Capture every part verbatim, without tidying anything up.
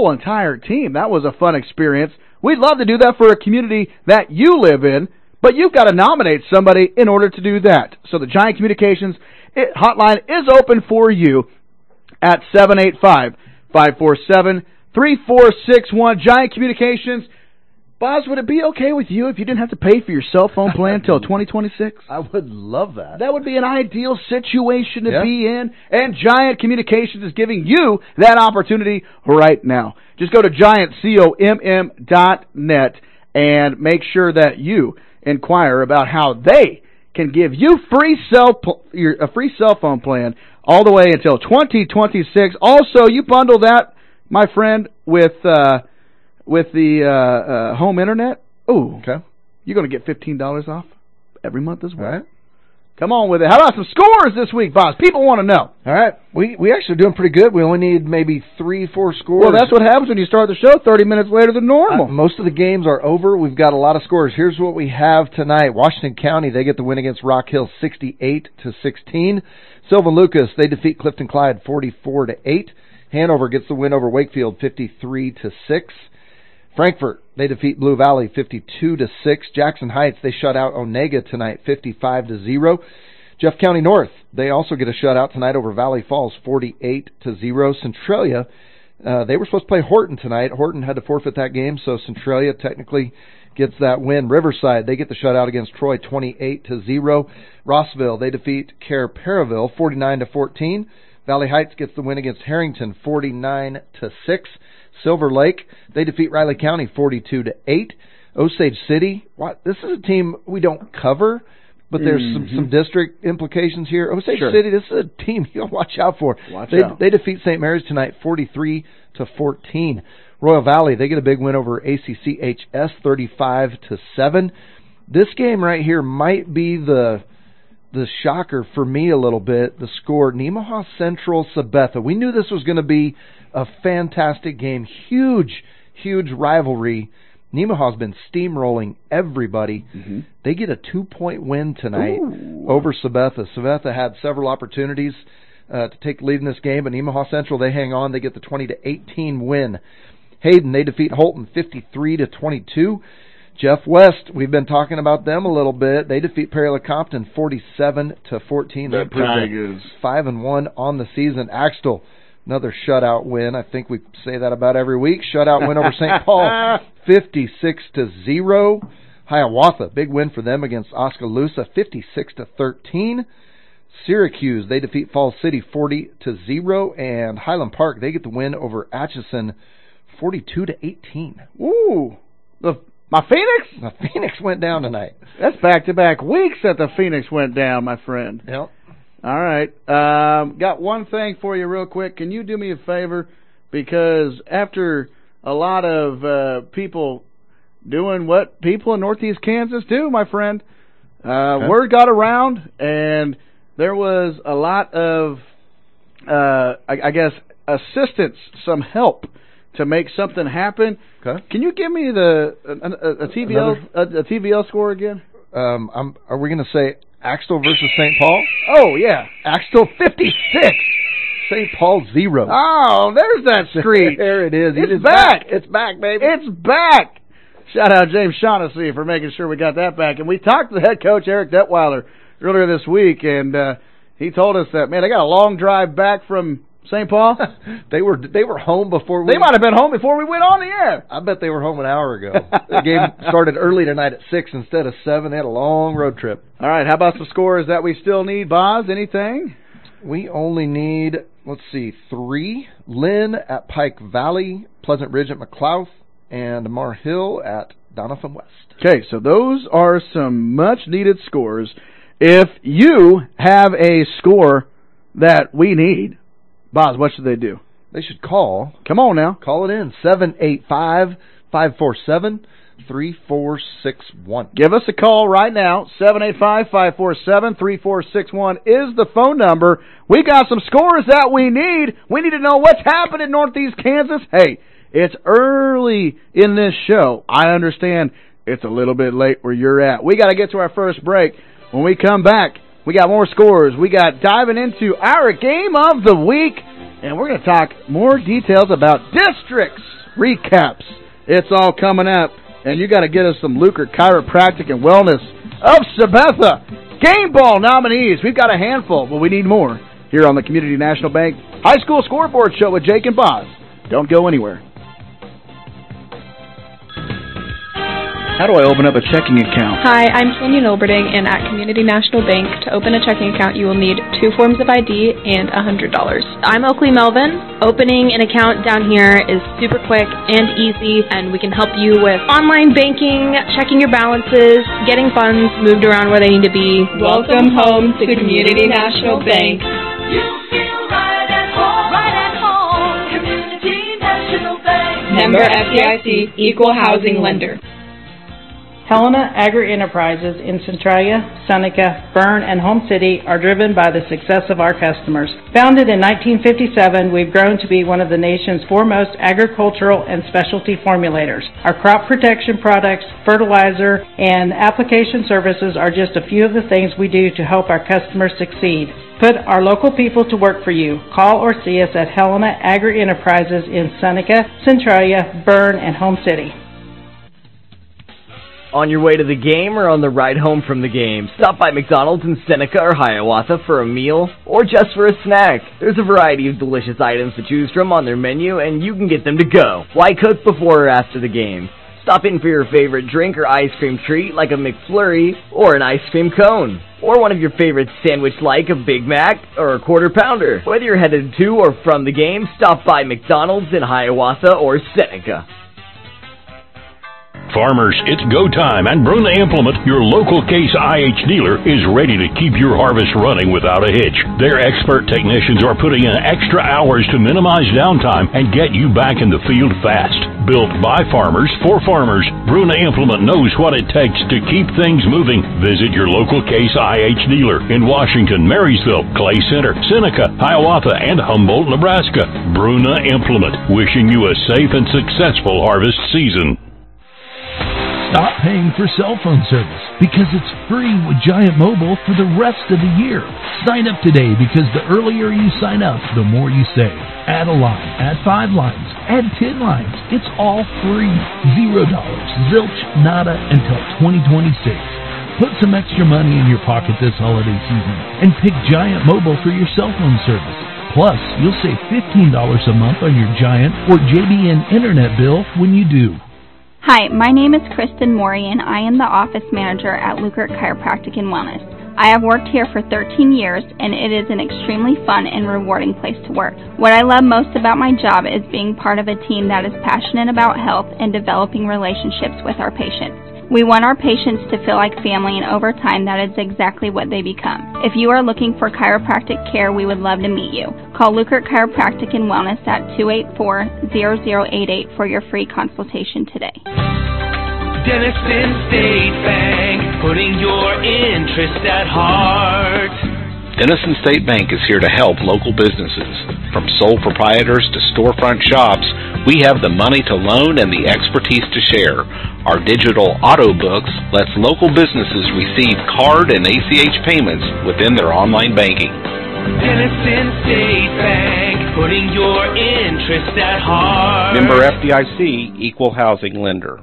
whole entire team. That was a fun experience. We'd love to do that for a community that you live in, but you've got to nominate somebody in order to do that. So the Giant Communications hotline is open for you at seven eight five, five four seven, three four six one. Giant Communications. Boz, would it be okay with you if you didn't have to pay for your cell phone plan until twenty twenty-six? I would love that. That would be an ideal situation to yeah. be in, and Giant Communications is giving you that opportunity right now. Just go to giant com dot net and make sure that you inquire about how they can give you free cell your, a free cell phone plan all the way until twenty twenty-six. Also, you bundle that, my friend, with... Uh, With the uh, uh, home internet, ooh, okay. You're going to get fifteen dollars off every month as well. All right. Come on with it. How about some scores this week, boss? People want to know. All right. We we actually doing pretty good. We only need maybe three, four scores. Well, that's what happens when you start the show thirty minutes later than normal. Uh, most of the games are over. We've got a lot of scores. Here's what we have tonight. Washington County, they get the win against Rock Hill sixty-eight to sixteen. Sylvan Lucas, they defeat Clifton Clyde forty-four to eight. Hanover gets the win over Wakefield fifty-three to six. Frankfort, they defeat Blue Valley fifty-two to six. Jackson Heights, they shut out Onega tonight fifty-five to zero. Jeff County North, they also get a shutout tonight over Valley Falls forty-eight to zero. Centralia, uh, they were supposed to play Horton tonight. Horton had to forfeit that game, so Centralia technically gets that win. Riverside, they get the shutout against Troy twenty-eight to zero. Rossville, they defeat Care Perryville forty-nine to fourteen. Valley Heights gets the win against Harrington forty-nine to six. Silver Lake, they defeat Riley County forty-two to eight. Osage City, what? This is a team we don't cover, but there's mm-hmm. some, some district implications here. Osage sure. City, this is a team you'll watch out for. Watch they, out. They defeat Saint Mary's tonight forty-three to fourteen. Royal Valley, they get a big win over A C C H S thirty-five to seven. This game right here might be the the shocker for me a little bit. The score, Nemaha Central Sabetha. We knew this was going to be a fantastic game. Huge, huge rivalry. Nemaha's been steamrolling everybody. Mm-hmm. They get a two-point win tonight Ooh. over Sabetha. Sabetha had several opportunities uh, to take the lead in this game, but Nemaha Central, they hang on. They get the twenty to eighteen win. Hayden, they defeat Holton fifty-three to twenty-two. Jeff West, we've been talking about them a little bit. They defeat Perry LeCompton forty-seven to fourteen. The Tigers. Five and one on the season. Axtell, another shutout win. I think we say that about every week. Shutout win over Saint Paul, fifty-six to zero. Hiawatha, big win for them against Oskaloosa, fifty-six to thirteen. Syracuse, they defeat Falls City forty to zero, and Highland Park, they get the win over Atchison, forty-two to eighteen. Ooh, the my Phoenix? The Phoenix went down tonight. That's back-to-back weeks that the Phoenix went down, my friend. Yep. All right. Um, got one thing for you real quick. Can you do me a favor? Because after a lot of uh, people doing what people in Northeast Kansas do, my friend, uh, okay. word got around, and there was a lot of, uh, I, I guess, assistance, some help to make something happen. Okay. Can you give me the a, a, a T V L a, a T V L score again? Um, I'm, are we going to say Axtell versus Saint Paul? Oh yeah, Axtell fifty-six, Saint Paul zero. Oh, there's that streak. There it is. It's it is back. back. It's back, baby. It's back. Shout out James Shaughnessy for making sure we got that back. And we talked to the head coach Eric Detweiler earlier this week, and uh, he told us that man, they got a long drive back from Saint Paul. they were they were home before we... They might have been home before we went on the air. I bet they were home an hour ago. The game started early tonight at six instead of seven. They had a long road trip. All right, how about some scores that we still need, Boz? Anything? We only need, let's see, three. Lynn at Pike Valley, Pleasant Ridge at McLouth, and Mar Hill at Doniphan West. Okay, so those are some much-needed scores. If you have a score that we need, Boz, what should they do? They should call. Come on now. Call it in. seven eight five, five four seven, three four six one. Give us a call right now. seven eight five, five four seven, three four six one is the phone number. We got some scores that we need. We need to know what's happening in Northeast Kansas. Hey, it's early in this show. I understand it's a little bit late where you're at. We got to get to our first break. When we come back, We got more scores. We got diving into our game of the week, and we're going to talk more details about districts recaps. It's all coming up, and you got to get us some Lukert Chiropractic and Wellness of Sabetha game ball nominees. We've got a handful, but we need more here on the Community National Bank High School Scoreboard Show with Jake and Boz. Don't go anywhere. How do I open up a checking account? Hi, I'm Canyon Olberding, and at Community National Bank, to open a checking account, you will need two forms of I D and one hundred dollars. I'm Oakley Melvin. Opening an account down here is super quick and easy, and we can help you with online banking, checking your balances, getting funds moved around where they need to be. Welcome home to Community National Bank. You feel right at home, right at home. Community National Bank. Member F D I C, Equal Housing Lender. Helena Agri-Enterprises in Centralia, Seneca, Berne, and Home City are driven by the success of our customers. Founded in nineteen fifty-seven, we've grown to be one of the nation's foremost agricultural and specialty formulators. Our crop protection products, fertilizer, and application services are just a few of the things we do to help our customers succeed. Put our local people to work for you. Call or see us at Helena Agri-Enterprises in Seneca, Centralia, Berne, and Home City. On your way to the game or on the ride home from the game, stop by McDonald's in Seneca or Hiawatha for a meal or just for a snack. There's a variety of delicious items to choose from on their menu, and you can get them to go. Why cook before or after the game? Stop in for your favorite drink or ice cream treat like a McFlurry or an ice cream cone. Or one of your favorite sandwich like a Big Mac or a Quarter Pounder. Whether you're headed to or from the game, stop by McDonald's in Hiawatha or Seneca. Farmers, it's go time, and Bruna Implement, your local Case I H dealer, is ready to keep your harvest running without a hitch. Their expert technicians are putting in extra hours to minimize downtime and get you back in the field fast. Built by farmers for farmers, Bruna Implement knows what it takes to keep things moving. Visit your local Case I H dealer in Washington, Marysville, Clay Center, Seneca, Hiawatha, and Humboldt, Nebraska. Bruna Implement, wishing you a safe and successful harvest season. Stop paying for cell phone service because it's free with Giant Mobile for the rest of the year. Sign up today because the earlier you sign up, the more you save. Add a line, add five lines, add ten lines. It's all free. Zero dollars, zilch, nada until twenty twenty-six. Put some extra money in your pocket this holiday season and pick Giant Mobile for your cell phone service. Plus, you'll save fifteen dollars a month on your Giant or J B N internet bill when you do. Hi, my name is Kristen Morey, and I am the office manager at Lukert Chiropractic and Wellness. I have worked here for thirteen years, and it is an extremely fun and rewarding place to work. What I love most about my job is being part of a team that is passionate about health and developing relationships with our patients. We want our patients to feel like family, and over time, that is exactly what they become. If you are looking for chiropractic care, we would love to meet you. Call Lukert Chiropractic and Wellness at two eight four, zero zero eight eight for your free consultation today. Denison State Bank, putting your interest at heart. Denison State Bank is here to help local businesses. From sole proprietors to storefront shops, we have the money to loan and the expertise to share. Our digital auto books lets local businesses receive card and A C H payments within their online banking. Denison State Bank, putting your interest at heart. Member F D I C, Equal Housing Lender.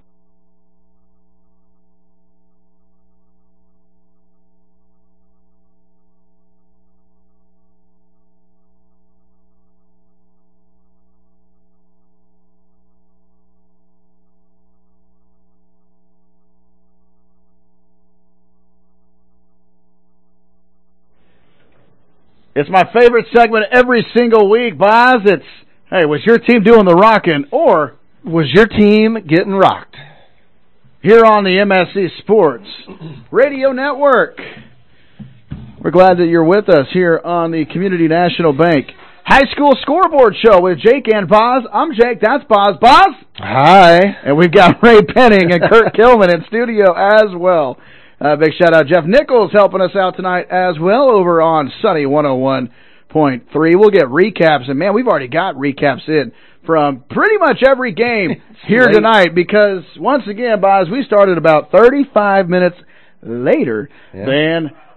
It's my favorite segment every single week, Boz. It's, hey, was your team doing the rocking, or was your team getting rocked? Here on the M S C Sports Radio Network. We're glad that you're with us here on the Community National Bank High School Scoreboard Show with Jake and Boz. I'm Jake, that's Boz. Boz? Hi. And we've got Ray Penning and Kurt Kilman in studio as well. Uh, big shout out Jeff Nichols helping us out tonight as well over on Sunny one oh one point three. We'll get recaps, and man, we've already got recaps in from pretty much every game here late. tonight because, once again, Boz, we started about thirty-five minutes later yeah. than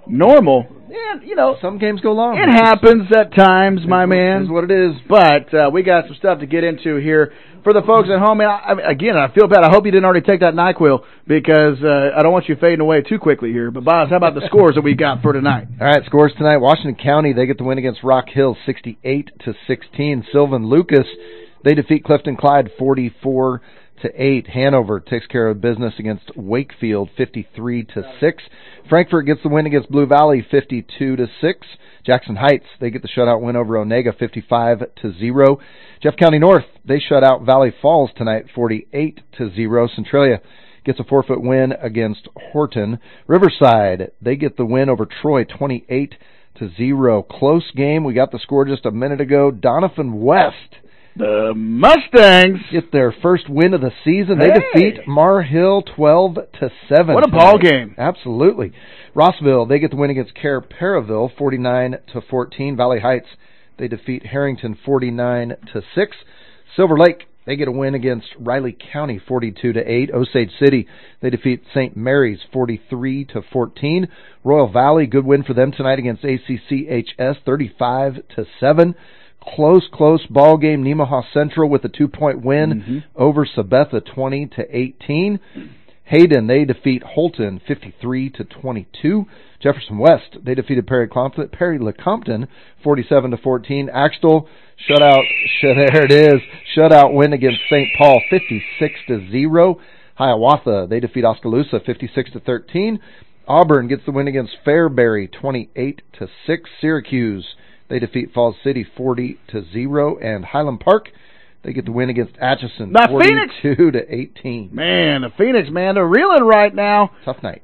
normal. And, you know, some games go long. It happens at times, my man. Is what it is. But uh, we got some stuff to get into here. For the folks at home, man, I, I, again, I feel bad. I hope you didn't already take that NyQuil because uh, I don't want you fading away too quickly here. But, Boz, how about the scores that we got for tonight? All right, scores tonight. Washington County, they get the win against Rock Hill, sixty-eight to sixteen. Sylvan Lucas, they defeat Clifton Clyde, forty-four to eight. Hanover takes care of business against Wakefield, fifty-three to six. Frankfort gets the win against Blue Valley, fifty-two to six. Jackson Heights, they get the shutout win over Onega, fifty-five to zero. Jeff County North, they shut out Valley Falls tonight, forty-eight to zero. Centralia gets a four-foot win against Horton. Riverside, they get the win over Troy, twenty-eight to zero. Close game. We got the score just a minute ago. Donovan West, the Mustangs, get their first win of the season. Hey. They defeat Mar Hill twelve to seven. What a ball game. Absolutely. Rossville, they get the win against Care Periville, forty-nine to fourteen. Valley Heights, they defeat Harrington, forty-nine to six. Silver Lake, they get a win against Riley County, forty-two to eight. Osage City, they defeat Saint Mary's, forty-three to fourteen. Royal Valley, good win for them tonight against A C C H S, thirty-five to seven. Close, close ball game. Nemaha Central with a two-point win mm-hmm. over Sabetha, twenty to eighteen. Hayden, they defeat Holton, fifty-three to twenty-two. Jefferson West, they defeated Perry Compton, Perry LeCompton, forty-seven to fourteen. Axtell, shutout, there it is, shutout win against Saint Paul, fifty-six to zero. Hiawatha, they defeat Oskaloosa, fifty-six to thirteen. Auburn gets the win against Fairbury, twenty-eight to six. Syracuse, they defeat Falls City, forty to zero. And Highland Park, they get the win against Atchison, the forty-two Phoenix. to eighteen. Man, the Phoenix, man, they're reeling right now. Tough night.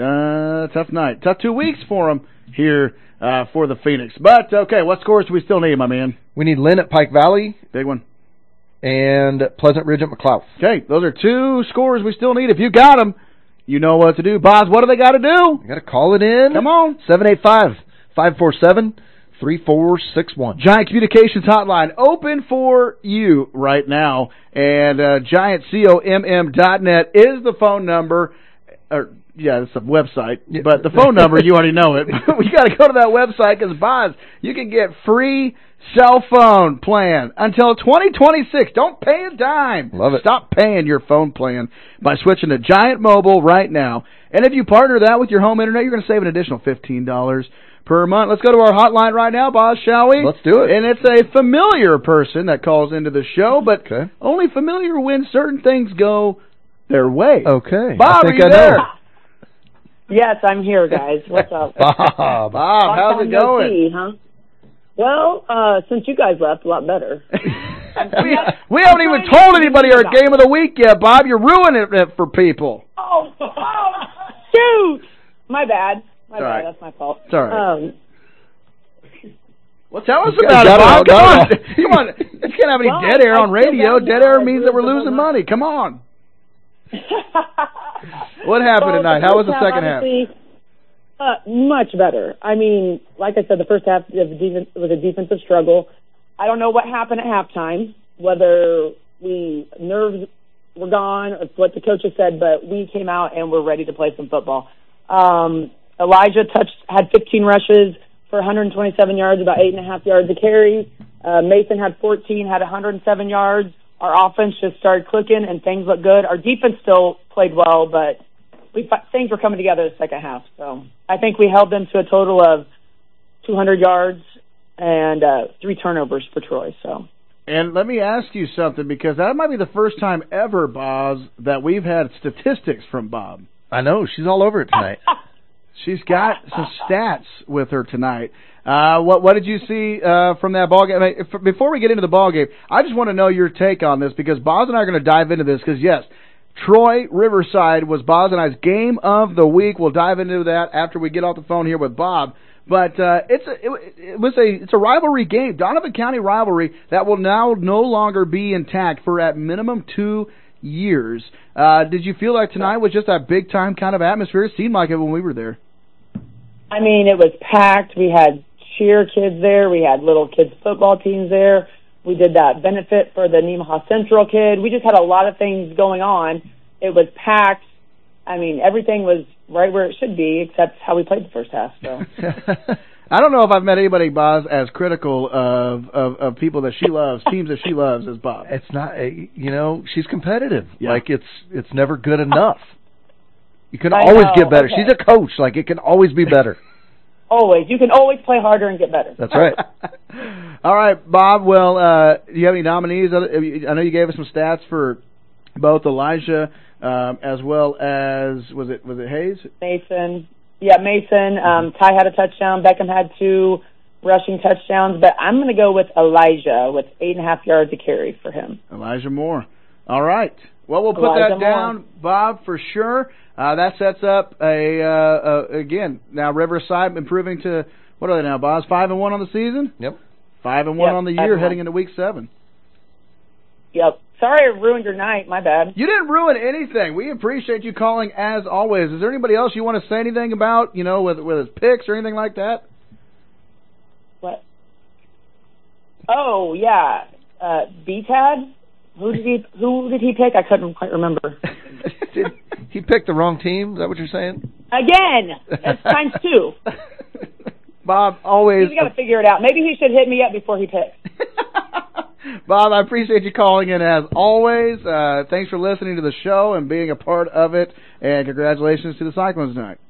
Uh, tough night. Tough two weeks for them here uh, for the Phoenix. But, okay, what scores do we still need, my man? We need Lynn at Pike Valley. Big one. And Pleasant Ridge at McLeod. Okay, those are two scores we still need. If you got them, you know what to do. Boz, what do they got to do? You got to call it in. Come on. seven eight five, five four seven, three four six one. Giant Communications Hotline open for you right now. And uh, giant comm dot net is the phone number. Or, yeah, it's a website. Yeah. But the phone number, you already know it. We got to go to that website because, Boz, you can get free cell phone plan until twenty twenty-six. Don't pay a dime. Love it. Stop paying your phone plan by switching to Giant Mobile right now. And if you partner that with your home internet, you're going to save an additional fifteen dollars per month. Let's go to our hotline right now, Boz, shall we? Let's do it. And it's a familiar person that calls into the show, but okay. only familiar when certain things go their way. Okay. Bob, I think are you I there? know. Yes, I'm here, guys. What's up? Bob. Bob, how's it going? See, huh? Well, uh, since you guys left, a lot better. we, we haven't even told anybody our game of the week yet, Bob. You're ruining it for people. Oh, oh shoot! My bad. My It's bad. all right. That's my fault. It's all right. Um, Well, tell us You about it, got it Bob. all, Come got on. it Come on. You can't have any Well, dead air I on still radio. got it. Dead air I means that we're moved losing the money. Come on. What happened well, tonight? the How was the first second half? obviously, Uh, much better. I mean, like I said, the first half of the defense was a defensive struggle. I don't know what happened at halftime, whether we nerves were gone or what the coaches said, but we came out and we're ready to play some football. Um, Elijah touched had fifteen rushes for one hundred twenty-seven yards, about eight and a half yards a carry. Uh, Mason had fourteen, had one hundred seven yards. Our offense just started clicking and things looked good. Our defense still played well, but we things were coming together the second half. So I think we held them to a total of two hundred yards and uh, three turnovers for Troy. So. And let me ask you something, because that might be the first time ever, Boz, that we've had statistics from Bob. I know. She's all over it tonight. She's got some stats with her tonight. Uh, what what did you see uh, from that ball game? I mean, if, before we get into the ball game, I just want to know your take on this, because Boz and I are going to dive into this. Because yes, Troy Riverside was Boz and I's game of the week. We'll dive into that after we get off the phone here with Bob. But uh, it's a, it, it was a it's a rivalry game, Donovan County rivalry that will now no longer be intact for at minimum two years. Uh, did you feel like tonight was just that big time kind of atmosphere? It seemed like it when we were there. I mean, it was packed. We had cheer kids there. We had little kids football teams there. We did that benefit for the Nemaha Central kid. We just had a lot of things going on. It was packed. I mean, everything was right where it should be, except how we played the first half. So. I don't know if I've met anybody, Boz, as critical of, of, of people that she loves, teams that she loves, as Bob. It's not, you know, she's competitive. Yeah. Like, it's it's never good enough. You can I always know, get better. okay. She's a coach. Like, it can always be better. Always. You can always play harder and get better. That's right. All right, Bob. Well, uh, do you have any nominees? I know you gave us some stats for both Elijah um, as well as, was it was it Hayes? Mason. Yeah, Mason. Um, Ty had a touchdown. Beckham had two rushing touchdowns. But I'm going to go with Elijah with eight and a half yards a carry for him. Elijah Moore. All right. Well, we'll put Elijah that down, Moore. Bob, for sure. Uh, that sets up a, uh, uh, again, now Riverside improving to, what are they now, Boz? Five and one on the season? Yep. Five and one yep, on the five year and heading one. into week seven. Yep. Sorry I ruined your night. My bad. You didn't ruin anything. We appreciate you calling as always. Is there anybody else you want to say anything about, you know, with, with his picks or anything like that? What? Oh, yeah. Uh, B-Tad? Who did he, who did he pick? I couldn't quite remember. Did he picked the wrong team? Is that what you're saying? Again! That's times two. Bob, always. He's got to figure it out. Maybe he should hit me up before he picks. Bob, I appreciate you calling in as always. Uh, thanks for listening to the show and being a part of it. And congratulations to the Cyclones tonight.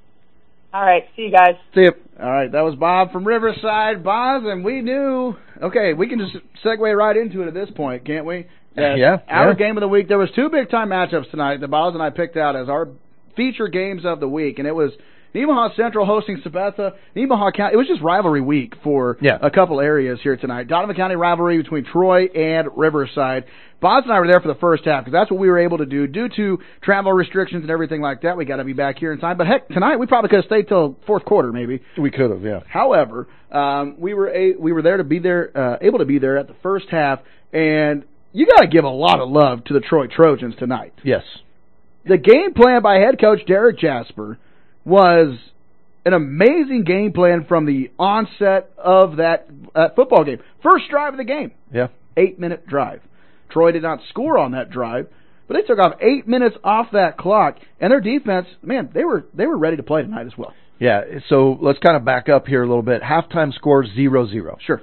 All right. See you guys. See you. All right. That was Bob from Riverside. Boz, and we knew. Okay, we can just segue right into it at this point, can't we? That yeah. Our yeah. game of the week. There was two big time matchups tonight that Boz and I picked out as our feature games of the week, and it was Nemaha Central hosting Sabetha. Nemaha County. It was just rivalry week for yeah. a couple areas here tonight. Donovan County rivalry between Troy and Riverside. Boz and I were there for the first half because that's what we were able to do due to travel restrictions and everything like that. We got to be back here in time. But heck, tonight we probably could have stayed till fourth quarter, maybe. We could have, yeah. However, um, we were a, we were there to be there, uh, able to be there at the first half, and you got to give a lot of love to the Troy Trojans tonight. Yes. The game plan by head coach Derek Jasper was an amazing game plan from the onset of that uh, football game. First drive of the game. Yeah. Eight-minute drive. Troy did not score on that drive, but they took off eight minutes off that clock, and their defense, man, they were they were ready to play tonight as well. Yeah, so let's kind of back up here a little bit. Halftime score zero zero. Sure.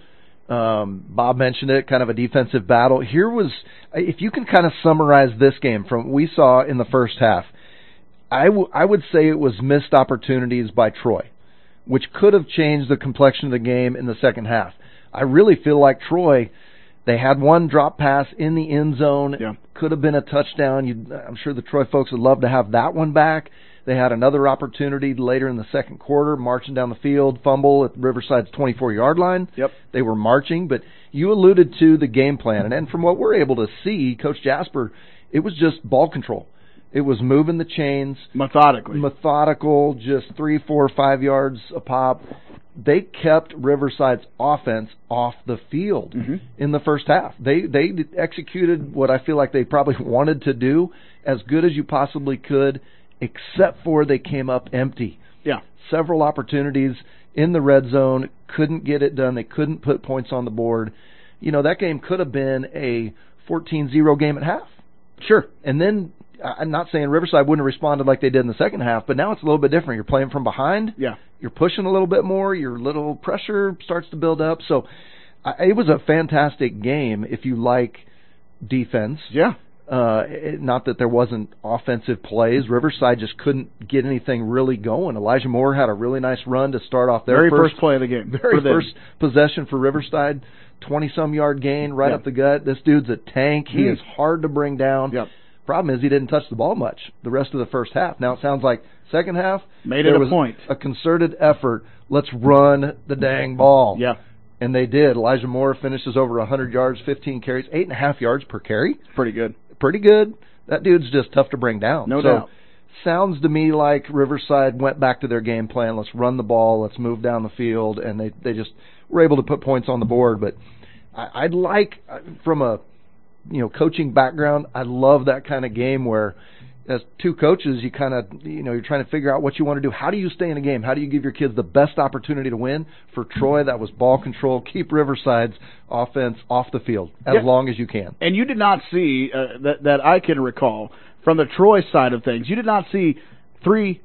Um, Bob mentioned it, kind of a defensive battle. Here was, if you can kind of summarize this game from what we saw in the first half, I, w- I would say it was missed opportunities by Troy, which could have changed the complexion of the game in the second half. I really feel like Troy, they had one drop pass in the end zone, yeah. could have been a touchdown. You'd, I'm sure the Troy folks would love to have that one back. They had another opportunity later in the second quarter, marching down the field, fumble at Riverside's twenty-four-yard line. Yep. They were marching, but you alluded to the game plan. And, and from what we're able to see, Coach Jasper, it was just ball control. It was moving the chains. Methodically. Methodical, just three, four, five yards a pop. They kept Riverside's offense off the field mm-hmm. in the first half. They they executed what I feel like they probably wanted to do as good as you possibly could, except for they came up empty. Yeah. Several opportunities in the red zone, couldn't get it done. They couldn't put points on the board. You know, that game could have been a fourteen zero game at half. Sure. And then, I'm not saying Riverside wouldn't have responded like they did in the second half, but now it's a little bit different. You're playing from behind. Yeah. You're pushing a little bit more. Your little pressure starts to build up. So uh, it was a fantastic game if you like defense. Yeah. Uh, it, not that there wasn't offensive plays. Riverside just couldn't get anything really going. Elijah Moore had a really nice run to start off their very first, first play of the game. Very first possession for Riverside. twenty-some yard gain right yep. up the gut. This dude's a tank. He mm. is hard to bring down. Yep. Problem is he didn't touch the ball much the rest of the first half. Now it sounds like second half, made it there a was point. A concerted effort. Let's run the dang ball. Yeah. And they did. Elijah Moore finishes over one hundred yards, fifteen carries, eight and a half yards per carry. Pretty good. Pretty good. That dude's just tough to bring down. No so, doubt. Sounds to me like Riverside went back to their game plan. Let's run the ball. Let's move down the field. And they, they just were able to put points on the board. But I, I'd like, from a you know coaching background, I love that kind of game where as two coaches, you kind of, you know, you're trying to figure out what you want to do. How do you stay in a game? How do you give your kids the best opportunity to win? For Troy, that was ball control. Keep Riverside's offense off the field as yeah. long as you can. And you did not see, uh, that, that I can recall, from the Troy side of things. You did not see three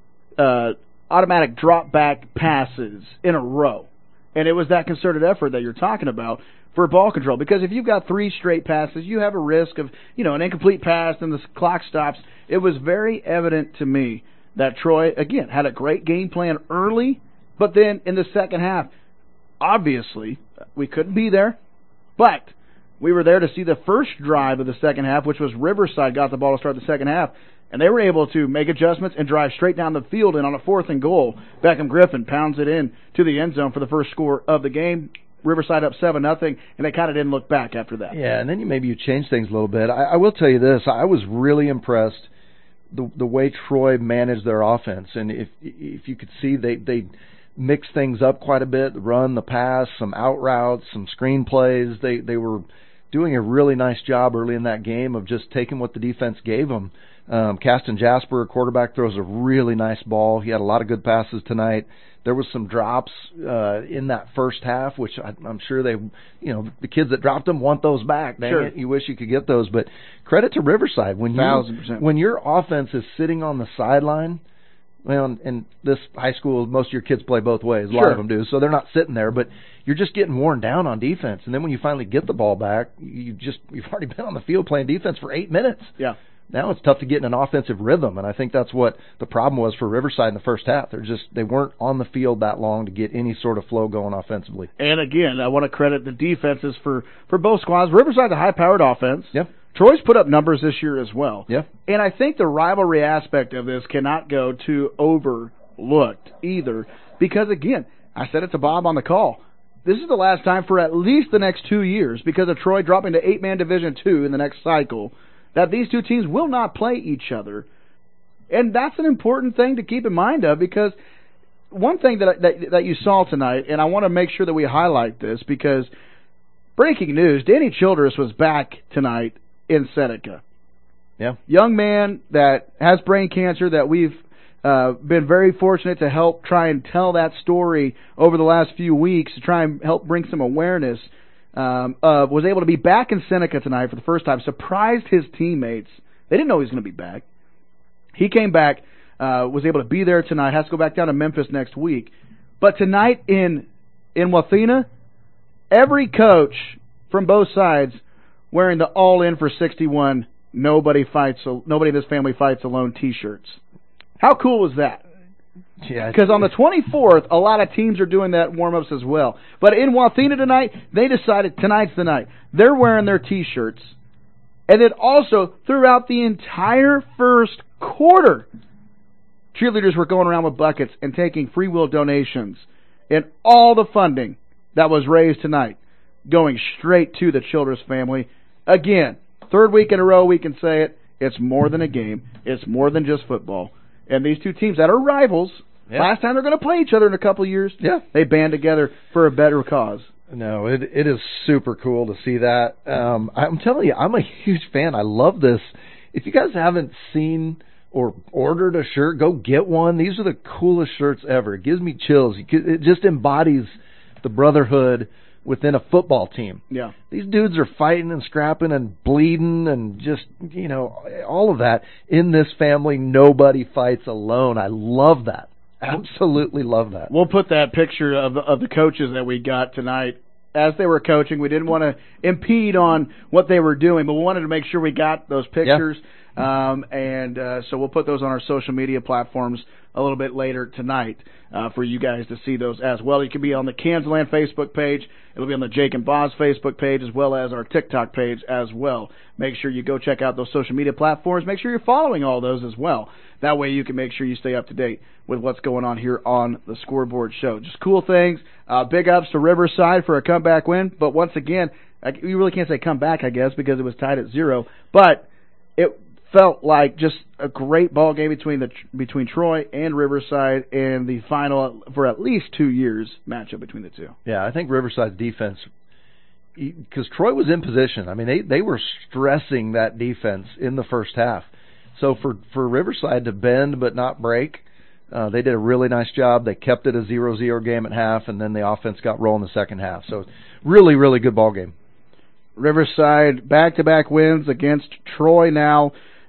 uh, automatic drop-back passes in a row. And it was that concerted effort that you're talking about for ball control. Because if you've got three straight passes, you have a risk of, you know, an incomplete pass and the clock stops. It was very evident to me that Troy, again, had a great game plan early, but then in the second half, obviously, we couldn't be there, but we were there to see the first drive of the second half, which was Riverside got the ball to start the second half, and they were able to make adjustments and drive straight down the field, and on a fourth and goal, Beckham Griffin pounds it in to the end zone for the first score of the game. Riverside up seven nothing, and they kind of didn't look back after that. Yeah, and then you maybe you change things a little bit. I, I will tell you this, I was really impressed the the way Troy managed their offense, and if if you could see they they mix things up quite a bit, the run, the pass, some out routes, some screen plays. They they were doing a really nice job early in that game of just taking what the defense gave them. Um, Caston Jasper, quarterback, throws a really nice ball. He had a lot of good passes tonight. There was some drops uh, in that first half, which I, I'm sure they, you know, the kids that dropped them want those back. Dang Sure. it, you wish you could get those. But credit to Riverside. When, Thousand you, percent. when your offense is sitting on the sideline, well, and this high school, most of your kids play both ways. A lot Sure. of them do. So they're not sitting there, but you're just getting worn down on defense. And then when you finally get the ball back, you just, you've already been on the field playing defense for eight minutes. Yeah. Now it's tough to get in an offensive rhythm, and I think that's what the problem was for Riverside in the first half. They're just they weren't on the field that long to get any sort of flow going offensively. And again, I want to credit the defenses for, for both squads. Riverside's a high-powered offense. Yep. Troy's put up numbers this year as well. Yep. And I think the rivalry aspect of this cannot go too overlooked either, because again, I said it to Bob on the call. This is the last time for at least the next two years, because of Troy dropping to eight-man Division two in the next cycle, that these two teams will not play each other. And that's an important thing to keep in mind of, because one thing that, that that you saw tonight, and I want to make sure that we highlight this, because breaking news, Danny Childress was back tonight in Seneca. Yeah. Young man that has brain cancer that we've uh, been very fortunate to help try and tell that story over the last few weeks to try and help bring some awareness. Um, uh, was able to be back in Seneca tonight for the first time, surprised his teammates. They didn't know he was going to be back. He came back, uh, was able to be there tonight, has to go back down to Memphis next week. But tonight in in Wathena, every coach from both sides wearing the All In for sixty-one, nobody fights, nobody in this family fights alone t-shirts. How cool was that? Yeah, because on the twenty-fourth, a lot of teams are doing that warm-ups as well. But in Wathena tonight, they decided tonight's the night. They're wearing their T-shirts. And then also, throughout the entire first quarter, cheerleaders were going around with buckets and taking free will donations. And all the funding that was raised tonight going straight to the Childress family. Again, third week in a row we can say it. It's more than a game. It's more than just football. And these two teams that are rivals, yeah. last time they're going to play each other in a couple of years, yeah. they band together for a better cause. No, it it is super cool to see that. Um, I'm telling you, I'm a huge fan. I love this. If you guys haven't seen or ordered a shirt, go get one. These are the coolest shirts ever. It gives me chills. It just embodies the brotherhood within a football team. Yeah. These dudes are fighting and scrapping and bleeding and just, you know, all of that. In this family, nobody fights alone. I love that. Absolutely love that. We'll put that picture of the, of the coaches that we got tonight as they were coaching. We didn't want to impede on what they were doing, but we wanted to make sure we got those pictures. Yeah. Um, and uh, so we'll put those on our social media platforms a little bit later tonight uh, for you guys to see those as well. You can be on the Kansland Facebook page. It'll be on the Jake and Boz Facebook page as well as our TikTok page as well. Make sure you go check out those social media platforms. Make sure you're following all those as well. That way you can make sure you stay up to date with what's going on here on the Scoreboard Show. Just cool things. Uh, big ups to Riverside for a comeback win. But once again, you really can't say comeback, I guess, because it was tied at zero. But it felt like just a great ball game between the between Troy and Riverside in the final, for at least two years, matchup between the two. Yeah, I think Riverside's defense, because Troy was in position. I mean, they, they were stressing that defense in the first half. So for, for Riverside to bend but not break, uh, they did a really nice job. They kept it a zero zero game at half, and then the offense got rolling the second half. So really, really good ball game. Riverside back-to-back wins against Troy now.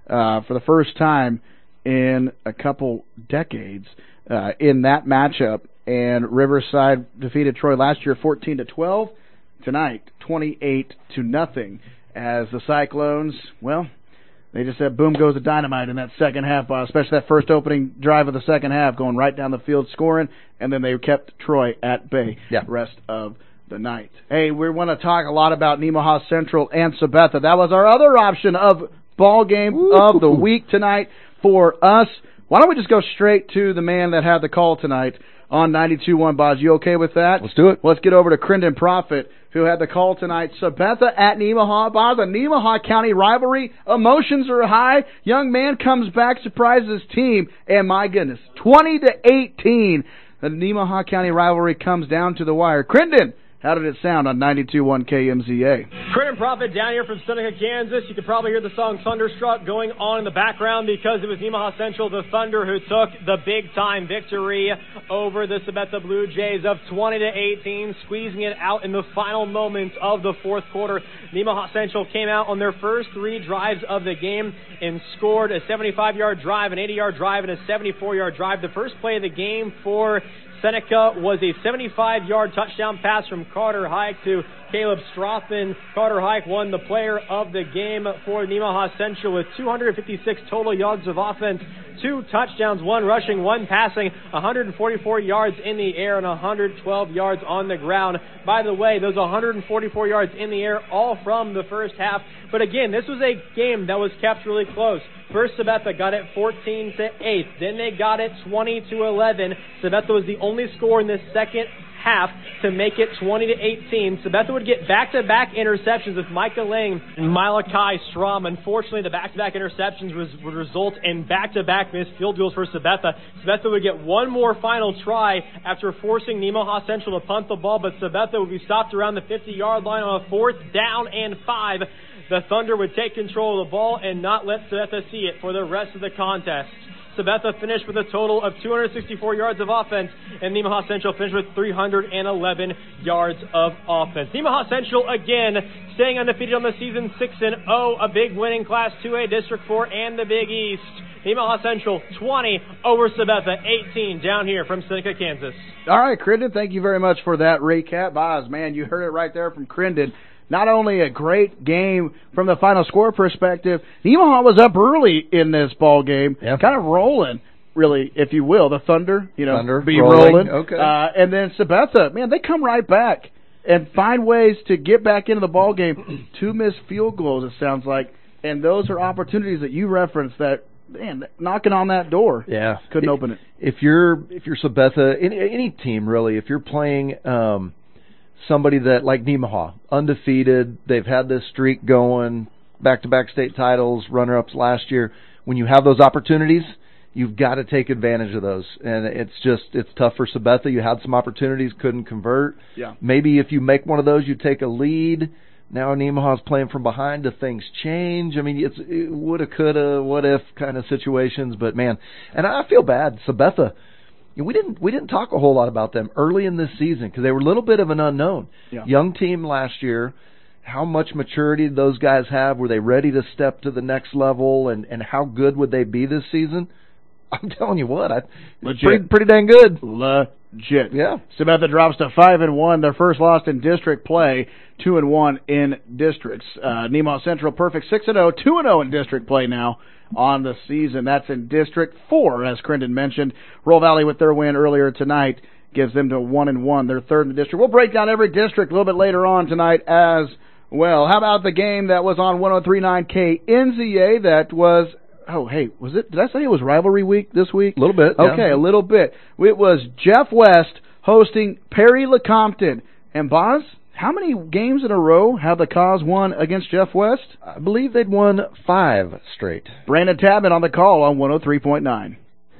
uh, for the first time in a couple decades uh, in that matchup. And Riverside defeated Troy last year fourteen to twelve. Tonight, twenty-eight to nothing. As the Cyclones, well, they just said boom goes the dynamite in that second half, uh, especially that first opening drive of the second half, going right down the field scoring, and then they kept Troy at bay yeah. the rest of the night. Hey, we want to talk a lot about Nemaha Central and Sabetha. That was our other option of ball game Ooh. of the week tonight for us. Why don't we just go straight to the man that had the call tonight on ninety-two point one, Boz? You okay with that? Let's do it. Let's get over to Crendon Profit, who had the call tonight. Sabetha at Nemaha. Boz, a Nemaha County rivalry. Emotions are high. Young man comes back, surprises his team, and my goodness, twenty to eighteen. The Nemaha County rivalry comes down to the wire. Crendon, how did it sound on ninety-two point one K M Z A? Crendon Profit down here from Seneca, Kansas. You could probably hear the song Thunderstruck going on in the background because it was Nemaha Central, the Thunder, who took the big-time victory over the Sabetha Blue Jays of twenty to eighteen, squeezing it out in the final moments of the fourth quarter. Nemaha Central came out on their first three drives of the game and scored a seventy-five-yard drive, an eighty-yard drive, and a seventy-four-yard drive. The first play of the game for Seneca was a seventy-five-yard touchdown pass from Carter Hike to Caleb Strothman. Carter Hike won the player of the game for Nemaha Central with two hundred fifty-six total yards of offense, two touchdowns, one rushing, one passing, one hundred forty-four yards in the air, and one hundred twelve yards on the ground. By the way, those one hundred forty-four yards in the air all from the first half. But again, this was a game that was kept really close. First, Sabetha got it fourteen to eight. Then they got it twenty to eleven. Sabetha was the only score in the second half to make it twenty to eighteen. Sabetha would get back-to-back interceptions with Micah Lang and Malachi Strom. Unfortunately, the back-to-back interceptions was, would result in back-to-back missed field goals for Sabetha. Sabetha would get one more final try after forcing Nemaha Central to punt the ball, but Sabetha would be stopped around the fifty-yard line on a fourth down and five. The Thunder would take control of the ball and not let Sabetha see it for the rest of the contest. Sabetha finished with a total of two hundred sixty-four yards of offense, and Nemaha Central finished with three hundred eleven yards of offense. Nemaha Central, again, staying undefeated on the season, six and oh, a big win in Class two A, District four, and the Big East. Nemaha Central, twenty over Sabetha, eighteen, down here from Seneca, Kansas. All right, Crendon, thank you very much for that recap. Boz, man, you heard it right there from Crendon. Not only a great game from the final score perspective, Nemaha was up early in this ball game, yeah. kind of rolling, really, if you will. The Thunder, you know, Thunder, be rolling. rolling. Okay. Uh, and then Sabetha, man, they come right back and find ways to get back into the ball game. Two missed field goals, it sounds like, and those are opportunities that you referenced that, man, knocking on that door. Yeah, couldn't if, open it. If you're if you're Sabetha, any, any team really, if you're playing. Um, Somebody that, like Nemaha, undefeated, they've had this streak going, back-to-back state titles, runner-ups last year. When you have those opportunities, you've got to take advantage of those. And it's just, it's tough for Sabetha. You had some opportunities, couldn't convert. Yeah. Maybe if you make one of those, you take a lead. Now Nemaha's playing from behind. Do things change? I mean, it's it woulda, coulda, what if kind of situations. But, man, and I feel bad. Sabetha, we didn't we didn't talk a whole lot about them early in this season because they were a little bit of an unknown. Yeah. Young team last year. How much maturity did those guys have? Were they ready to step to the next level? And, and how good would they be this season? I'm telling you what, I, pretty pretty dang good. Legit. Yeah. Sabetha drops to five and one. Their first loss in district play. Two and one in districts. Uh, Nemaha Central perfect six and zero. Two and zero in district play now on the season. That's in District Four, as Crendon mentioned. Roll Valley with their win earlier tonight gives them to one and one. They're third in the district. We'll break down every district a little bit later on tonight as well. How about the game that was on one oh three point nine K N Z A that was, oh, hey, was it, did I say it was rivalry week this week? A little bit. Okay, yeah. a little bit. It was Jeff West hosting Perry Lecompton. And Boz, how many games in a row have the Cause won against Jeff West? I believe they'd won five straight. Brandon Tabman on the call on one oh three point nine.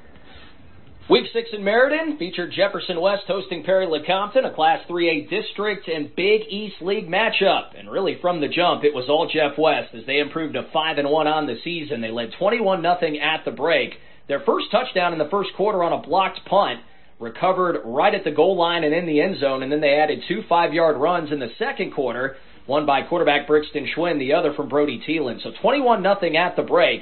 Week six in Meriden featured Jefferson West hosting Perry Lecompton, a Class three A district and Big East League matchup. And really from the jump, it was all Jeff West as they improved to five and one on the season. They led twenty-one nothing at the break. Their first touchdown in the first quarter on a blocked punt, recovered right at the goal line and in the end zone, and then they added two five-yard runs in the second quarter, one by quarterback Brixton Schwinn, the other from Brody Thielen. So twenty-one nothing at the break.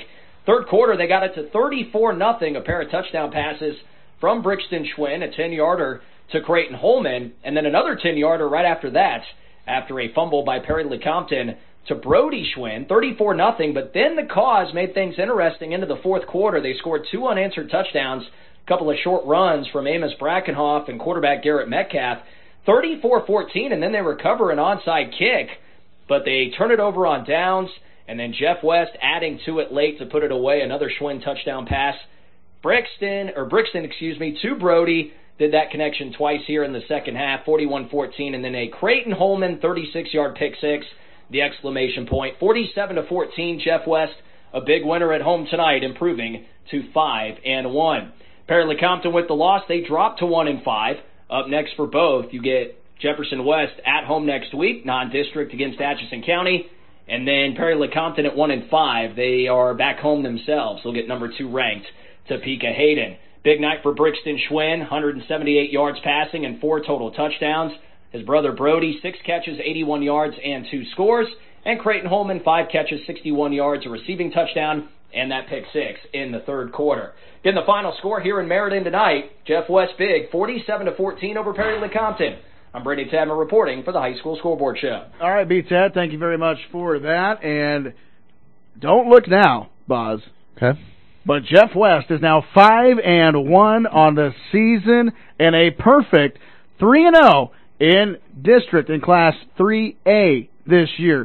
Third quarter, they got it to thirty-four nothing, a pair of touchdown passes from Brixton Schwinn, a ten-yarder to Creighton Holman, and then another ten-yarder right after that, after a fumble by Perry Lecompton to Brody Schwinn, thirty-four nothing. But then the Cause made things interesting into the fourth quarter. They scored two unanswered touchdowns, a couple of short runs from Amos Brackenhoff and quarterback Garrett Metcalf, thirty-four fourteen, and then they recover an onside kick, but they turn it over on downs, and then Jeff West adding to it late to put it away, another Schwinn touchdown pass. Brixton, or Brixton, excuse me, to Brody, did that connection twice here in the second half, forty-one fourteen, and then a Creighton Holman thirty-six-yard pick six, the exclamation point, forty-seven to fourteen, Jeff West, a big winner at home tonight, improving to five and one. Perry Lecompton with the loss, they dropped to one and five. Up next for both, you get Jefferson West at home next week, non-district against Atchison County, and then Perry Lecompton at one and five. They are back home themselves. They'll get number two ranked, Topeka Hayden. Big night for Brixton Schwinn, one hundred seventy-eight yards passing and four total touchdowns. His brother Brody, six catches, eighty-one yards, and two scores. And Creighton Holman, five catches, sixty-one yards, a receiving touchdown, and that pick six in the third quarter. Getting the final score here in Meriden tonight, Jeff West big, forty-seven to fourteen over Perry Lecompton. I'm Brady Tadman reporting for the High School Scoreboard Show. All right, B-Tad, thank you very much for that. And don't look now, Boz. Okay. But Jeff West is now five and one on the season and a perfect three and oh in district in Class three A this year.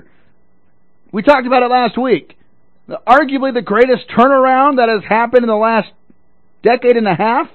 We talked about it last week. The, arguably the greatest turnaround that has happened in the last decade and a half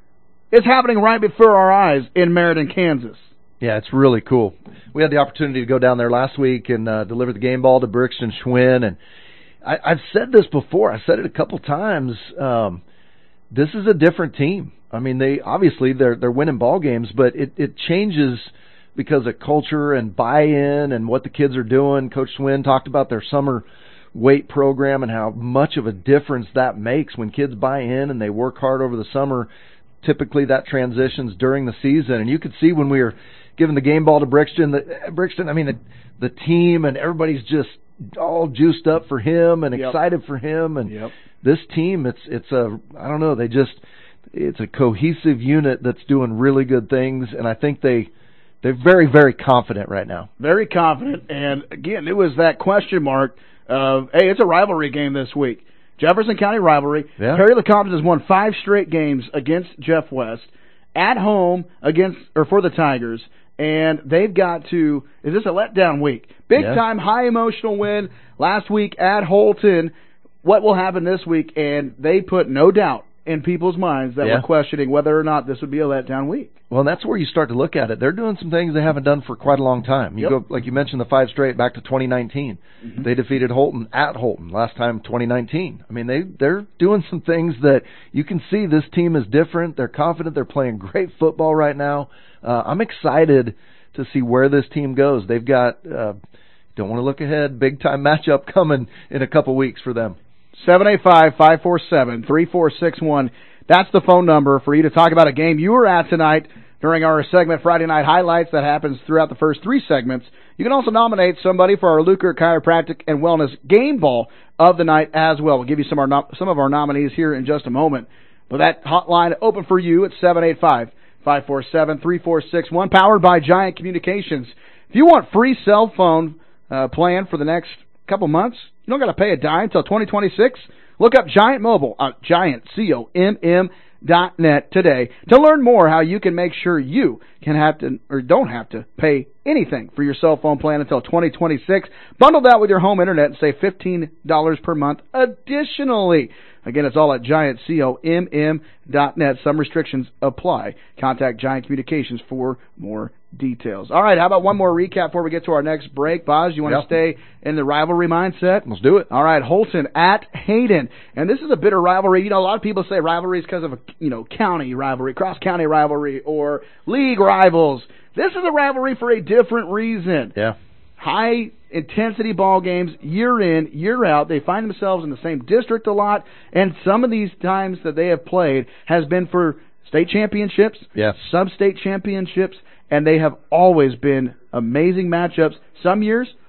is happening right before our eyes in Meriden, Kansas. Yeah, it's really cool. We had the opportunity to go down there last week and uh, deliver the game ball to Brixton Schwinn, and I, I've said this before. I said it a couple times. Um, this is a different team. I mean, they obviously they're they're winning ball games, but it, it changes because of culture and buy-in and what the kids are doing. Coach Schwinn talked about their summer weight program and how much of a difference that makes when kids buy in and they work hard over the summer. Typically, that transitions during the season, and you could see when we were giving the game ball to Brixton, the, Brixton. I mean, the, the team and everybody's just all juiced up for him and Yep. excited for him. And Yep. this team, it's it's a I don't know, they just it's a cohesive unit that's doing really good things, and I think they they're very very confident right now. Very confident, and again, it was that question mark of, hey, it's a rivalry game this week. Jefferson County rivalry. Yeah. Perry Lecompton has won five straight games against Jeff West at home against or for the Tigers, and they've got to. Is this a letdown week? Big Yeah. time, high emotional win last week at Holton. What will happen this week? And they put no doubt in people's minds that Yeah. were questioning whether or not this would be a letdown week. Well, that's where you start to look at it. They're doing some things they haven't done for quite a long time. You Yep. go, like you mentioned, the five straight back to twenty nineteen. Mm-hmm. They defeated Holton at Holton last time, twenty nineteen. I mean, they they're doing some things that you can see this team is different. They're confident. They're playing great football right now. Uh, I'm excited to see where this team goes. They've got uh, don't want to look ahead. Big time matchup coming in a couple weeks for them. seven eight five, five four seven, three four six one. That's the phone number for you to talk about a game you were at tonight during our segment Friday Night Highlights that happens throughout the first three segments. You can also nominate somebody for our Lukert Chiropractic and Wellness Game Ball of the night as well. We'll give you some of our, some of our nominees here in just a moment. But that hotline open for you at seven eight five, five four seven, three four six one, powered by Giant Communications. If you want free cell phone uh, plan for the next couple months, you don't got to pay a dime until twenty twenty-six. Look up Giant Mobile at Giant, C O M M dot net today to learn more how you can make sure you can have to or don't have to pay anything for your cell phone plan until twenty twenty-six. Bundle that with your home internet and save fifteen dollars per month additionally. Again, it's all at Giant, C O M M dot net. Some restrictions apply. Contact Giant Communications for more details. All right, how about one more recap before we get to our next break? Boz, you want Yep. to stay in the rivalry mindset? Let's do it. All right, Holton at Hayden. And this is a bitter rivalry. You know, a lot of people say rivalries because of a, you know, county rivalry, cross-county rivalry, or league rivals. This is a rivalry for a different reason. Yeah. High intensity ball games year in, year out. They find themselves in the same district a lot, and some of these times that they have played has been for state championships, Yeah. sub-state championships, and they have always been amazing matchups. Some years,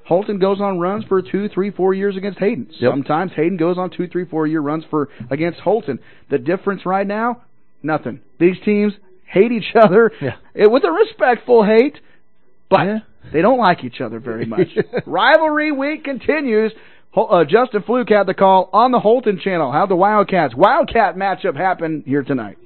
Holton goes on runs for two, three, four years against Hayden. Yep. Sometimes Hayden goes on two, three, four year runs for against Holton. The difference right now, nothing. These teams hate each other yeah. it, with a respectful hate, but yeah. they don't like each other very much. Rivalry week continues. Uh, Justin Fluke had the call on the Holton channel. How'd the Wildcats Wildcat matchup happen here tonight?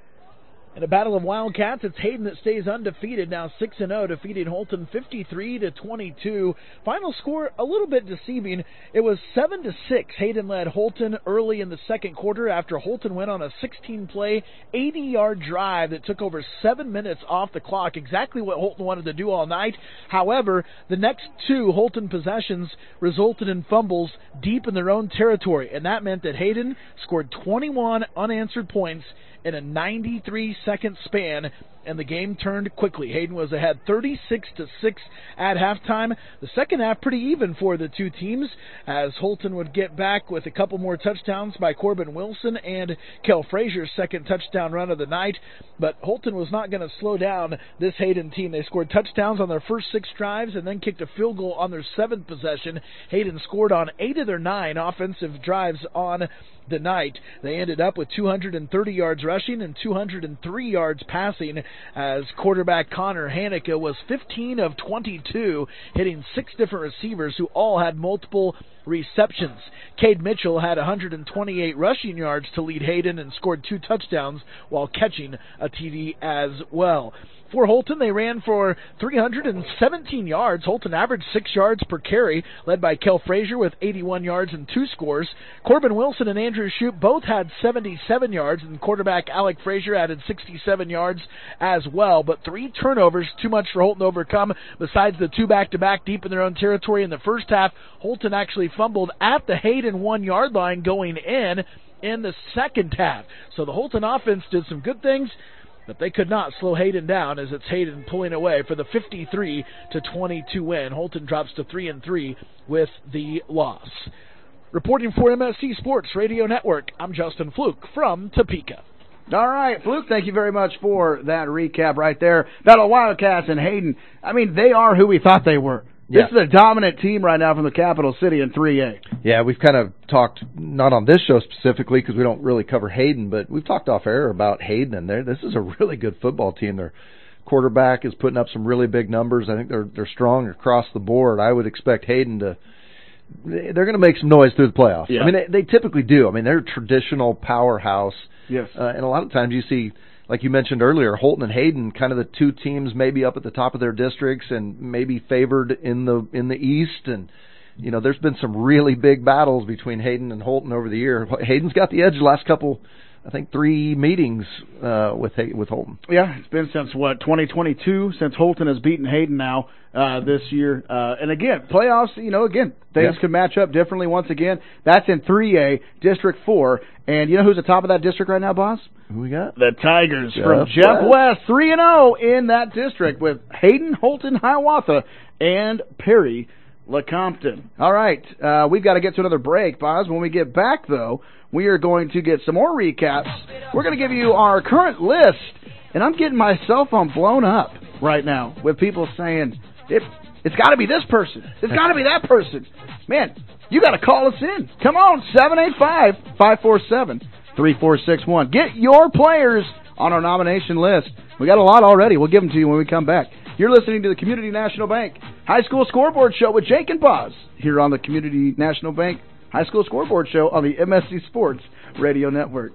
In a battle of Wildcats, it's Hayden that stays undefeated, now six and oh, defeating Holton fifty-three to twenty-two. Final score a little bit deceiving. It was seven to six. Hayden led Holton early in the second quarter after Holton went on a sixteen play, eighty yard drive that took over seven minutes off the clock, exactly what Holton wanted to do all night. However, the next two Holton possessions resulted in fumbles deep in their own territory, and that meant that Hayden scored twenty-one unanswered points in a ninety-three second span, and the game turned quickly. Hayden was ahead thirty-six to six at halftime. The second half pretty even for the two teams, as Holton would get back with a couple more touchdowns by Corbin Wilson and Kel Frazier's second touchdown run of the night. But Holton was not going to slow down this Hayden team. They scored touchdowns on their first six drives and then kicked a field goal on their seventh possession. Hayden scored on eight of their nine offensive drives on the night. They ended up with two hundred thirty yards rushing and two hundred three yards passing, as quarterback Connor Hanukkah was fifteen of twenty-two, hitting six different receivers who all had multiple receptions. Cade Mitchell had one hundred twenty-eight rushing yards to lead Hayden and scored two touchdowns while catching a T D as well. For Holton, they ran for three hundred seventeen yards. Holton averaged six yards per carry, led by Kel Frazier with eighty-one yards and two scores. Corbin Wilson and Andrew Shoup both had seventy-seven yards, and quarterback Alec Frazier added sixty-seven yards as well. But three turnovers, too much for Holton to overcome, besides the two back-to-back deep in their own territory. In the first half, Holton actually fumbled at the Hayden one-yard line going in in the second half. So the Holton offense did some good things, but they could not slow Hayden down, as it's Hayden pulling away for the fifty-three to twenty-two win. Holton drops to three and three with the loss. Reporting for M S C Sports Radio Network, I'm Justin Fluke from Topeka. All right, Fluke, thank you very much for that recap right there. Battle Wildcats and Hayden, I mean, they are who we thought they were. Yeah. This is a dominant team right now from the capital city in three A. Yeah, we've kind of talked, not on this show specifically because we don't really cover Hayden, but we've talked off air about Hayden, and they're, this is a really good football team. Their quarterback is putting up some really big numbers. I think they're they're strong across the board. I would expect Hayden to – they're going to make some noise through the playoffs. Yeah. I mean, they, they typically do. I mean, they're a traditional powerhouse. Yes. Uh, and a lot of times you see – like you mentioned earlier, Holton and Hayden, kind of the two teams maybe up at the top of their districts and maybe favored in the in the East. And, you know, there's been some really big battles between Hayden and Holton over the year. Hayden's got the edge the last couple, I think, three meetings uh, with with Holton. Yeah, it's been since, what, twenty twenty-two, since Holton has beaten Hayden now uh, this year. Uh, and, again, playoffs, you know, again, things yeah. could match up differently once again. That's in three A, District four. And you know who's at the top of that district right now, boss? Who we got? The Tigers Jeff from Jeff West. West, three and oh in that district with Hayden, Holton, Hiawatha, and Perry Lecompton. All right, uh, we've got to get to another break, boss. When we get back, though, we are going to get some more recaps. We're going to give you our current list, and I'm getting my cell phone blown up right now with people saying, it, it's got to be this person. It's got to be that person. Man, you got to call us in. Come on, seven eight five, five four seven, three four six one. Get your players on our nomination list. We got a lot already. We'll give them to you when we come back. You're listening to the Community National Bank High School Scoreboard Show with Jake and Boz here on the Community National Bank High School Scoreboard Show on the M S C Sports Radio Network.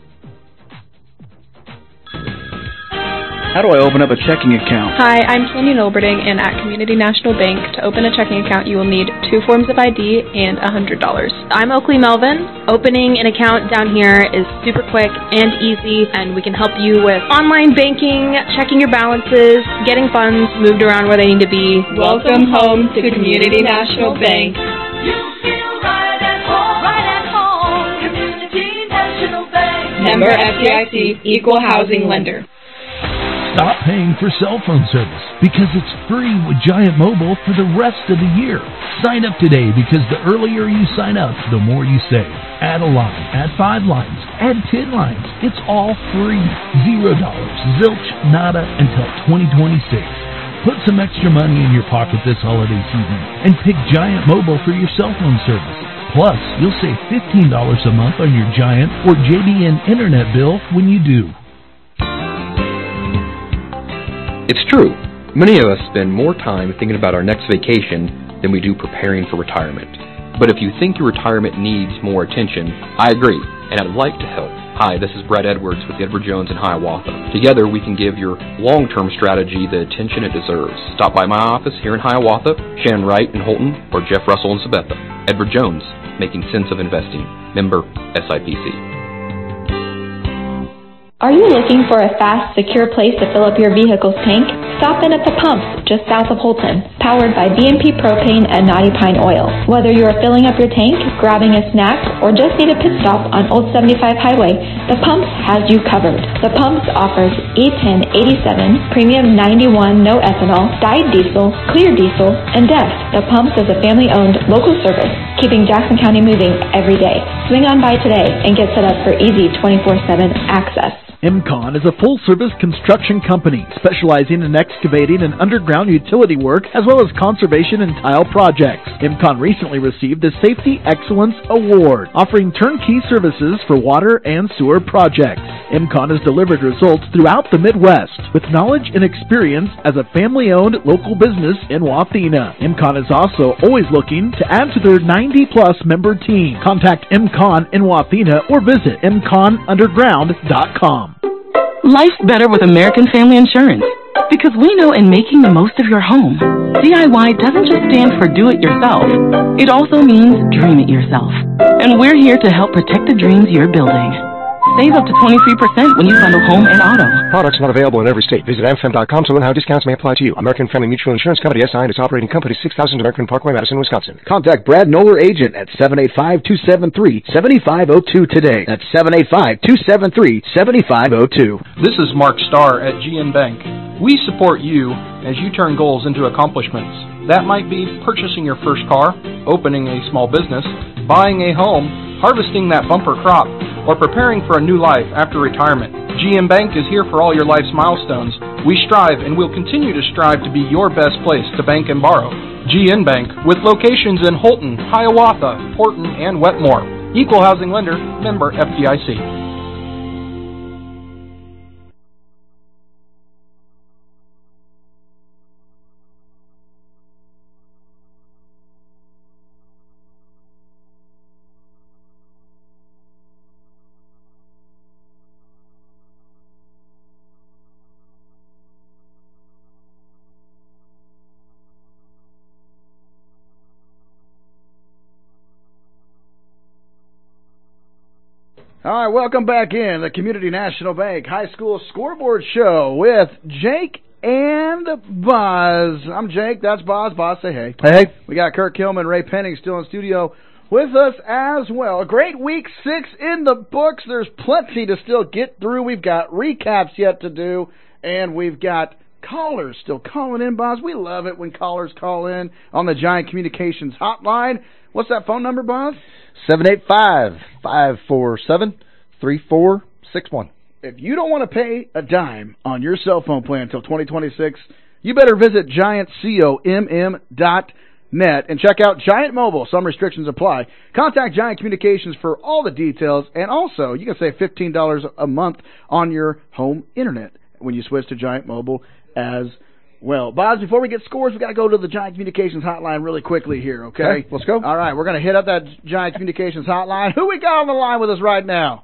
How do I open up a checking account? Hi, I'm Candy Nolberding, and at Community National Bank, to open a checking account, you will need two forms of I D and one hundred dollars. I'm Oakley Melvin. Opening an account down here is super quick and easy, and we can help you with online banking, checking your balances, getting funds moved around where they need to be. Welcome home to Community National Bank. You feel right at home, right at home. Community National Bank. Member F D I C, Equal Housing Lender. Stop paying for cell phone service because it's free with Giant Mobile for the rest of the year. Sign up today because the earlier you sign up, the more you save. Add a line, add five lines, add ten lines. It's all free. Zero dollars, zilch, nada until twenty twenty-six. Put some extra money in your pocket this holiday season and pick Giant Mobile for your cell phone service. Plus, you'll save fifteen dollars a month on your Giant or J B N internet bill when you do. It's true. Many of us spend more time thinking about our next vacation than we do preparing for retirement. But if you think your retirement needs more attention, I agree, and I'd like to help. Hi, this is Brad Edwards with Edward Jones in Hiawatha. Together, we can give your long-term strategy the attention it deserves. Stop by my office here in Hiawatha, Shannon Wright in Holton, or Jeff Russell in Sabetha. Edward Jones, making sense of investing. Member S I P C. Are you looking for a fast, secure place to fill up your vehicle's tank? Stop in at the pumps just south of Holton, powered by B and P Propane and Knotty Pine Oil. Whether you are filling up your tank, grabbing a snack, or just need a pit stop on Old seventy-five Highway, the Pumps has you covered. The Pumps offers E ten eighty-seven, Premium ninety-one no ethanol, dyed diesel, clear diesel, and D E F. The Pumps is a family-owned local service, keeping Jackson County moving every day. Swing on by today and get set up for easy twenty-four seven access. M-Con is a full-service construction company specializing in excavating and underground utility work as well as conservation and tile projects. M-Con recently received the Safety Excellence Award, offering turnkey services for water and sewer projects. M-Con has delivered results throughout the Midwest with knowledge and experience as a family-owned local business in Wathena. M-Con is also always looking to add to their ninety plus member team. Contact M-Con in Wathena or visit m con underground dot com. Life's better with American Family Insurance. Because we know in making the most of your home, D I Y doesn't just stand for do it yourself. It also means dream it yourself. And we're here to help protect the dreams you're building. Save up to twenty-three percent when you bundle home and auto. Products not available in every state. Visit amfam dot com to learn how discounts may apply to you. American Family Mutual Insurance Company, S I and its operating company, six thousand American Parkway, Madison, Wisconsin. Contact Brad Noller, agent at seven eight five, two seven three, seven five zero two today. That's seven eight five, two seven three, seven five zero two. This is Mark Starr at G N Bank. We support you as you turn goals into accomplishments. That might be purchasing your first car, opening a small business, buying a home, harvesting that bumper crop, or preparing for a new life after retirement. G M Bank is here for all your life's milestones. We strive and will continue to strive to be your best place to bank and borrow. G N Bank, with locations in Holton, Hiawatha, Horton, and Wetmore. Equal housing lender, member F D I C. All right, welcome back in the Community National Bank High School Scoreboard Show with Jake and Boz. I'm Jake, that's Boz. Boz, say hey. Hey. We got Kirk Hillman, Ray Penning still in studio with us as well. A great week six in the books. There's plenty to still get through. We've got recaps yet to do, and we've got callers still calling in, Boz. We love it when callers call in on the Giant Communications hotline. What's that phone number, Boz? seven eight five, five four seven, three four six one. If you don't want to pay a dime on your cell phone plan until twenty twenty-six, you better visit giant comm dot net and check out Giant Mobile. Some restrictions apply. Contact Giant Communications for all the details, and also you can save fifteen dollars a month on your home internet when you switch to Giant Mobile as well. Boz, before we get scores, we've got to go to the Giant Communications hotline really quickly here, okay? Okay, let's go. All right, we're going to hit up that Giant Communications hotline. Who we got on the line with us right now?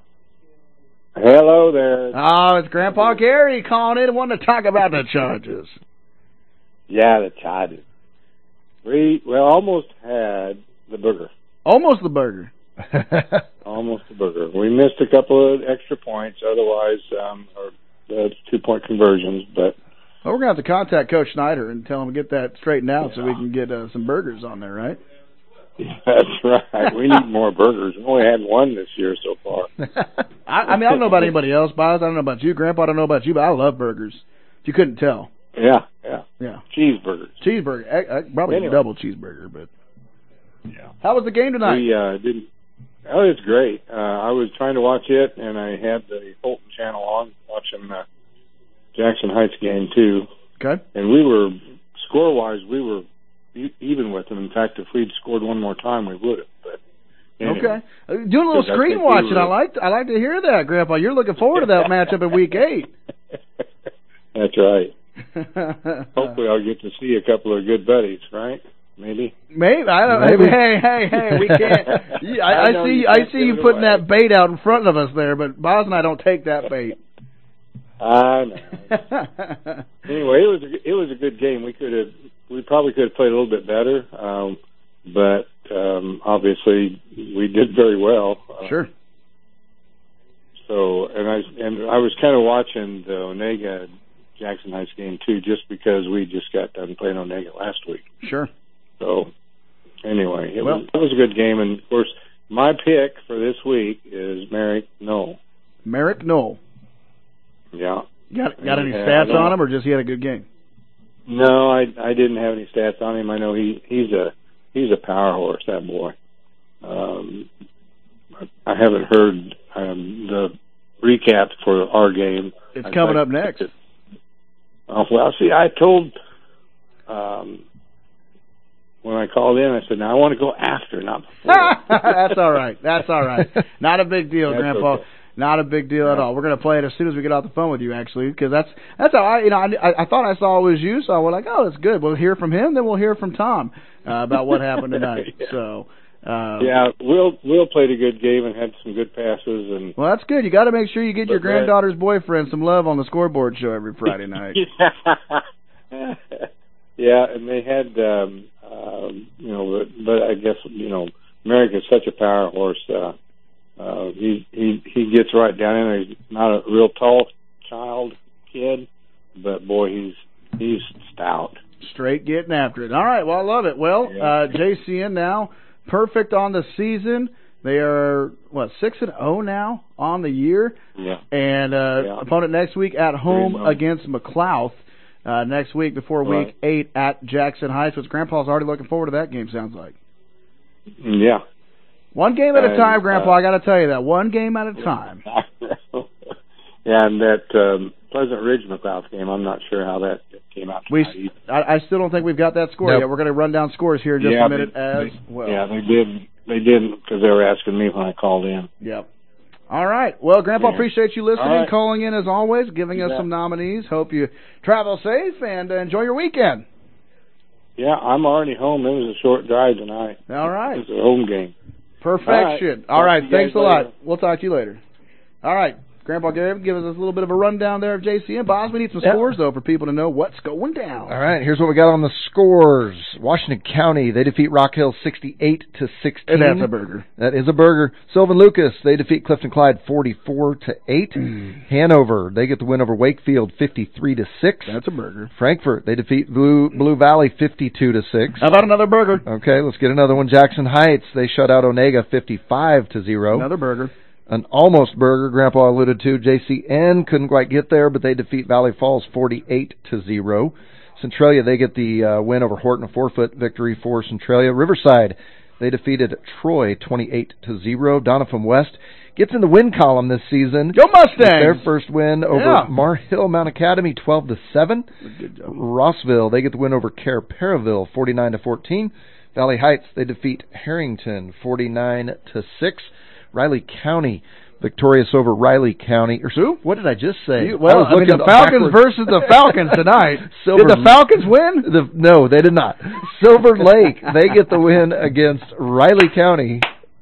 Hello there. Oh, it's Grandpa Gary calling in and wanting to talk about the Chargers. Yeah, the Chargers. We, well, almost had the burger. Almost the burger. Almost the burger. We missed a couple of extra points, otherwise, um, or the two-point conversions, but... Well, we're going to have to contact Coach Snyder and tell him to get that straightened out so we can get uh, some burgers on there, right? That's right. We need more burgers. We only had one this year so far. I, I mean, I don't know about anybody else, Boz. I don't know about you. Grandpa, I don't know about you, but I love burgers. If you couldn't tell. Yeah, yeah. Yeah. Cheeseburgers. Cheeseburger. I, I, probably Anyway. a double cheeseburger, but... Yeah. How was the game tonight? We uh, didn't... Oh, it's great. Uh, I was trying to watch it, and I had the Holton channel on, watching the Jackson Heights game, too. Okay. And we were, score-wise, we were e- even with them. In fact, if we'd scored one more time, we would have. But anyway, okay. Uh, Doing a little screen watching. We were, I like I like to hear that, Grandpa. You're looking forward to that matchup in week eight. That's right. Hopefully I'll get to see a couple of good buddies, right? Maybe. Maybe. I don't Maybe. Hey, hey, hey, we can't. I, I, I see I see you putting away. that bait out in front of us there, but Boz and I don't take that bait. I know. Anyway, it was a, it was a good game. We could have we probably could have played a little bit better, um, but um, obviously we did very well. Uh, sure. So, and I and I was kind of watching the Onega Jackson Heights game too, just because we just got done playing Onega last week. Sure. So, anyway, it well, was it was a good game, and of course, my pick for this week is Merrick Knoll. Merrick Knoll. Yeah. Got got any stats on him, or just he had a good game? No, I I didn't have any stats on him. I know he he's a he's a power horse, that boy. Um, I haven't heard um, the recap for our game. It's coming I, up next. Uh, well, see, I told um, when I called in, I said, "Now I want to go after, not before." That's all right. That's all right. Not a big deal, That's Grandpa. Okay. Not a big deal at all. We're going to play it as soon as we get off the phone with you, actually, because that's that's how I, you know, I, I thought I saw it was you, so we're like, oh, that's good. We'll hear from him, then we'll hear from Tom uh, about what happened tonight. yeah. So, uh, yeah, Will Will played a good game and had some good passes, and well, that's good. You got to make sure you get your that, granddaughter's boyfriend some love on the scoreboard show every Friday night. yeah. yeah, and they had, um, um, you know, but, but I guess you know, Merrick is such a power horse. Uh, Uh, he he he gets right down in there. He's not a real tall child kid, but boy, he's he's stout. Straight getting after it. All right, well, I love it. Well, yeah. uh, J C N now perfect on the season. They are what six and zero now on the year. Yeah. And uh, yeah. opponent next week at home against McLouth. Uh, next week before right. week eight at Jackson Heights, which Grandpa's already looking forward to that game. Sounds like. Yeah. One game at a and, time, Grandpa. Uh, I got to tell you that. One game at a time. yeah, and that um, Pleasant Ridge McLouth game, I'm not sure how that came out. We, I, I still don't think we've got that score nope. yet. We're going to run down scores here in just yeah, a minute they, as they, well. Yeah, they did. They didn't because they were asking me when I called in. Yep. All right. Well, Grandpa, yeah. appreciate you listening, right. calling in as always, giving us yeah. some nominees. Hope you travel safe and uh, enjoy your weekend. Yeah, I'm already home. It was a short drive tonight. All right. It was a home game. Perfection. All right. All right. Thanks a lot. Later. We'll talk to you later. All right. Grandpa Gary, give us a little bit of a rundown there of J C N. Boz, we need some yep. scores, though, for people to know what's going down. All right, here's what we got on the scores. Washington County, they defeat Rock Hill sixty-eight to sixteen. And that's a burger. That is a burger. Sylvan Lucas, they defeat Clifton Clyde forty-four to eight. Hanover, they get the win over Wakefield fifty-three to six. That's a burger. Frankfort, they defeat Blue Blue Valley fifty-two to six. How about another burger? Okay, let's get another one. Jackson Heights, they shut out Onega fifty-five to zero. Another burger. An almost burger, Grandpa alluded to. J C N couldn't quite get there, but they defeat Valley Falls forty-eight to zero. Centralia, they get the uh, win over Horton, a four-foot victory for Centralia. Riverside, they defeated Troy twenty-eight to zero. Doniphan West gets in the win column this season. Go Mustangs! Their first win over yeah. Mar Hill Mount Academy, twelve to seven. Rossville, they get the win over Care Periville, forty-nine to fourteen. Valley Heights, they defeat Harrington, forty-nine to six. Riley County, victorious over Riley County. Or so, what did I just say? You, well, I, I mean, the Falcons backwards. versus the Falcons tonight. Silver, did the Falcons win? The, no, they did not. Silver Lake, they get the win against Riley County.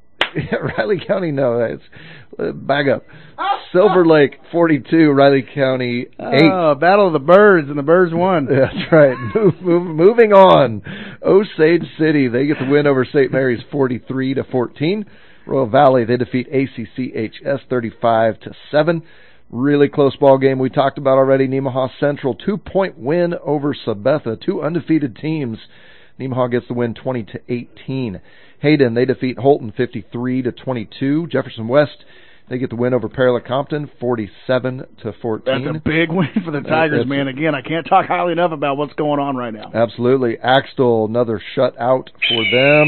Riley County, no, it's uh, back up. Silver Lake forty-two, Riley County eight. Oh, Battle of the Birds, and the Birds won. That's right. Move, move, moving on. Osage City, they get the win over Saint Mary's forty-three to fourteen. Royal Valley, they defeat A C C H S thirty-five to seven. Really close ball game we talked about already. Nemaha Central, two-point win over Sabetha. Two undefeated teams. Nemaha gets the win twenty to eighteen. Hayden, they defeat Holton fifty-three to twenty-two. Jefferson West, they get the win over Pearl Compton forty-seven to fourteen. That's a big win for the Tigers, That's, man. Again, I can't talk highly enough about what's going on right now. Absolutely. Axtell, another shutout for them.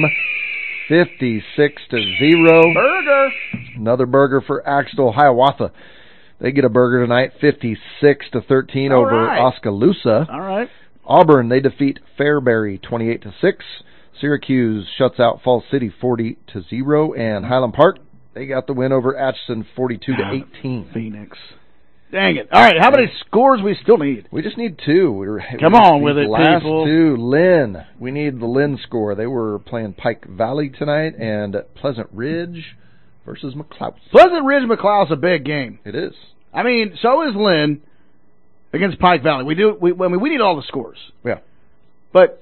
fifty-six to zero. Burger. Another burger for Axtell. Hiawatha, They get a burger tonight, fifty-six to thirteen All over right. Oskaloosa. All right. Auburn, they defeat Fairbury twenty-eight to six. Syracuse shuts out Falls City forty to zero, and Highland Park, they got the win over Atchison forty-two to eighteen. Phoenix. Dang it. All right, how many scores we still need? We just need two. We're, Come we on need with the it, last people. two. Lynn. We need the Lynn score. They were playing Pike Valley tonight, and Pleasant Ridge versus McLeod. Pleasant Ridge McLeod's a big game. It is. I mean, so is Lynn against Pike Valley. We do. We, I mean, we need all the scores. Yeah. But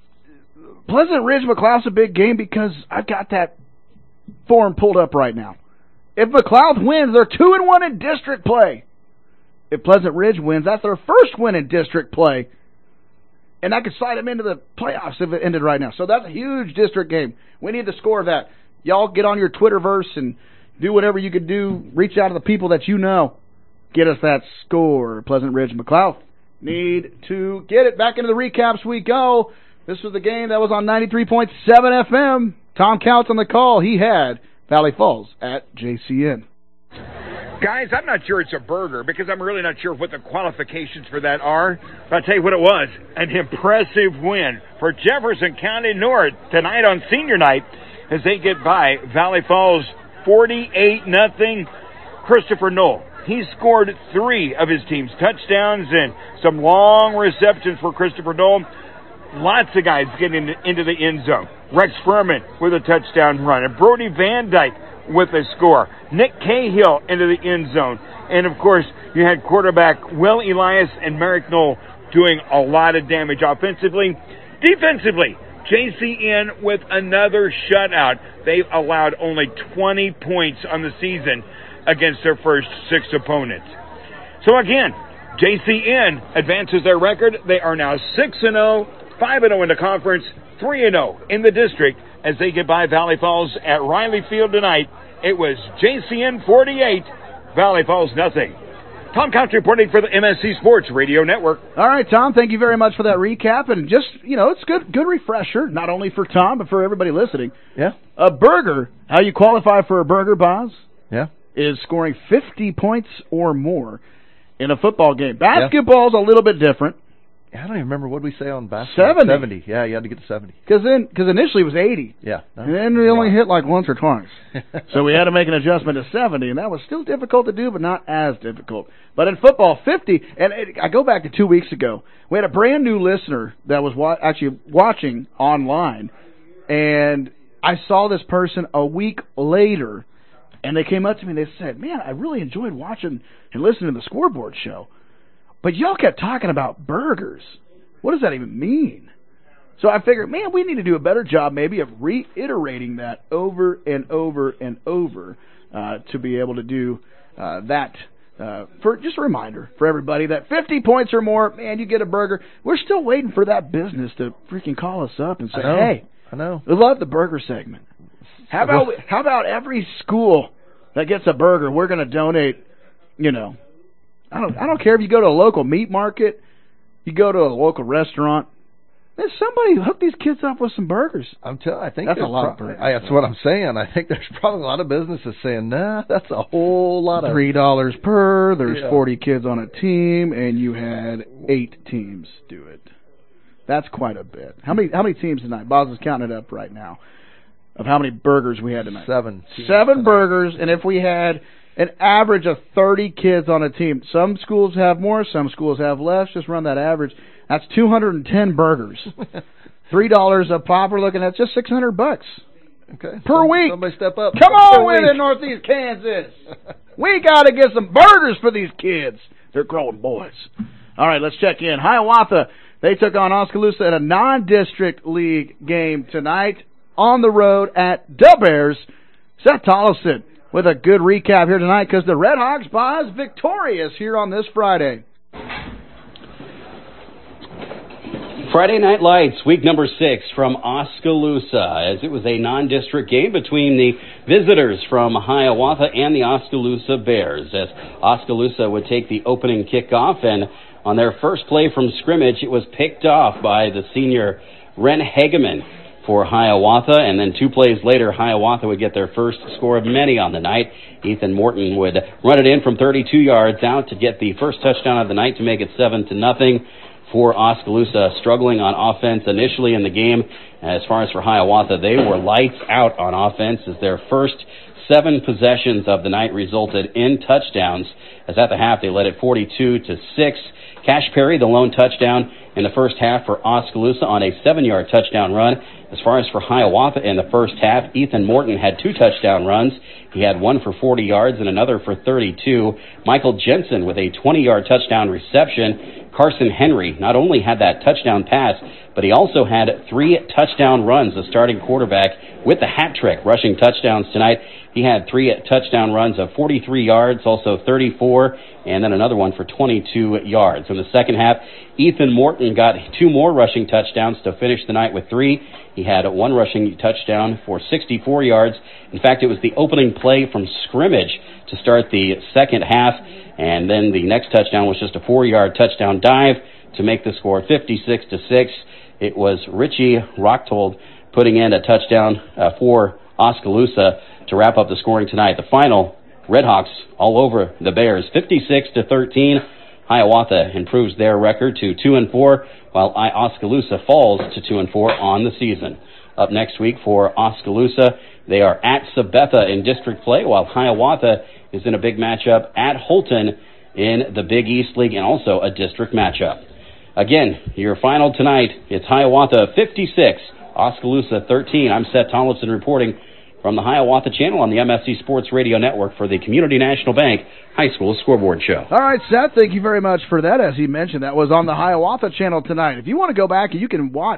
Pleasant Ridge McLeod's a big game because I've got that form pulled up right now. If McLeod wins, they're two and one in district play. If Pleasant Ridge wins, that's their first win in district play. And that could slide them into the playoffs if it ended right now. So that's a huge district game. We need the score of that. Y'all get on your Twitterverse and do whatever you could do. Reach out to the people that you know. Get us that score. Pleasant Ridge McLeod need to get it. Back into the recaps we go. This was the game that was on ninety-three point seven F M. Tom Couch on the call. He had Valley Falls at J C N. Guys, I'm not sure it's a burger because I'm really not sure what the qualifications for that are. But I'll tell you what it was. An impressive win for Jefferson County North tonight on senior night as they get by Valley Falls forty-eight nothing. Christopher Knoll. He scored three of his team's touchdowns and some long receptions for Christopher Knoll. Lots of guys getting into the end zone. Rex Furman with a touchdown run. And Brody Van Dyke with a score. Nick Cahill into the end zone. And, of course, you had quarterback Will Elias and Merrick Knoll doing a lot of damage offensively. Defensively, J C N with another shutout. They've allowed only twenty points on the season against their first six opponents. So, again, J C N advances their record. They are now six and oh, five and oh in the conference, three and oh in the district as they get by Valley Falls at Riley Field tonight. It was J C N forty-eight, Valley Falls nothing. Tom Couch reporting for the M S C Sports Radio Network. All right, Tom, thank you very much for that recap. And just, you know, it's good good refresher, not only for Tom, but for everybody listening. Yeah. A burger, how you qualify for a burger, Boz? Yeah. Is scoring fifty points or more in a football game. Basketball's yeah. a little bit different. I don't even remember what we say on basketball. seventy. seventy. Yeah, you had to get to seventy. Because then, because initially it was eighty. Yeah. And then we only hit like once or twice. So we had to make an adjustment to seventy, and that was still difficult to do, but not as difficult. But in football, fifty, and it, I go back to two weeks ago. We had a brand new listener that was wa- actually watching online, and I saw this person a week later, and they came up to me and they said, man, I really enjoyed watching and listening to the scoreboard show. But y'all kept talking about burgers. What does that even mean? So I figured, man, we need to do a better job maybe of reiterating that over and over and over uh, to be able to do uh, that. Uh, for just a reminder for everybody that fifty points or more, man, you get a burger. We're still waiting for that business to freaking call us up and say, I know, hey, I know. we love the burger segment. How about how about every school that gets a burger, we're going to donate, you know, I don't I don't care if you go to a local meat market, you go to a local restaurant. There's somebody hook these kids up with some burgers. I'm telling. I think that's a there's lot pro- of burgers. I, that's what I'm saying. I think there's probably a lot of businesses saying, nah, that's a whole lot of three dollars per. There's yeah. forty kids on a team, and you had eight teams do it. That's quite a bit. How many how many teams tonight? Boz is counting it up right now of how many burgers we had tonight. Seven. Seven burgers, and if we had an average of thirty kids on a team, some schools have more, some schools have less. Just run that average. That's two hundred ten burgers. three dollars a pop. We're looking at just six hundred bucks. Okay. Per Some, week. Somebody step up. Come on per with week. it, Northeast Kansas. We got to get some burgers for these kids. They're growing boys. All right, let's check in. Hiawatha, they took on Oskaloosa in a non-district league game tonight on the road at the Bears. Seth Tollefson with a good recap here tonight because the Red Hawks Boz victorious here on this Friday. Friday Night Lights, week number six from Oskaloosa, as it was a non-district game between the visitors from Hiawatha and the Oskaloosa Bears, as Oskaloosa would take the opening kickoff, and on their first play from scrimmage, it was picked off by the senior Ren Hageman. for Hiawatha, and then two plays later, Hiawatha would get their first score of many on the night. Ethan Morton would run it in from thirty-two yards out to get the first touchdown of the night to make it seven to nothing for Oskaloosa. Struggling on offense initially in the game. As far as for Hiawatha, they were lights out on offense as their first seven possessions of the night resulted in touchdowns. As at the half, they led it forty-two to six. Cash Perry, the lone touchdown in the first half for Oskaloosa on a seven-yard touchdown run. As far as for Hiawatha in the first half, Ethan Morton had two touchdown runs. He had one for forty yards and another for thirty-two. Michael Jensen with a twenty-yard touchdown reception. Carson Henry not only had that touchdown pass, but he also had three touchdown runs, the starting quarterback, with the hat trick, rushing touchdowns tonight. He had three touchdown runs of forty-three yards, also thirty-four, and then another one for twenty-two yards. In the second half, Ethan Morton got two more rushing touchdowns to finish the night with three. He had one rushing touchdown for sixty-four yards. In fact, it was the opening play from scrimmage to start the second half, and then the next touchdown was just a four-yard touchdown dive to make the score fifty-six to six. It was Richie Rocktold putting in a touchdown uh, for Oskaloosa to wrap up the scoring tonight. The final, Redhawks all over the Bears, fifty-six to thirteen. Hiawatha improves their record to two and four, while Oskaloosa falls to two and four on the season. Up next week for Oskaloosa, they are at Sabetha in district play, while Hiawatha is in a big matchup at Holton in the Big East League and also a district matchup. Again, your final tonight, it's Hiawatha fifty-six, Oskaloosa thirteen. I'm Seth Tollefson reporting from the Hiawatha Channel on the M S C Sports Radio Network for the Community National Bank High School Scoreboard Show. All right, Seth, thank you very much for that. As he mentioned, that was on the Hiawatha Channel tonight. If you want to go back, you can watch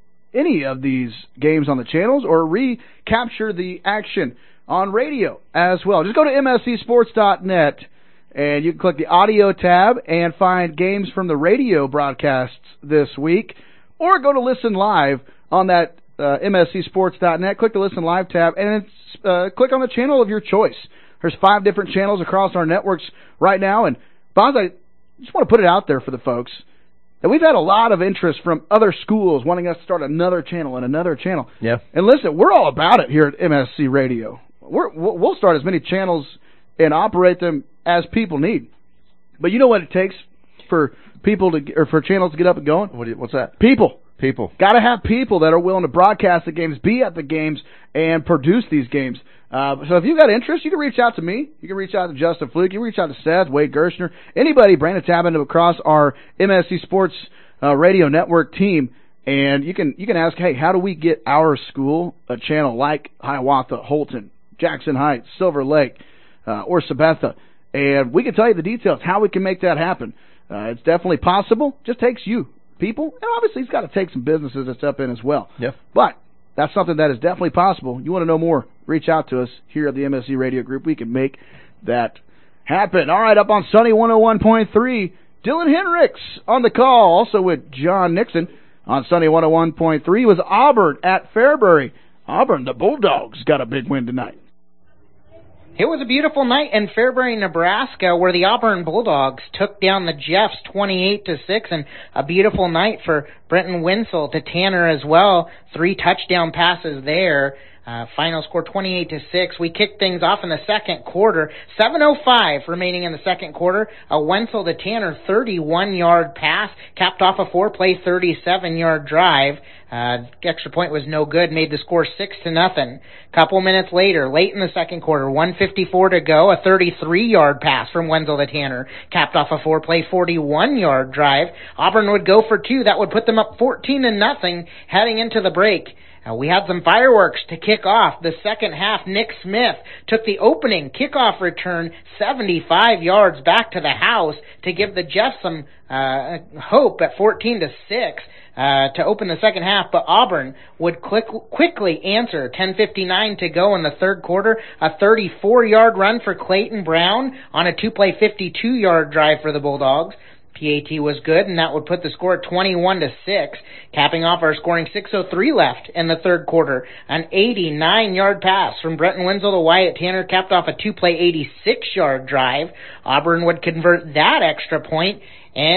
any of these games on the channels or recapture the action on radio as well. Just go to M S C sports dot net and you can click the audio tab and find games from the radio broadcasts this week, or go to listen live on that uh, M S C sports dot net. Click the listen live tab and it's, uh, click on the channel of your choice. There's five different channels across our networks right now, and Bonds, I just want to put it out there for the folks that we've had a lot of interest from other schools wanting us to start another channel and another channel. Yeah. And listen, we're all about it here at M S C Radio. We're, we'll start as many channels and operate them as people need. But you know what it takes for people to, or for channels to get up and going? What, what's that? People. People. Got to have people that are willing to broadcast the games, be at the games, and produce these games. Uh, so if you've got interest, you can reach out to me. You can reach out to Justin Fluke. You can reach out to Seth, Wade Gershner, anybody, Brandon Tabin, across our M S C Sports uh, Radio Network team. And you can you can ask, hey, how do we get our school a channel like Hiawatha, Holton, Jackson Heights, Silver Lake, uh, or Sabetha? And we can tell you the details, how we can make that happen. Uh, it's definitely possible. Just takes you, people. And obviously it's got to take some businesses to step in as well. Yeah. But that's something that is definitely possible. You want to know more, reach out to us here at the M S C Radio Group. We can make that happen. All right, up on Sunny one oh one point three, Dylan Hendricks on the call, also with John Nixon. On Sunny one oh one point three was Auburn at Fairbury. Auburn, the Bulldogs, got a big win tonight. It was a beautiful night in Fairbury, Nebraska, where the Auburn Bulldogs took down the Jeffs twenty-eight to six, and a beautiful night for Brenton Winsel to Tanner as well. Three touchdown passes there. Uh, final score twenty-eight to six. We kicked things off in the second quarter. seven oh five remaining in the second quarter. A Wenzel to Tanner thirty-one yard pass, capped off a four-play thirty-seven yard drive. Uh, extra point was no good, made the score six to nothing. Couple minutes later, late in the second quarter, one fifty-four to go, a thirty-three yard pass from Wenzel to Tanner, capped off a four-play forty-one yard drive. Auburn would go for two. That would put them up fourteen to nothing heading into the break. Uh, we had some fireworks to kick off the second half. Nick Smith took the opening kickoff return seventy-five yards back to the house to give the Jeffs some uh, hope at fourteen to six uh, to open the second half. But Auburn would quick, quickly answer. ten fifty-nine to go in the third quarter. A thirty-four yard run for Clayton Brown on a two-play fifty-two yard drive for the Bulldogs. P A T was good, and that would put the score at twenty-one to six, capping off our scoring six oh three left in the third quarter. An eighty-nine yard pass from Brenton Winsel to Wyatt Tanner capped off a two-play eighty-six yard drive. Auburn would convert that extra point, and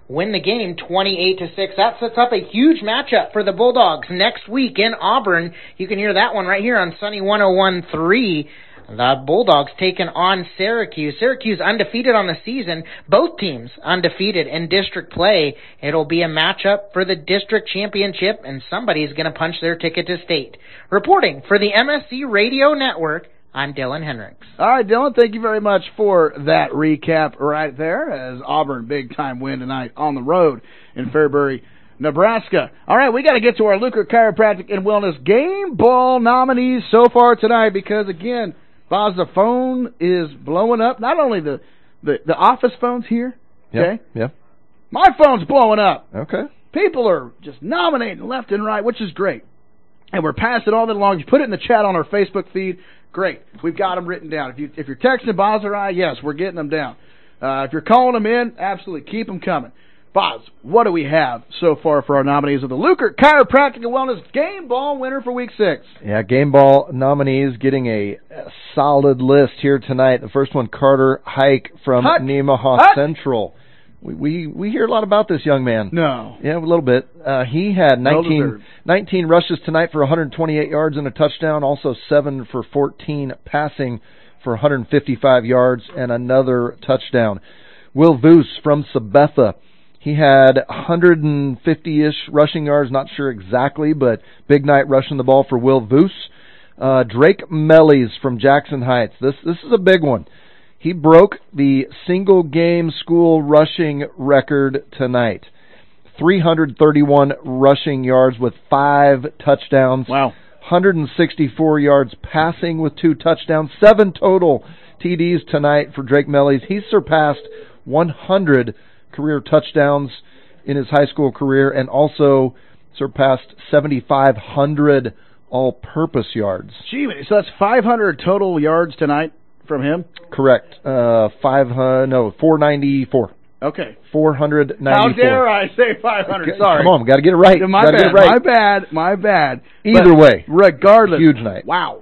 win the game twenty-eight to six. That sets up a huge matchup for the Bulldogs next week in Auburn. You can hear that one right here on Sunny one oh one point three. The Bulldogs taking on Syracuse. Syracuse undefeated on the season. Both teams undefeated in district play. It'll be a matchup for the district championship, and somebody's going to punch their ticket to state. Reporting for the M S C Radio Network, I'm Dylan Hendricks. All right, Dylan, thank you very much for that recap right there as Auburn big-time win tonight on the road in Fairbury, Nebraska. All right, we got to get to our Luker Chiropractic and Wellness game ball nominees so far tonight because, again, Boz, the phone is blowing up. Not only the, the, the office phones here, okay? Yeah, yeah. My phone's blowing up. Okay. People are just nominating left and right, which is great. And we're passing all that along. You put it in the chat on our Facebook feed. Great. We've got them written down. If, you, if you're texting Boz or I, yes, we're getting them down. Uh, if you're calling them in, absolutely, keep them coming. Boz, what do we have so far for our nominees of the Luker Chiropractic and Wellness Game Ball winner for Week six? Yeah, Game Ball nominees getting a, a solid list here tonight. The first one, Carter Hike from Hut. Nemaha Hut. Central. We, we we hear a lot about this young man. No. Yeah, a little bit. Uh, he had nineteen, Well-deserved. nineteen rushes tonight for one hundred twenty-eight yards and a touchdown, also seven for fourteen passing for one hundred fifty-five yards and another touchdown. Will Voos from Sabetha. He had one hundred fifty-ish rushing yards, not sure exactly, but big night rushing the ball for Will Voos. Uh, Drake Mellies from Jackson Heights. This this is a big one. He broke the single-game school rushing record tonight. three hundred thirty-one rushing yards with five touchdowns. Wow. one hundred sixty-four yards passing with two touchdowns. Seven total T Ds tonight for Drake Mellies. He's surpassed one hundred career touchdowns in his high school career and also surpassed seventy-five hundred all-purpose yards. Gee, so that's five hundred total yards tonight from him? Correct. Uh, five hundred, no, four ninety-four. Okay. four hundred ninety-four. How dare I say five hundred? Okay, Sorry. Come on, got to get it right. My gotta bad, get it right. my bad, my bad. Either But way, regardless. huge night. Wow.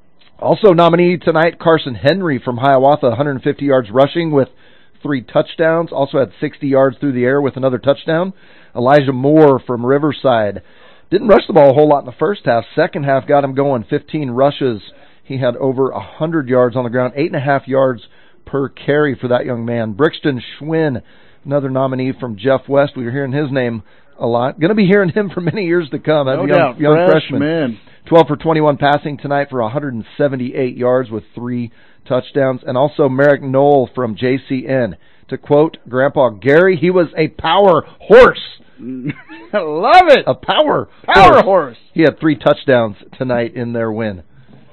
Also nominee tonight, Carson Henry from Hiawatha, one hundred fifty yards rushing with three touchdowns. Also had sixty yards through the air with another touchdown. Elijah Moore from Riverside. Didn't rush the ball a whole lot in the first half. Second half got him going, fifteen rushes. He had over one hundred yards on the ground, eight and a half yards per carry for that young man. Brixton Schwinn, another nominee from Jeff West. We were hearing his name a lot. Going to be hearing him for many years to come. No young, doubt. young Freshman. freshman. twelve for twenty-one passing tonight for one hundred seventy-eight yards with three touchdowns. And also Merrick Knoll from J C N. To quote Grandpa Gary, he was a power horse. I love it. A power Power horse. horse. He had three touchdowns tonight in their win.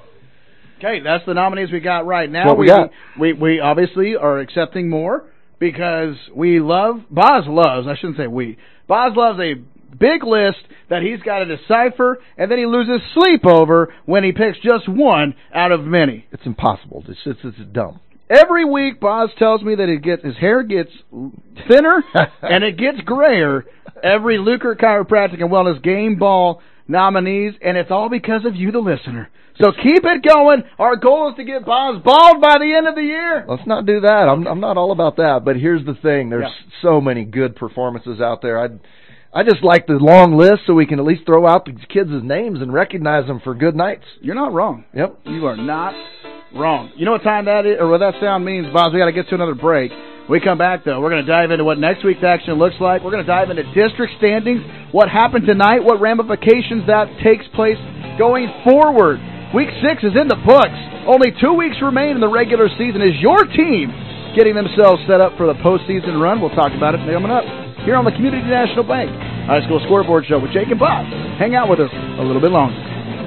Okay, that's the nominees we got right now. What we got. We, we obviously are accepting more because we love, Boz loves, I shouldn't say we, Boz loves a big list that he's got to decipher, and then he loses sleep over when he picks just one out of many. It's impossible. It's just, it's dumb. Every week, Boz tells me that it gets his hair gets thinner and it gets grayer. Every Luker Chiropractic and Wellness Game Ball nominees, and it's all because of you, the listener. So keep it going. Our goal is to get Boz bald by the end of the year. Let's not do that. I'm I'm not all about that. But here's the thing: there's Yeah. so many good performances out there. I I just like the long list so we can at least throw out the kids' names and recognize them for good nights. You're not wrong. Yep. You are not wrong. You know what time that is, or what that sound means, Boz? We got to get to another break. When we come back, though, we're going to dive into what next week's action looks like. We're going to dive into district standings, what happened tonight, what ramifications that takes place going forward. Week six is in the books. Only two weeks remain in the regular season. Is your team getting themselves set up for the postseason run? We'll talk about it coming up here on the Community National Bank High School Scoreboard Show with Jake and Bob. Hang out with us a little bit longer.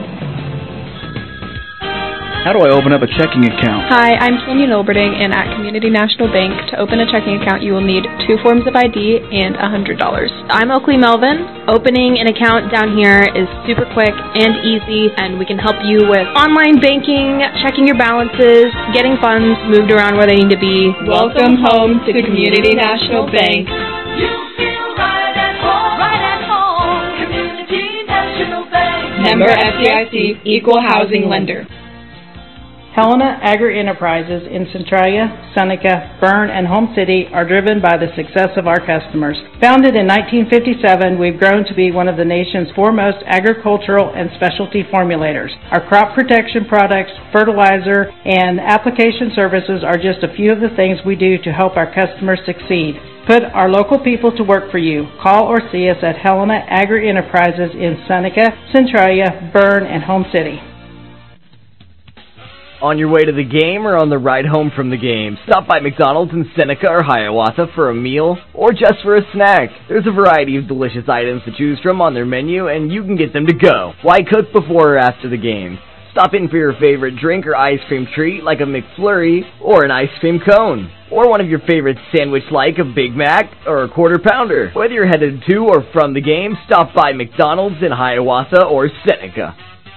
How do I open up a checking account? Hi, I'm Canyon Olberding, and at Community National Bank, to open a checking account, you will need two forms of I D and one hundred dollars. I'm Oakley Melvin. Opening an account down here is super quick and easy, and we can help you with online banking, checking your balances, getting funds moved around where they need to be. Welcome home to Community National Bank. You feel right at home, right at home. Community National Bank. Member F D I C, Equal Housing Lender. Helena Agri-Enterprises in Centralia, Seneca, Bern, and Home City are driven by the success of our customers. Founded in nineteen fifty-seven, we've grown to be one of the nation's foremost agricultural and specialty formulators. Our crop protection products, fertilizer, and application services are just a few of the things we do to help our customers succeed. Put our local people to work for you. Call or see us at Helena Agri-Enterprises in Seneca, Centralia, Bern, and Home City. On your way to the game or on the ride home from the game, stop by McDonald's in Seneca or Hiawatha for a meal or just for a snack. There's a variety of delicious items to choose from on their menu, and you can get them to go. Why cook before or after the game? Stop in for your favorite drink or ice cream treat like a McFlurry or an ice cream cone. Or one of your favorite sandwich like a Big Mac or a Quarter Pounder. Whether you're headed to or from the game, stop by McDonald's in Hiawatha or Seneca.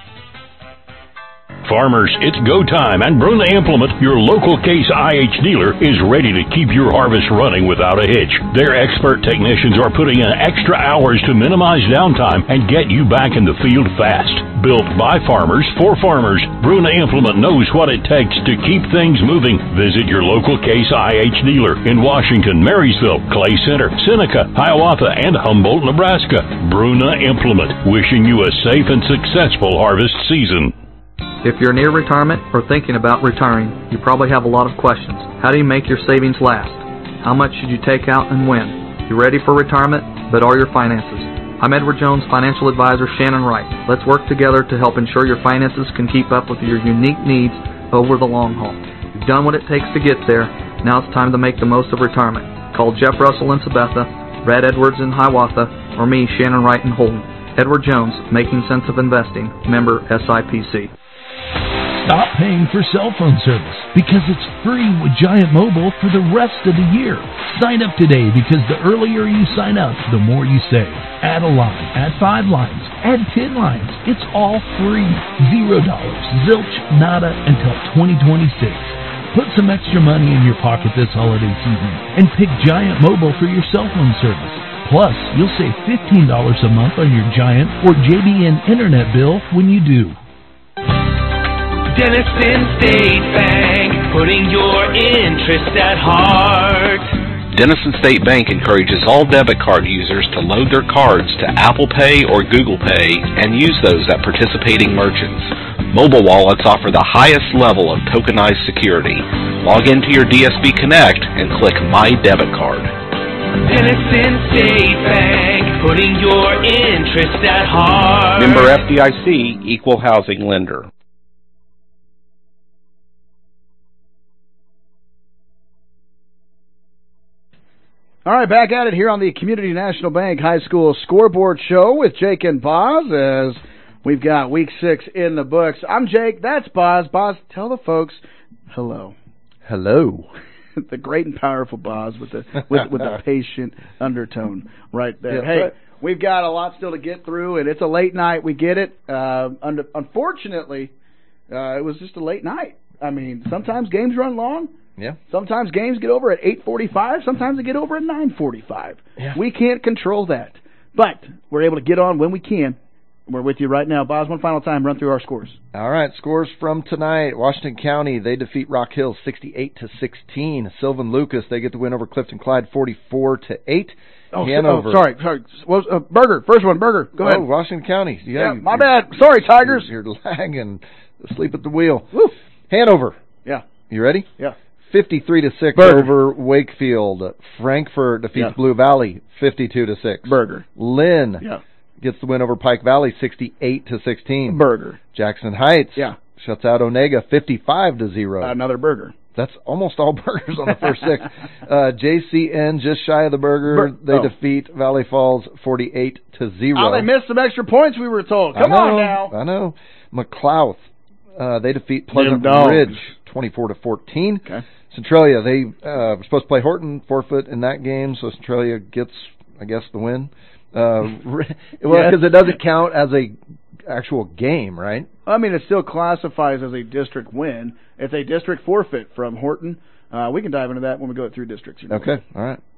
Farmers, it's go time, and Bruna Implement, your local Case I H dealer, is ready to keep your harvest running without a hitch. Their expert technicians are putting in extra hours to minimize downtime and get you back in the field fast. Built by farmers for farmers, Bruna Implement knows what it takes to keep things moving. Visit your local Case I H dealer in Washington, Marysville, Clay Center, Seneca, Hiawatha, and Humboldt, Nebraska. Bruna Implement, wishing you a safe and successful harvest season. If you're near retirement or thinking about retiring, you probably have a lot of questions. How do you make your savings last? How much should you take out and when? You're ready for retirement, but are your finances? I'm Edward Jones financial advisor Shannon Wright. Let's work together to help ensure your finances can keep up with your unique needs over the long haul. You've done what it takes to get there. Now it's time to make the most of retirement. Call Jeff Russell in Sabetha, Brad Edwards in Hiawatha, or me, Shannon Wright in Holden. Edward Jones, Making Sense of Investing, member S I P C. Stop paying for cell phone service because it's free with Giant Mobile for the rest of the year. Sign up today because the earlier you sign up, the more you save. Add a line, add five lines, add ten lines. It's all free. Zero dollars, zilch, nada until twenty twenty-six. Put some extra money in your pocket this holiday season and pick Giant Mobile for your cell phone service. Plus, you'll save fifteen dollars a month on your Giant or J B N internet bill when you do. Denison State Bank, putting your interest at heart. Denison State Bank encourages all debit card users to load their cards to Apple Pay or Google Pay and use those at participating merchants. Mobile wallets offer the highest level of tokenized security. Log into your D S B Connect and click My Debit Card. Denison State Bank, putting your interest at heart. Member F D I C, Equal Housing Lender. All right, back at it here on the Community National Bank High School Scoreboard Show with Jake and Boz as we've got week six in the books. I'm Jake, that's Boz. Boz, tell the folks hello. Hello. The great and powerful Boz with the with, with the patient undertone right there. Yeah, hey, right. We've got a lot still to get through, and it's a late night. We get it. Uh, un- unfortunately, uh, it was just a late night. I mean, sometimes games run long. Yeah. Sometimes games get over at eight forty-five. Sometimes they get over at nine forty-five. Yeah. We can't control that. But we're able to get on when we can. We're with you right now. Boz, one final time, run through our scores. All right, scores from tonight. Washington County, they defeat Rock Hill sixty-eight to sixteen. Sylvan Lucas, they get the win over Clifton Clyde forty-four to eight. Oh, Hanover. oh sorry. sorry. What was, uh, Burger, first one, Burger. Go ahead. Oh, Washington County. Yeah, you, my bad. Sorry, Tigers. You're, you're lagging. Asleep at the wheel. Woo. Hanover. Yeah. You ready? Yeah. fifty-three to six Burger. over Wakefield. Frankfurt defeats Yeah. Blue Valley fifty-two to six. Burger. Lynn Yeah. gets the win over Pike Valley sixty-eight to sixteen. Burger. Jackson Heights Yeah. shuts out Onega fifty-five to zero. Another burger. That's almost all burgers on the first six. Uh, J C N just shy of the burger. Bur- they oh. defeat Valley Falls forty-eight to zero. Oh, they missed some extra points, we were told. Come I know, on now. I know. McLouth, uh, they defeat Pleasant Them dogs. Ridge twenty-four to fourteen. Okay. Centralia, they uh, were supposed to play Horton, forfeit in that game, so Centralia gets, I guess, the win. Uh, re- well, because Yes. it doesn't count as a actual game, right? I mean, it still classifies as a district win. It's a district forfeit from Horton. Uh, we can dive into that when we go through districts. You know. Okay, all right.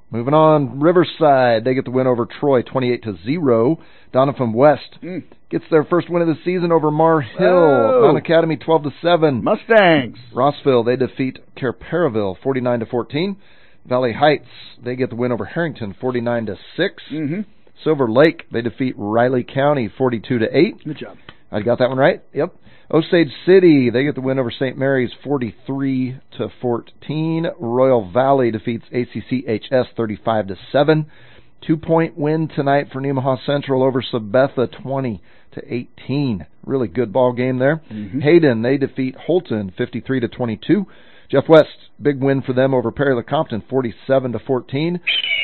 Moving on, Riverside, they get the win over Troy, twenty-eight to zero. Donovan West Mm. gets their first win of the season over Mar Hill. Oh. Mount Academy, twelve to seven. Mustangs. Rossville, they defeat Careparaville, forty-nine to fourteen. Valley Heights, they get the win over Harrington, forty-nine to six. Mm-hmm. Silver Lake, they defeat Riley County, forty-two to eight. Good job. I got that one right? Yep. Osage City, they get the win over Saint Mary's, forty-three to fourteen. Royal Valley defeats A C C H S, thirty-five to seven. Two-point win tonight for Nemaha Central over Sabetha, twenty to eighteen. Really good ball game there. Mm-hmm. Hayden, they defeat Holton, fifty-three to twenty-two. Jeff West, big win for them over Perry LeCompton, forty-seven to fourteen.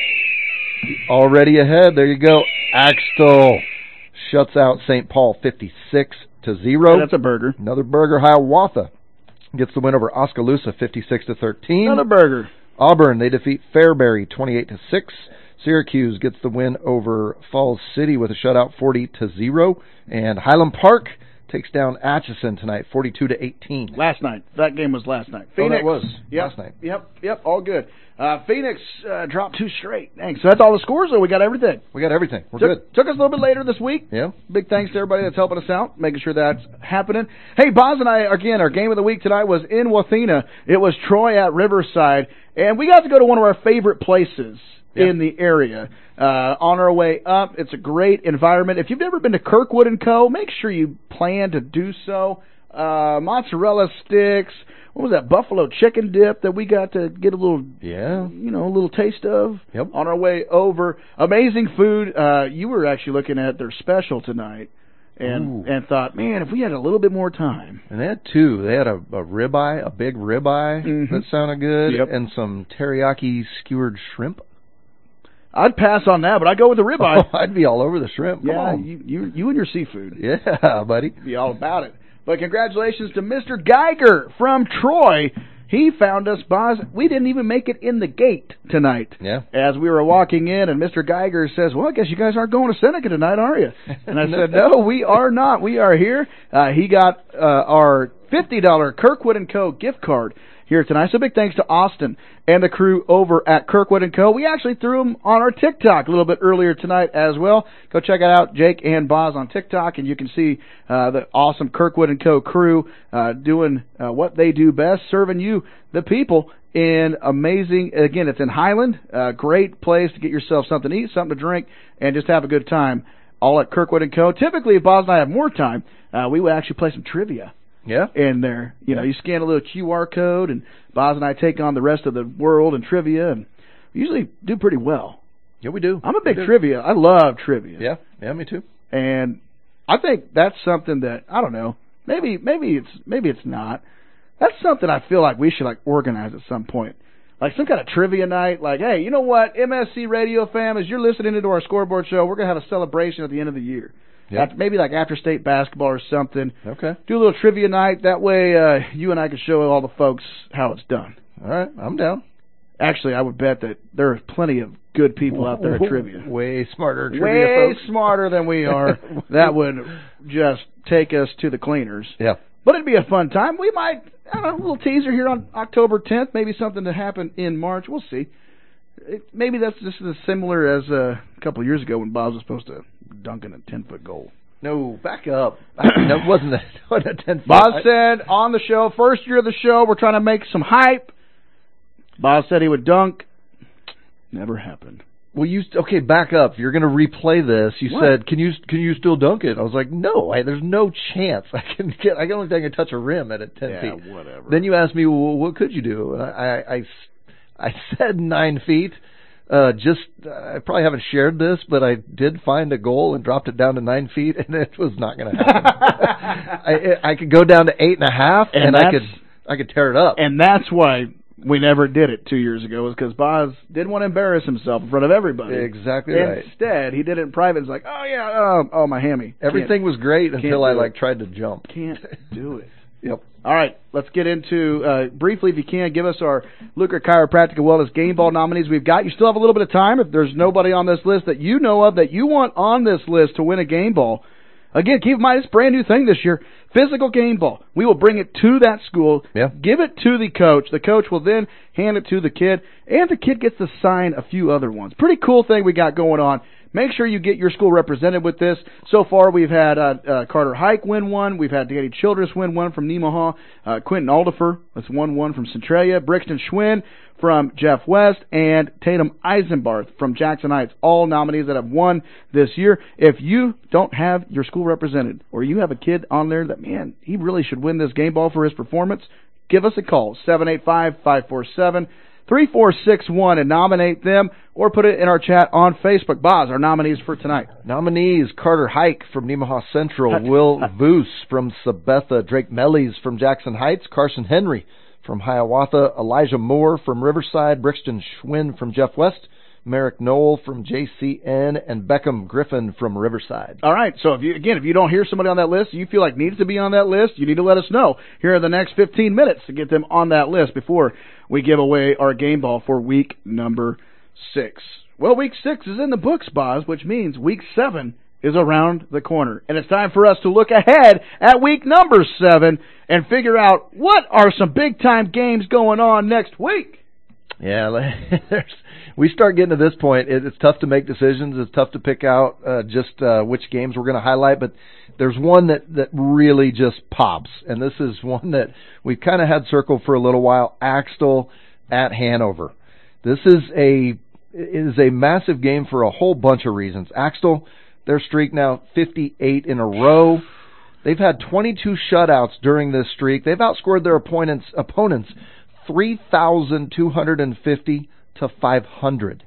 Already ahead, there you go. Axtell shuts out Saint Paul, fifty-six to zero. That's a burger. Another burger. Hiawatha gets the win over Oskaloosa, fifty-six to thirteen. Another burger. Auburn, they defeat Fairbury, twenty-eight to six. Syracuse gets the win over Falls City with a shutout, forty to zero. And Highland Park takes down Atchison tonight, forty-two to eighteen. Last night. That game was last night. Oh, Phoenix. that was yep, last night. Yep, yep, all good. Uh, Phoenix uh, dropped two straight. Thanks. So that's all the scores, or we got everything? We got everything. We're took, good. Took us a little bit later this week. Yeah. Big thanks to everybody that's helping us out, making sure that's happening. Hey, Boz and I, again, our game of the week tonight was in Wathena. It was Troy at Riverside, and we got to go to one of our favorite places Yeah. in the area. Uh, on our way up, it's a great environment. If you've never been to Kirkwood and Co., make sure you plan to do so. Uh, mozzarella sticks. What was that, buffalo chicken dip that we got to get a little, yeah, you know, a little taste of yep. on our way over. Amazing food. Uh, you were actually looking at their special tonight and Ooh. and thought, man, if we had a little bit more time. And they had two. They had a, a ribeye, a big ribeye Mhm. that sounded good, Yep. and some teriyaki skewered shrimp. I'd pass on that, but I'd go with the ribeye. Oh, I'd be all over the shrimp. Come yeah, on. you, you you and your seafood. Yeah, buddy. Be all about it. But congratulations to Mister Geiger from Troy. He found us, Boz. We didn't even make it in the gate tonight. Yeah. As we were walking in, and Mister Geiger says, well, I guess you guys aren't going to Seneca tonight, are you? And I said, no, we are not. We are here. Uh, he got uh, our fifty dollars Kirkwood and Co. gift card here tonight. So big thanks to Austin and the crew over at Kirkwood and Co. We actually threw them on our TikTok a little bit earlier tonight as well. Go check it out, Jake and Boz on TikTok, and you can see uh, the awesome Kirkwood and Co. crew uh, doing uh, what they do best, serving you, the people, in amazing, again, it's in Highland, a great place to get yourself something to eat, something to drink, and just have a good time, all at Kirkwood and Co. Typically, if Boz and I have more time, uh, we would actually play some trivia. Yeah. In there. You know, you scan a little Q R code, and Boz and I take on the rest of the world and trivia, and we usually do pretty well. Yeah, we do. I'm a big We do. trivia. I love trivia. Yeah, yeah, me too. And I think that's something that, I don't know, maybe maybe it's maybe it's not. That's something I feel like we should like organize at some point. Like some kind of trivia night, like, hey, you know what, M S C Radio fam, as you're listening into our scoreboard show, we're going to have a celebration at the end of the year. Yep. After, maybe like after state basketball or something. Okay. Do a little trivia night. That way uh, you and I can show all the folks how it's done. All right, I'm down. Actually, I would bet that there are plenty of good people out there at trivia. Way smarter trivia Way folks. smarter than we are. That would just take us to the cleaners. Yeah. But it'd be a fun time. We might, I don't know, a little teaser here on October tenth. Maybe something to happen in March. We'll see. It, maybe that's just as similar as uh, a couple of years ago when Bob was supposed to dunk in a ten-foot goal. No, back up. That wasn't a, not a ten foot. Boz said on the show, first year of the show, we're trying to make some hype. Boz said he would dunk. Never happened. Well, you okay? Back up. You're going to replay this. You What? said, "Can you can you still dunk it?" I was like, "No, I, there's no chance I can get. I don't think I can touch a rim at a ten Yeah, feet." whatever. Then you asked me, "Well, what could you do?" And I I, I, I said nine feet. Uh, just uh, I probably haven't shared this, but I did find a goal and dropped it down to nine feet, and it was not going to happen. I I could go down to eight and a half, and, And I that's- could I could tear it up. And that's why we never did it two years ago, was because Boz didn't want to embarrass himself in front of everybody. Exactly right. Instead, he did it in private. It's like, oh, yeah, oh, oh my hammy. Everything was great can't until I do like it. tried to jump. Can't do it. Yep. All right, let's get into, uh, briefly, if you can, give us our Luker Chiropractic Wellness Game Ball nominees we've got. You still have a little bit of time. If there's nobody on this list that you know of that you want on this list to win a game ball, Again, keep in mind, it's a brand new thing this year. Physical game ball. We will bring it to that school, yeah. give it to the coach. The coach will then hand it to the kid, and the kid gets to sign a few other ones. Pretty cool thing we got going on. Make sure you get your school represented with this. So far, we've had uh, uh, Carter Hike win one. We've had Danny Childress win one from Nemaha. Uh, Quentin Aldifer has won one from Centralia. Brixton Schwinn from Jeff West. And Tatum Eisenbarth from Jackson Heights. All nominees that have won this year. If you don't have your school represented, or you have a kid on there that, man, he really should win this game ball for his performance, give us a call, seven eight five, five four seven, three four six one, and nominate them, or put it in our chat on Facebook. Boz, our nominees for tonight. Nominees: Carter Hike from Nemaha Central, Will Voos from Sabetha, Drake Mellies from Jackson Heights, Carson Henry from Hiawatha, Elijah Moore from Riverside, Brixton Schwinn from Jeff West, Merrick Knoll from J C N, and Beckham Griffin from Riverside. All right, so if you again, if you don't hear somebody on that list you feel like needs to be on that list, you need to let us know. Here are the next fifteen minutes to get them on that list before we give away our game ball for week number six. Well, week six is in the books, Boz, which means week seven is around the corner. And it's time for us to look ahead at week number seven and figure out what are some big-time games going on next week. Yeah, there's, we start getting to this point, it, it's tough to make decisions. It's tough to pick out uh, just uh, which games we're going to highlight, but there's one that, that really just pops, and this is one that we've kind of had circled for a little while, Axtell at Hanover. This is a is a massive game for a whole bunch of reasons. Axtell, their streak now fifty-eight in a row. They've had twenty-two shutouts during this streak. They've outscored their opponents opponents three thousand two hundred fifty to five hundred.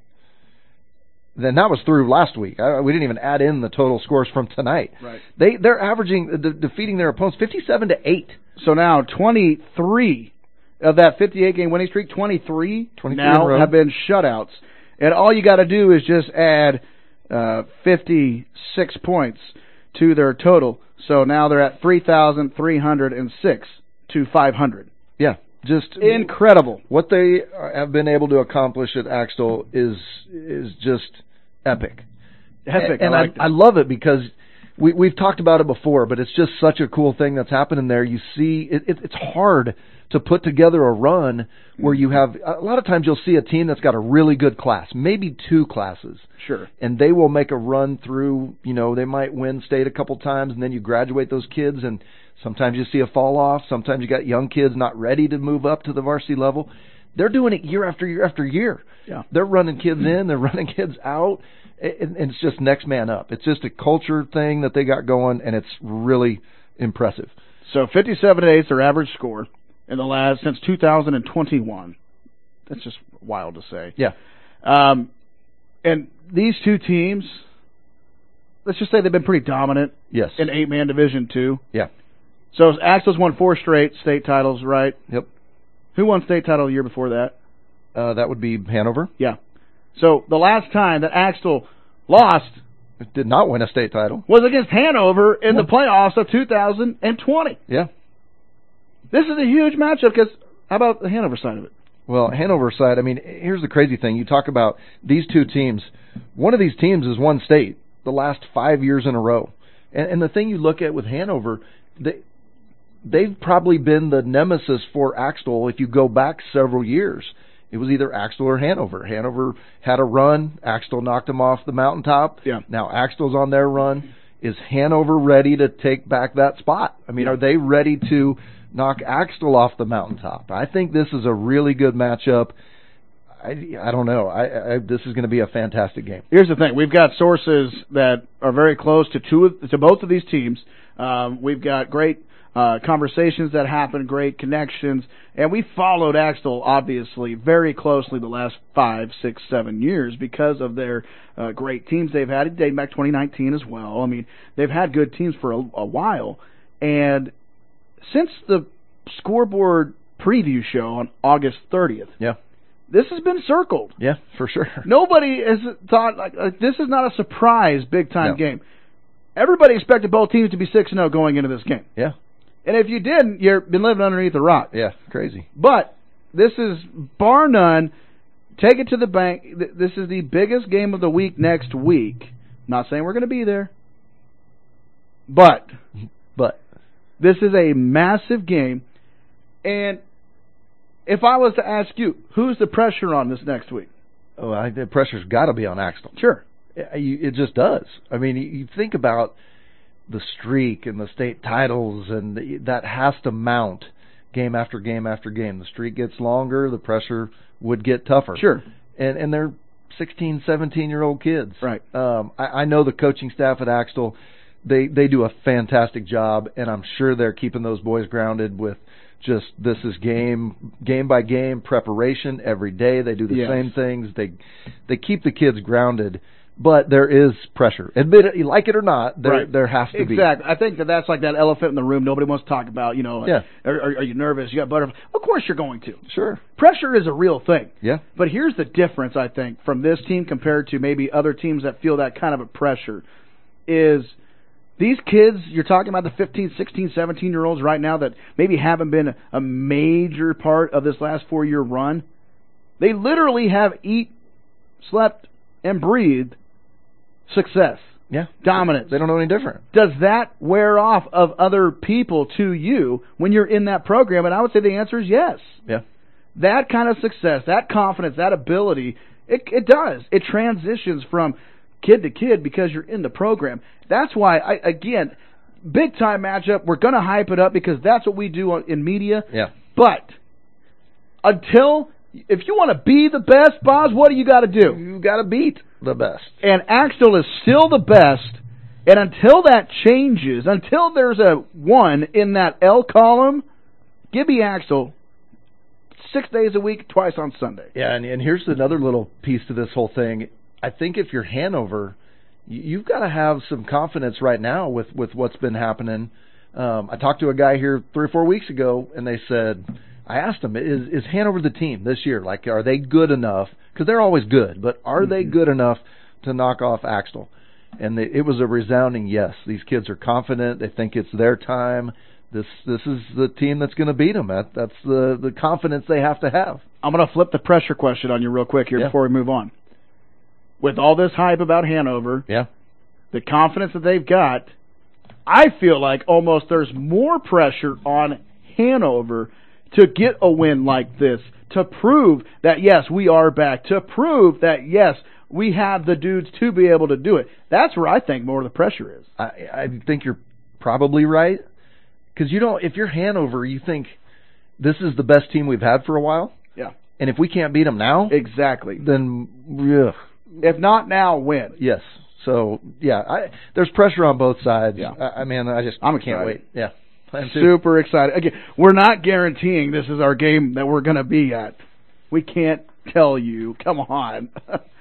Then that was through last week. I, we didn't even add in the total scores from tonight. Right. They they're averaging de- defeating their opponents fifty-seven to eight. So now twenty-three of that fifty-eight game winning streak, twenty-three, twenty-three now have been shutouts. And all you got to do is just add uh, fifty-six points to their total. So now they're at three thousand three hundred six to five hundred. Yeah. Just incredible. What they have been able to accomplish at Axtell is is just epic. Epic. And I, I, like I love it because we we've talked about it before, but it's just such a cool thing that's happening there. You see, it, it, it's hard to put together a run where you have a lot of times you'll see a team that's got a really good class, maybe two classes. Sure. And they will make a run through, you know, they might win state a couple times, and then you graduate those kids, and sometimes you see a fall off. Sometimes you got young kids not ready to move up to the varsity level. They're doing it year after year after year. Yeah. They're running kids in, they're running kids out, and it's just next man up. It's just a culture thing that they got going, and it's really impressive. So fifty-seven to eight is their average score in the last since two thousand twenty-one. That's just wild to say. Yeah. Um, and these two teams, let's just say they've been pretty dominant. Yes. In eight-man Division Two. Yeah. So Axtell's won four straight state titles, right? Yep. Who won state title the year before that? Uh, that would be Hanover. Yeah. So the last time that Axtell lost, it did not win a state title, was against Hanover in yeah. the playoffs of two thousand twenty. Yeah. This is a huge matchup because how about the Hanover side of it? Well, Hanover side, I mean, here's the crazy thing. You talk about these two teams. One of these teams has won state the last five years in a row. And, and the thing you look at with Hanover, they, they've probably been the nemesis for Axtell if you go back several years. It was either Axtell or Hanover. Hanover had a run. Axtell knocked them off the mountaintop. Yeah. Now Axtell's on their run. Is Hanover ready to take back that spot? I mean, yeah. are they ready to knock Axtell off the mountaintop? I think this is a really good matchup. I, I don't know. I, I, this is going to be a fantastic game. Here's the thing: we've got sources that are very close to two of, to both of these teams. Um, we've got great uh, conversations that happen, great connections, and we followed Axtell obviously very closely the last five, six, seven years because of their uh, great teams they've had. Dating back twenty nineteen as well. I mean, they've had good teams for a, a while, and since the scoreboard preview show on August thirtieth, yeah, this has been circled. Yeah, for sure. Nobody has thought like, like this is not a surprise big time no. game. Everybody expected both teams to be six and zero going into this game. Yeah, and if you didn't, you've been living underneath a rock. Yeah, crazy. But this is bar none. Take it to the bank. This is the biggest game of the week next week. Not saying we're going to be there. But, but this is a massive game, and if I was to ask you, who's the pressure on this next week? Oh, I, the pressure's got to be on Axtell. Sure. It, it just does. I mean, you think about the streak and the state titles, and that has to mount game after game after game. The streak gets longer, the pressure would get tougher. Sure. And and they're sixteen, seventeen-year-old kids. Right. Um, I, I know the coaching staff at Axtell, they, they do a fantastic job, and I'm sure they're keeping those boys grounded with just this is game game by game preparation every day. They do the Yes. same things. They they keep the kids grounded, but there is pressure. Admit it, you like it or not, there Right. there has to be. Exactly. I think that that's like that elephant in the room nobody wants to talk about. You know, like, Yeah. are, are, are you nervous? You got butterflies? Of course you're going to. Sure. Pressure is a real thing. Yeah. But here's the difference, I think, from this team compared to maybe other teams that feel that kind of a pressure is these kids, you're talking about the fifteen, sixteen, seventeen-year-olds right now that maybe haven't been a major part of this last four-year run. They literally have eat, slept, and breathed success. Yeah. Dominance. They don't know any different. Does that wear off of other people to you when you're in that program? And I would say the answer is yes. Yeah. That kind of success, that confidence, that ability, it, it does. It transitions from kid to kid because you're in the program. That's why, I, again, big-time matchup. We're going to hype it up because that's what we do on, in media. Yeah. But until, if you want to be the best, Boz, what do you got to do? You got to beat the best. And Axtell is still the best. And until that changes, until there's a one in that L column, give me Axtell six days a week, twice on Sunday. Yeah, and, and here's another little piece to this whole thing. I think if you're Hanover, you- you've got to have some confidence right now with, with what's been happening. Um, I talked to a guy here three or four weeks ago, and they said, I asked him, is, is Hanover the team this year? Like, are they good enough? Because they're always good, but are Mm-hmm. they good enough to knock off Axtell? And they, it was a resounding yes. These kids are confident. They think it's their time. This this is the team that's going to beat them. That, that's the, the confidence they have to have. I'm going to flip the pressure question on you real quick here Yeah. before we move on. With all this hype about Hanover, Yeah. the confidence that they've got, I feel like almost there's more pressure on Hanover to get a win like this, to prove that, yes, we are back, to prove that, yes, we have the dudes to be able to do it. That's where I think more of the pressure is. I, I think you're probably right. Because you don't, if you're Hanover, you think this is the best team we've had for a while. Yeah. And if we can't beat them now, Exactly. then ugh, If not now, when? yes. So yeah, I, there's pressure on both sides. Yeah. I, I mean, I just I'm can't excited. wait. Yeah. I am too. Super excited. Again, we're not guaranteeing this is our game that we're going to be at. We can't tell you. Come on.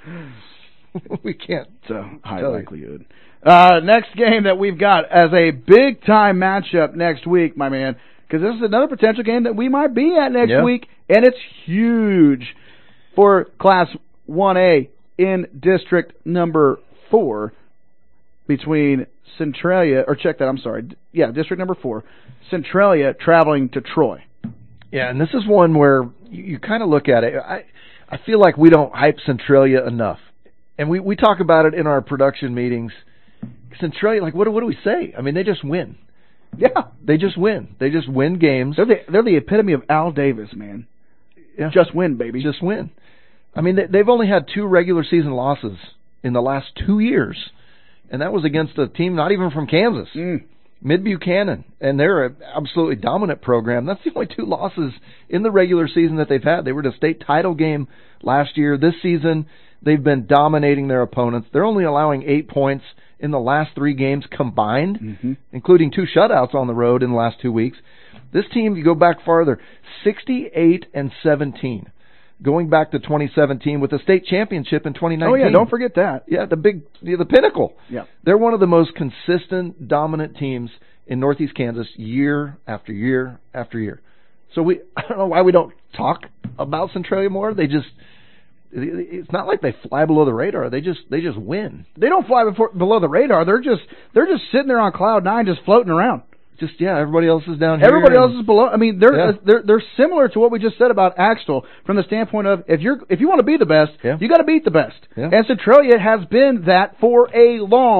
we can't. So high tell you. likelihood. Uh, next game that we've got as a big time matchup next week, my man, because this is another potential game that we might be at next Yeah. week, and it's huge for Class one A in District number four between Centralia, or check that, I'm sorry, yeah, District number four, Centralia traveling to Troy. Yeah, and this is one where you, you kind of look at it. I I feel like we don't hype Centralia enough, and we, we talk about it in our production meetings. Centralia, like, what do, what do we say? I mean, they just win. Yeah. They just win. They just win games. They're the, they're the epitome of Al Davis, man. Yeah. Just win, baby. Just win. I mean, they, they've only had two regular season losses in the last two years, and that was against a team not even from Kansas, Mm. Mid Buchanan, and they're an absolutely dominant program. That's the only two losses in the regular season that they've had. They were in a state title game last year. This season, they've been dominating their opponents. They're only allowing eight points in the last three games combined, Mm-hmm. including two shutouts on the road in the last two weeks. This team, you go back farther, sixty-eight and seventeen, going back to twenty seventeen with the state championship in twenty nineteen. Oh, yeah, don't forget that. Yeah, the big, the pinnacle. Yeah. They're one of the most consistent, dominant teams in Northeast Kansas year after year after year. So we, I don't know why we don't talk about Centralia more. They just, it's not like they fly below the radar. They just, they just win. They don't fly before, below the radar. They're just they're just sitting there on cloud nine, just floating around. Just yeah, everybody else is down here. Everybody and- else is below. I mean, they're Yeah. they're they're similar to what we just said about Axtell from the standpoint of if you're if you want to be the best, Yeah. you got to beat the best. Yeah. And Centralia has been that for a long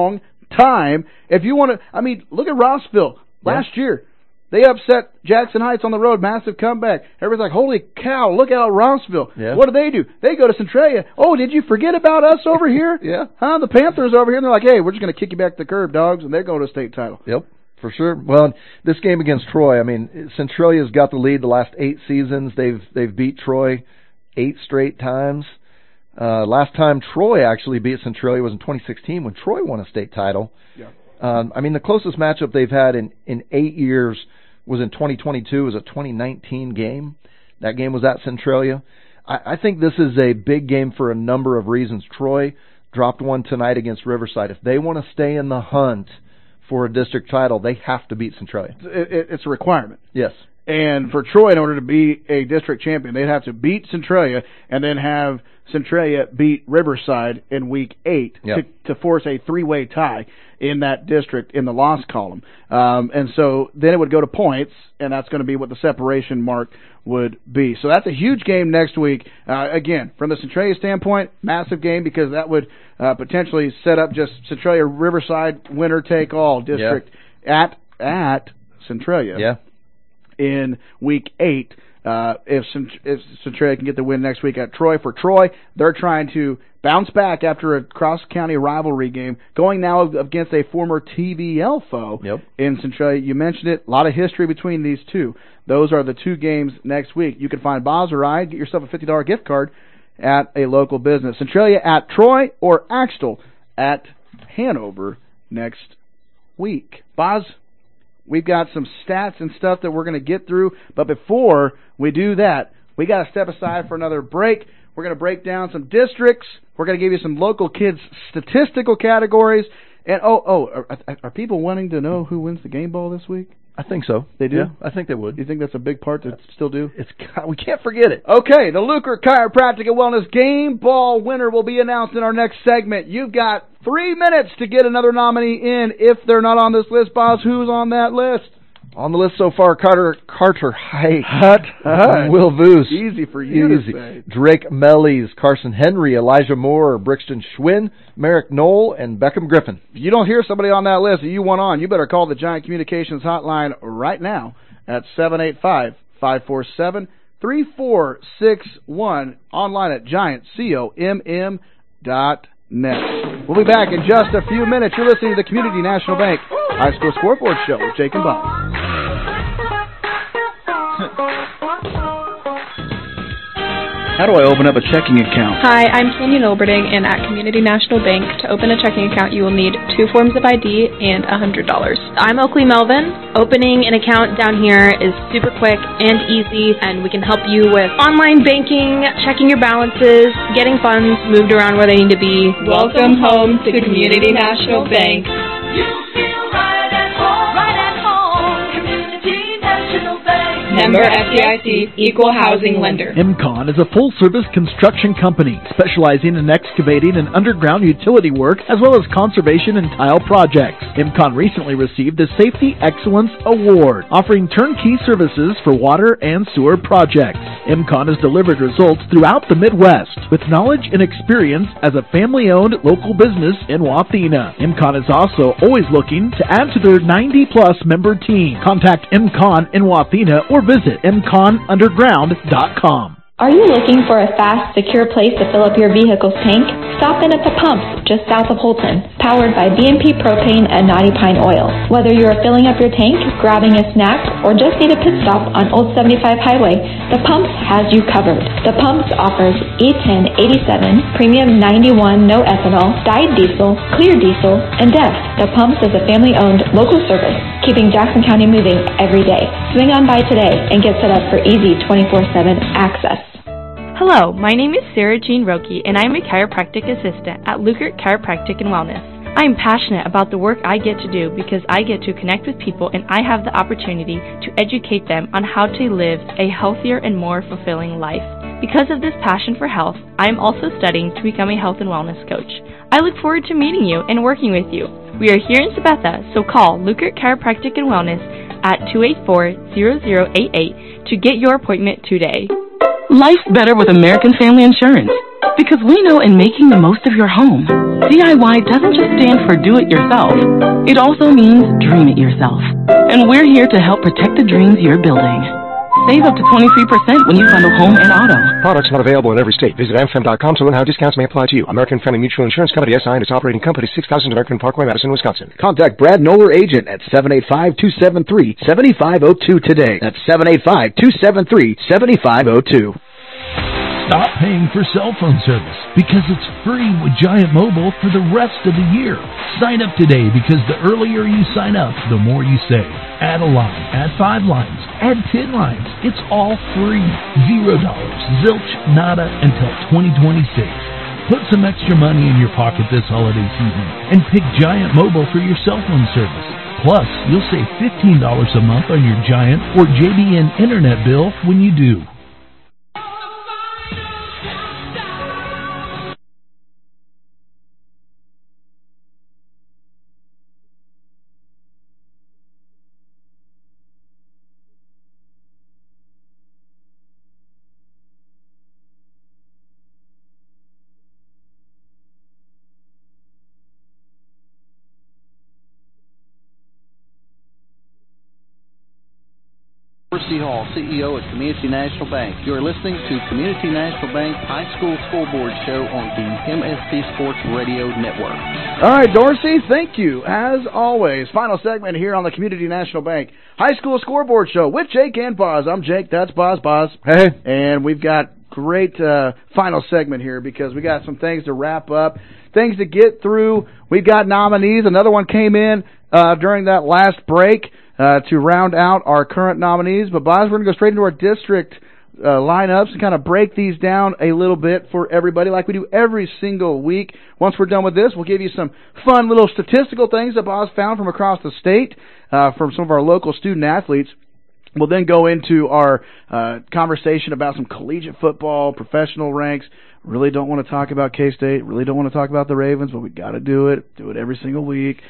time. If you want to, I mean, look at Rossville last yeah. year. They upset Jackson Heights on the road, massive comeback. Everybody's like, holy cow, look out Rossville. Yeah. What do they do? They go to Centralia. Oh, did you forget about us over here? yeah. Huh? The Panthers over here, and they're like, hey, we're just going to kick you back to the curb, dogs, and they're going to a state title. Yep, for sure. Well, this game against Troy, I mean, Centralia's got the lead the last eight seasons. They've they've beat Troy eight straight times. Uh, last time Troy actually beat Centralia was in twenty sixteen when Troy won a state title. Yeah. Um, I mean, the closest matchup they've had in, in eight years was in twenty twenty-two. It was a twenty nineteen game. That game was at Centralia. I, I think this is a big game for a number of reasons. Troy dropped one tonight against Riverside. If they want to stay in the hunt for a district title, they have to beat Centralia. It, it, it's a requirement. Yes. And for Troy, in order to be a district champion, they'd have to beat Centralia and then have Centralia beat Riverside in week eight yep. to, to force a three-way tie in that district in the loss column. Um, and so then it would go to points, and that's going to be what the separation mark would be. So that's a huge game next week. Uh, again, from the Centralia standpoint, massive game because that would uh, potentially set up just Centralia Riverside winner-take-all district yeah. at at Centralia. Yeah. In week eight, uh, if, if Centralia can get the win next week at Troy. For Troy, they're trying to bounce back after a cross-county rivalry game, going now against a former T V L foe yep. in Centralia. You mentioned it, a lot of history between these two. Those are the two games next week. You can find Boz or I, get yourself a fifty dollars gift card at a local business. Centralia at Troy or Axtell at Hanover next week. Boz? We've got some stats and stuff that we're going to get through, but before we do that, we got to step aside for another break. We're going to break down some districts. We're going to give you some local kids statistical categories. And oh, oh, are, are people wanting to know who wins the game ball this week? I think so. They do? Yeah, I think they would. You think that's a big part to still do? It's we can't forget it. Okay, the Lucre Chiropractic and Wellness Game Ball winner will be announced in our next segment. You've got three minutes to get another nominee in. If they're not on this list, Boz, who's on that list? On the list so far, Carter Carter Hike, Hut, Hut. Will Voos. Easy for you Easy. to say. Drake Mellies, Carson Henry, Elijah Moore, Brixton Schwinn, Merrick Knoll, and Beckham Griffin. If you don't hear somebody on that list that you want on, you better call the Giant Communications hotline right now at seven eight five, five four seven, three four six one, online at giant com dot net. We'll be back in just a few minutes. You're listening to the Community National Bank High School Scoreboard Show with Jake and Bob. How do I open up a checking account? Hi, I'm Canyon Olberding, and at Community National Bank, to open a checking account, you will need two forms of I D and one hundred dollars. I'm Oakley Melvin. Opening an account down here is super quick and easy, and we can help you with online banking, checking your balances, getting funds moved around where they need to be. Welcome home to Community National Bank. You feel right at home, right at home. Community National Bank. Member F D I C, Equal Housing Lender. MCON is a full-service construction company specializing in excavating and underground utility work as well as conservation and tile projects. MCON recently received the Safety Excellence Award, offering turnkey services for water and sewer projects. MCON has delivered results throughout the Midwest with knowledge and experience as a family-owned local business in Wathena. MCON is also always looking to add to their ninety-plus member team. Contact MCON in Wathena or visit m con underground dot com. Are you looking for a fast, secure place to fill up your vehicle's tank? Stop in at the pumps just south of Holton, powered by B and P Propane and Knotty Pine Oil. Whether you are filling up your tank, grabbing a snack, or just need a pit stop on Old seventy-five Highway, the Pumps has you covered. The Pumps offers E ten eighty-seven, Premium ninety-one no ethanol, dyed diesel, clear diesel, and D E F. The Pumps is a family-owned local service, keeping Jackson County moving every day. Swing on by today and get set up for easy twenty-four seven access. Hello, my name is Sarah Jean Roque, and I'm a chiropractic assistant at Lukert Chiropractic and Wellness. I am passionate about the work I get to do because I get to connect with people and I have the opportunity to educate them on how to live a healthier and more fulfilling life. Because of this passion for health, I am also studying to become a health and wellness coach. I look forward to meeting you and working with you. We are here in Sabetha, so call Lukert Chiropractic and Wellness at two eight four, zero zero eight eight to get your appointment today. Life's better with American Family Insurance because we know in making the most of your home, D I Y doesn't just stand for do it yourself. It also means dream it yourself. And we're here to help protect the dreams you're building. Save up to twenty-three percent when you bundle home and auto. Products not available in every state. Visit A M F M dot com to learn how discounts may apply to you. American Family Mutual Insurance Company, S I and its operating company, six thousand American Parkway, Madison, Wisconsin. Contact Brad Noller, agent at seven eight five, two seven three, seven five zero two today. That's seven eight five, two seven three, seven five zero two. Stop paying for cell phone service because it's free with Giant Mobile for the rest of the year. Sign up today because the earlier you sign up, the more you save. Add a line, add five lines, add ten lines. It's all free. Zero dollars, zilch, nada until twenty twenty-six. Put some extra money in your pocket this holiday season and pick Giant Mobile for your cell phone service. Plus, you'll save fifteen dollars a month on your Giant or J B N internet bill when you do. Dorsey Hall, C E O at Community National Bank. You are listening to Community National Bank High School Scoreboard Show on the M S P Sports Radio Network. All right, Dorsey, thank you. As always, final segment here on the Community National Bank High School Scoreboard Show with Jake and Boz. I'm Jake, that's Boz, Boz. Hey. And we've got great uh, final segment here because we got some things to wrap up, things to get through. We've got nominees. Another one came in uh, during that last break. Uh, to round out our current nominees. But, Boz, we're going to go straight into our district uh, lineups and kind of break these down a little bit for everybody like we do every single week. Once we're done with this, we'll give you some fun little statistical things that Boz found from across the state uh, from some of our local student athletes. We'll then go into our uh, conversation about some collegiate football, professional ranks. Really don't want to talk about K-State. Really don't want to talk about the Ravens, but we got to do it. Do it every single week.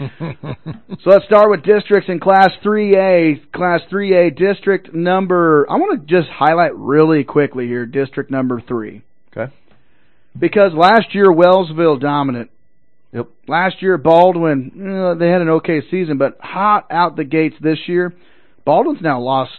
So let's start with districts in Class three A. Class three A district number. I want to just highlight really quickly here district number three. Okay. Because last year Wellsville dominant. Yep. Last year Baldwin, you know, they had an okay season, but hot out the gates this year. Baldwin's now lost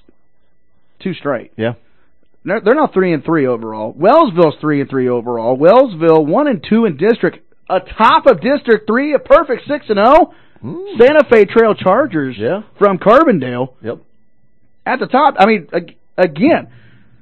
two straight. Yeah. They're, they're now three and three overall. Wellsville's three and three overall. Wellsville one and two in district, atop of District Three, a perfect six and zero. Santa Fe Trail Chargers yeah. from Carbondale. Yep. At the top. I mean, again,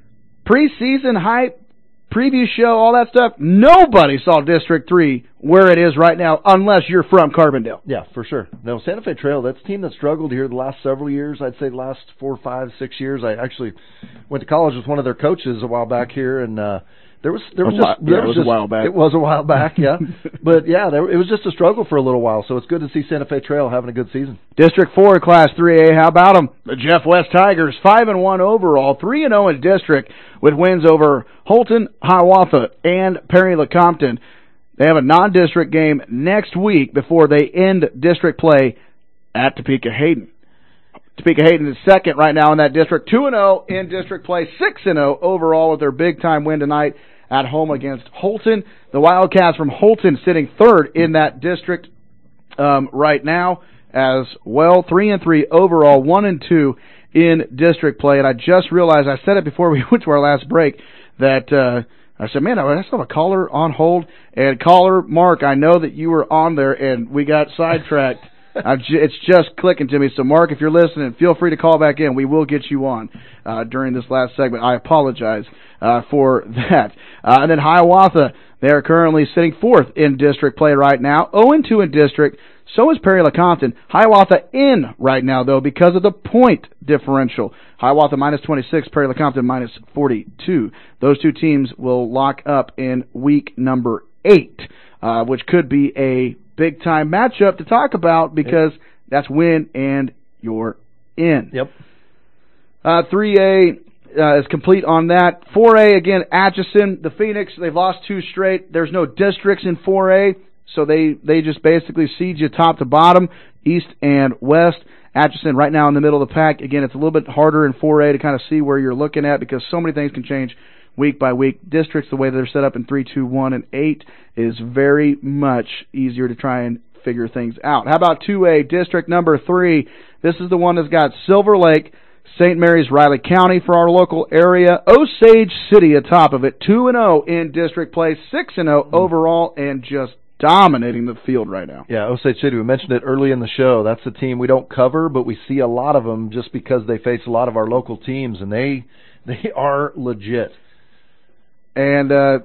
preseason hype, preview show, all that stuff. Nobody saw District Three where it is right now, unless you're from Carbondale. Yeah, for sure. No, Santa Fe Trail, that's a team that struggled here the last several years. I'd say the last four, five, six years. I actually went to college with one of their coaches a while back here, and uh, there was there was a just while, there yeah, was, it was just, a while back. It was a while back, yeah. But yeah, there, it was just a struggle for a little while. So it's good to see Santa Fe Trail having a good season. District Four, Class Three A. How about them? The Jeff West Tigers, five and one overall, three and zero in district, with wins over Holton, Hiawatha, and Perry Lecompton. They have a non-district game next week before they end district play at Topeka Hayden. Topeka Hayden is second right now in that district, two and zero in district play, six and zero overall with their big-time win tonight at home against Holton. The Wildcats from Holton sitting third in that district um, right now as well, three and three overall, one and two in district play. And I just realized, I said it before we went to our last break, that uh, I said, man, I still have a caller on hold. And caller Mark, I know that you were on there, and we got sidetracked. I've j- it's just clicking to me. So, Mark, if you're listening, feel free to call back in. We will get you on uh, during this last segment. I apologize uh, for that. Uh, and then Hiawatha, they are currently sitting fourth in district play right now, oh and two in district. So is Perry Lecompton. Hiawatha in right now, though, because of the point differential. Hiawatha minus twenty-six, Perry Lecompton minus forty-two. Those two teams will lock up in week number eight, uh, which could be a big-time matchup to talk about because yep. that's win and you're in. Yep. Uh, three A uh, is complete on that. four A, again, Atchison, the Phoenix, they've lost two straight. There's no districts in four A. So they, they just basically seed you top to bottom, east and west. Atchison right now in the middle of the pack. Again, it's a little bit harder in four A to kind of see where you're looking at because so many things can change week by week. Districts, the way they're set up in three, two, one, and eight, is very much easier to try and figure things out. How about two A, district number three? This is the one that's got Silver Lake, Saint Mary's, Riley County for our local area. Osage City atop of it, two and oh in district play, six and oh overall, and just dominating the field right now. Yeah, Osage City, we mentioned it early in the show. That's a team we don't cover, but we see a lot of them just because they face a lot of our local teams, and they they are legit. And uh,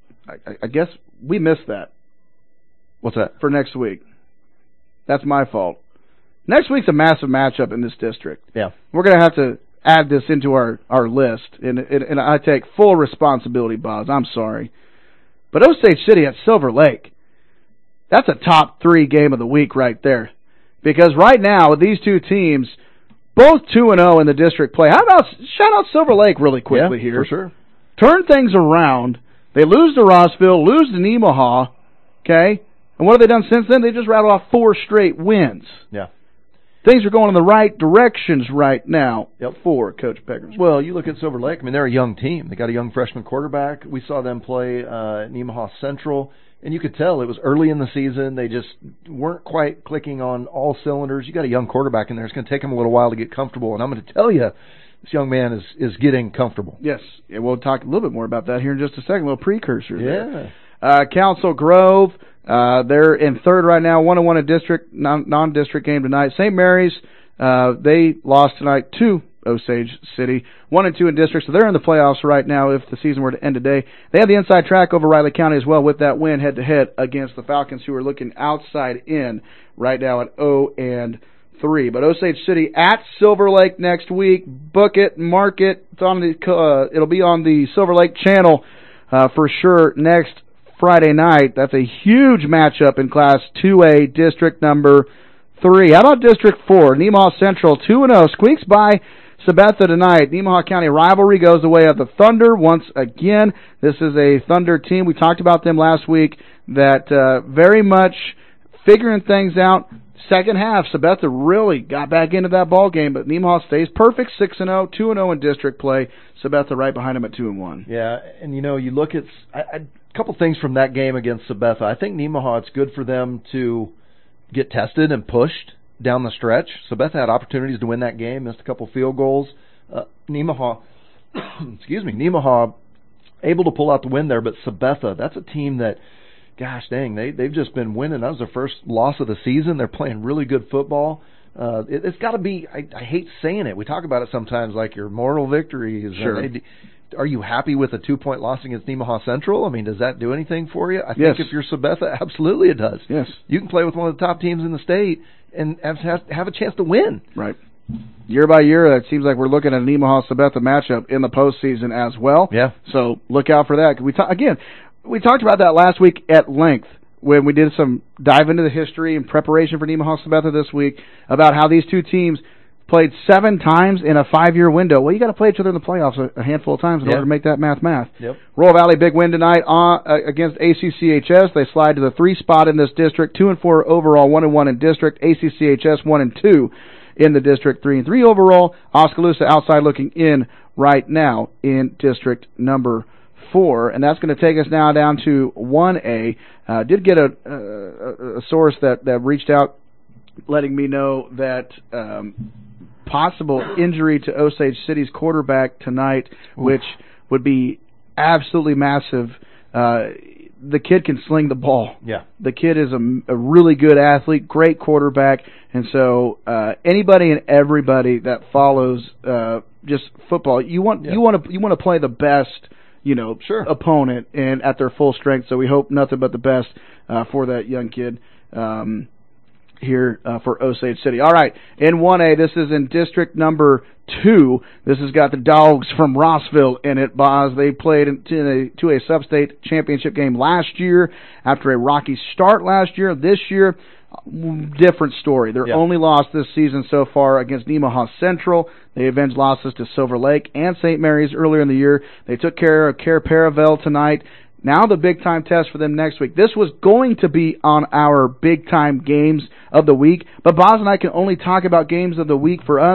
I, I guess we missed that. What's that? For next week. That's my fault. Next week's a massive matchup in this district. Yeah. We're going to have to add this into our, our list, and, and, and I take full responsibility, Boz. I'm sorry. But Osage City at Silver Lake, that's a top three game of the week right there. Because right now, with these two teams, both two and oh in the district play. How about, shout out Silver Lake really quickly yeah, here. for sure. Turn things around. They lose to Rossville, lose to Nemaha, okay? And what have they done since then? They just rattled off four straight wins. Yeah. Things are going in the right directions right now yep. for Coach Peggers. Well, you look at Silver Lake. I mean, they're a young team. They got a young freshman quarterback. We saw them play uh, at Nemaha Central, and you could tell it was early in the season. They just weren't quite clicking on all cylinders. You got a young quarterback in there. It's going to take him a little while to get comfortable, and I'm going to tell you, this young man is, is getting comfortable. Yes, and we'll talk a little bit more about that here in just a second. A little precursor yeah. there. Uh, Council Grove, uh, they're in third right now, one and one in district, non, non-district game tonight. Saint Mary's, uh, they lost tonight to Osage City, one and two in district, so they're in the playoffs right now if the season were to end today. They have the inside track over Riley County as well with that win head-to-head against the Falcons, who are looking outside in right now at oh and three. But Osage City at Silver Lake next week. Book it, mark it. It's on the. Uh, it'll be on the Silver Lake channel uh, for sure next Friday night. That's a huge matchup in Class two A, District number three. How about District four? Nemaha Central two and oh squeaks by Sabetha tonight. Nemaha County rivalry goes the way of the Thunder once again. This is a Thunder team. We talked about them last week. That uh, very much figuring things out. Second half, Sabetha really got back into that ball game, but Nemaha stays perfect, six and oh, two and oh in district play. Sabetha right behind him at two and one. Yeah, and you know, you look at I, I, a couple things from that game against Sabetha. I think Nemaha, it's good for them to get tested and pushed down the stretch. Sabetha had opportunities to win that game, missed a couple field goals. Uh, Nemaha, excuse me, Nemaha able to pull out the win there, but Sabetha, that's a team that, gosh dang, they, they've just been winning. That was their first loss of the season. They're playing really good football. Uh, it, it's got to be, I, I hate saying it. We talk about it sometimes like your moral victories. Sure. They, are you happy with a two-point loss against Nemaha Central? I mean, does that do anything for you? I yes. think if you're Sabetha, absolutely it does. Yes. You can play with one of the top teams in the state and have, have, have a chance to win. Right. Year by year, it seems like we're looking at a Nemaha-Sabetha matchup in the postseason as well. Yeah. So look out for that. We ta- Again, we talked about that last week at length when we did some dive into the history and preparation for Nemaha-Sabetha this week about how these two teams played seven times in a five-year window. Well, you got to play each other in the playoffs a, a handful of times in yep. order to make that math math. Yep. Royal Valley big win tonight on, uh, against A C C H S. They slide to the three spot in this district, two and four overall, one and one in district. A C C H S one and two in the district, three and three overall. Oskaloosa outside looking in right now in district number four, and that's going to take us now down to one A. Uh, did get a, a, a source that, that reached out letting me know that um, possible injury to Osage City's quarterback tonight, Oof. which would be absolutely massive. Uh, the kid can sling the ball. Yeah. The kid is a, a really good athlete, great quarterback, and so uh, anybody and everybody that follows uh, just football, you want yeah. you want to you want to play the best, you know, sure. opponent and at their full strength. So we hope nothing but the best uh, for that young kid. Um, here uh, for Osage City. All right, in one A, this is in district number two. This has got the Dogs from Rossville in it, Boz. They played in a, to a sub-state championship game last year after a rocky start last year. This year, different story. Their yeah. only loss this season so far against Nemaha Central. They avenged losses to Silver Lake and Saint Mary's earlier in the year. They took care of Care Paravel tonight. Now the big-time test for them next week. This was going to be on our big-time games of the week, but Boz and I can only talk about games of the week for us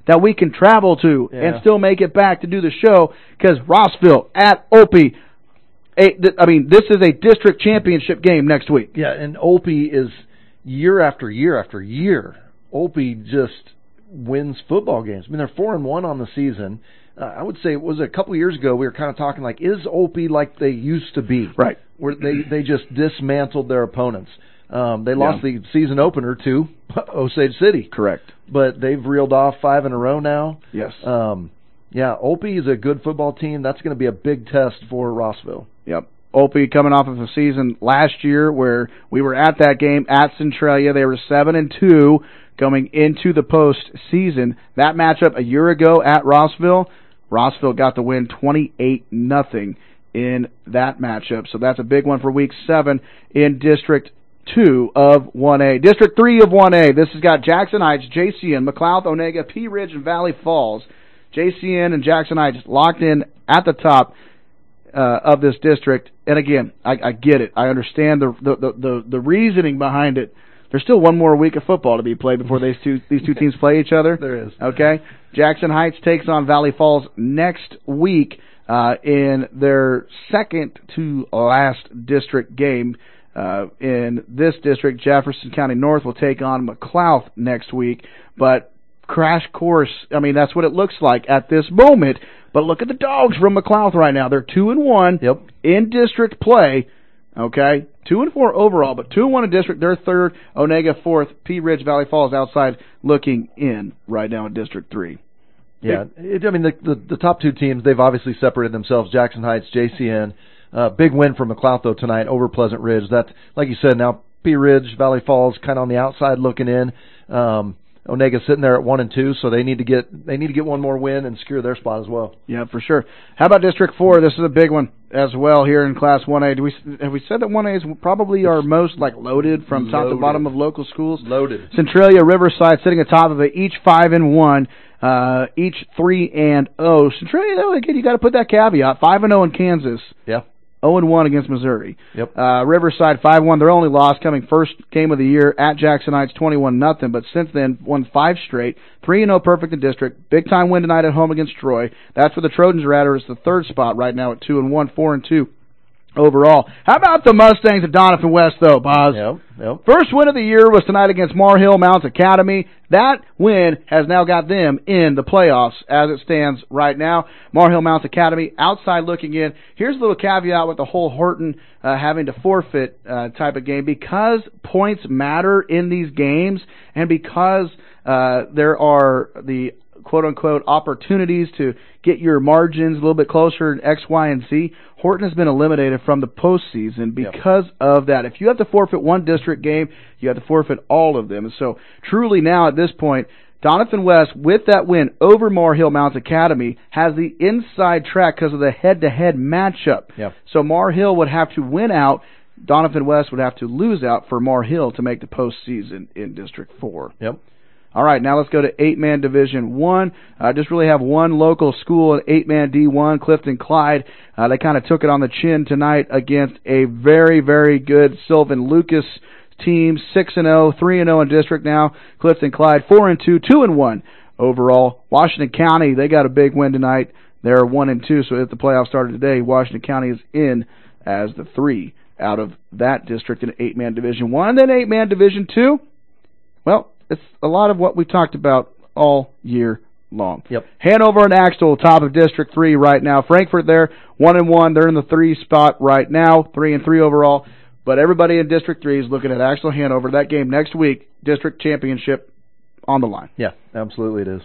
that we can travel to Yeah. and still make it back to do the show, because Rossville at Opie, a, th- I mean, this is a district championship game next week. Yeah, and Opie is year after year after year. Opie just wins football games. I mean, they're four and one on the season. Uh, I would say it was a couple of years ago we were kind of talking like, is Opie like they used to be? Right. Where they, they just dismantled their opponents. Um, they lost yeah. the season opener to Osage City. Correct. But they've reeled off five in a row now. Yes. Um, yeah, Opie is a good football team. That's going to be a big test for Rossville. Yep. Opie coming off of a season last year where we were at that game at Centralia. They were seven and two going into the postseason. That matchup a year ago at Rossville, Rossville got the win twenty-eight nothing in that matchup. So that's a big one for week seven in District two of one A. District three of one A, this has got Jackson Heights, J C N, McLeod, Onega, Pea Ridge, and Valley Falls. J C N and Jackson Heights locked in at the top uh, of this district. And again, I, I get it. I understand the, the the the the reasoning behind it. There's still one more week of football to be played before these two these two teams play each other. There is. Okay. Jackson Heights takes on Valley Falls next week uh, in their second to last district game. Uh, in this district, Jefferson County North will take on McLeod next week. But crash course, I mean, that's what it looks like at this moment. But look at the Dogs from McLeod right now. They're two and one yep. in district play. Okay, two and four overall, but two and one in district. They're third. Onega fourth. Pea Ridge, Valley Falls outside, looking in right now in District Three. Yeah, it, I mean the, the the top two teams, they've obviously separated themselves. Jackson Heights, J C N, uh, big win for McLeod though tonight over Pleasant Ridge. That, like you said, now Pea Ridge, Valley Falls, kind of on the outside looking in. Um, Onega sitting there at one and two, so they need to get they need to get one more win and secure their spot as well. Yeah, for sure. How about District Four? This is a big one as well here in Class One A. Do we have we said that One A is probably our most like loaded from top Loaded. to bottom of local schools? Loaded. Centralia, Riverside sitting atop of it, each five and one, uh, each three and oh. Centralia, though, again, you got to put that caveat: five and zero in Kansas. Yeah. zero and one against Missouri. Yep. Uh, Riverside five one. Their only loss coming first game of the year at Jackson Heights, twenty-one nothing. But since then, won five straight. three and oh perfect in district. Big time win tonight at home against Troy. That's where the Trojans are at. Or it's the third spot right now at two and one, four and two overall. How about the Mustangs of Doniphan West, though, Boz? Yep. Yep. First win of the year was tonight against Mar Hill Mounts Academy. That win has now got them in the playoffs as it stands right now. Mar Hill Mounts Academy, outside looking in. Here's a little caveat with the whole Horton uh, having to forfeit uh, type of game. Because points matter in these games and because uh, there are the quote-unquote opportunities to get your margins a little bit closer in X, Y, and Z, Horton has been eliminated from the postseason because yep. of that. If you have to forfeit one district game, you have to forfeit all of them. And so truly now at this point, Doniphan West, with that win over Mar Hill Mounts Academy, has the inside track because of the head-to-head matchup. Yep. So Mar Hill would have to win out. Doniphan West would have to lose out for Mar Hill to make the postseason in District four. Yep. All right, now let's go to eight-man Division one. I uh, just really have one local school, an eight-man D one, Clifton Clyde. Uh, they kind of took it on the chin tonight against a very, very good Sylvan Lucas team, six and oh, three and oh in district now. Clifton Clyde, four and two, two and one overall. Washington County, they got a big win tonight. They're one and two, so if the playoffs started today, Washington County is in as the three out of that district in eight-man Division one. Then eight-man Division two, well, it's a lot of what we talked about all year long. Yep. Hanover and Axtell, top of District three right now. Frankfort there, one and one. They're in the three spot right now, three and three overall. But everybody in District three is looking at Axtell Hanover. That game next week, District Championship on the line. Yeah, absolutely it is.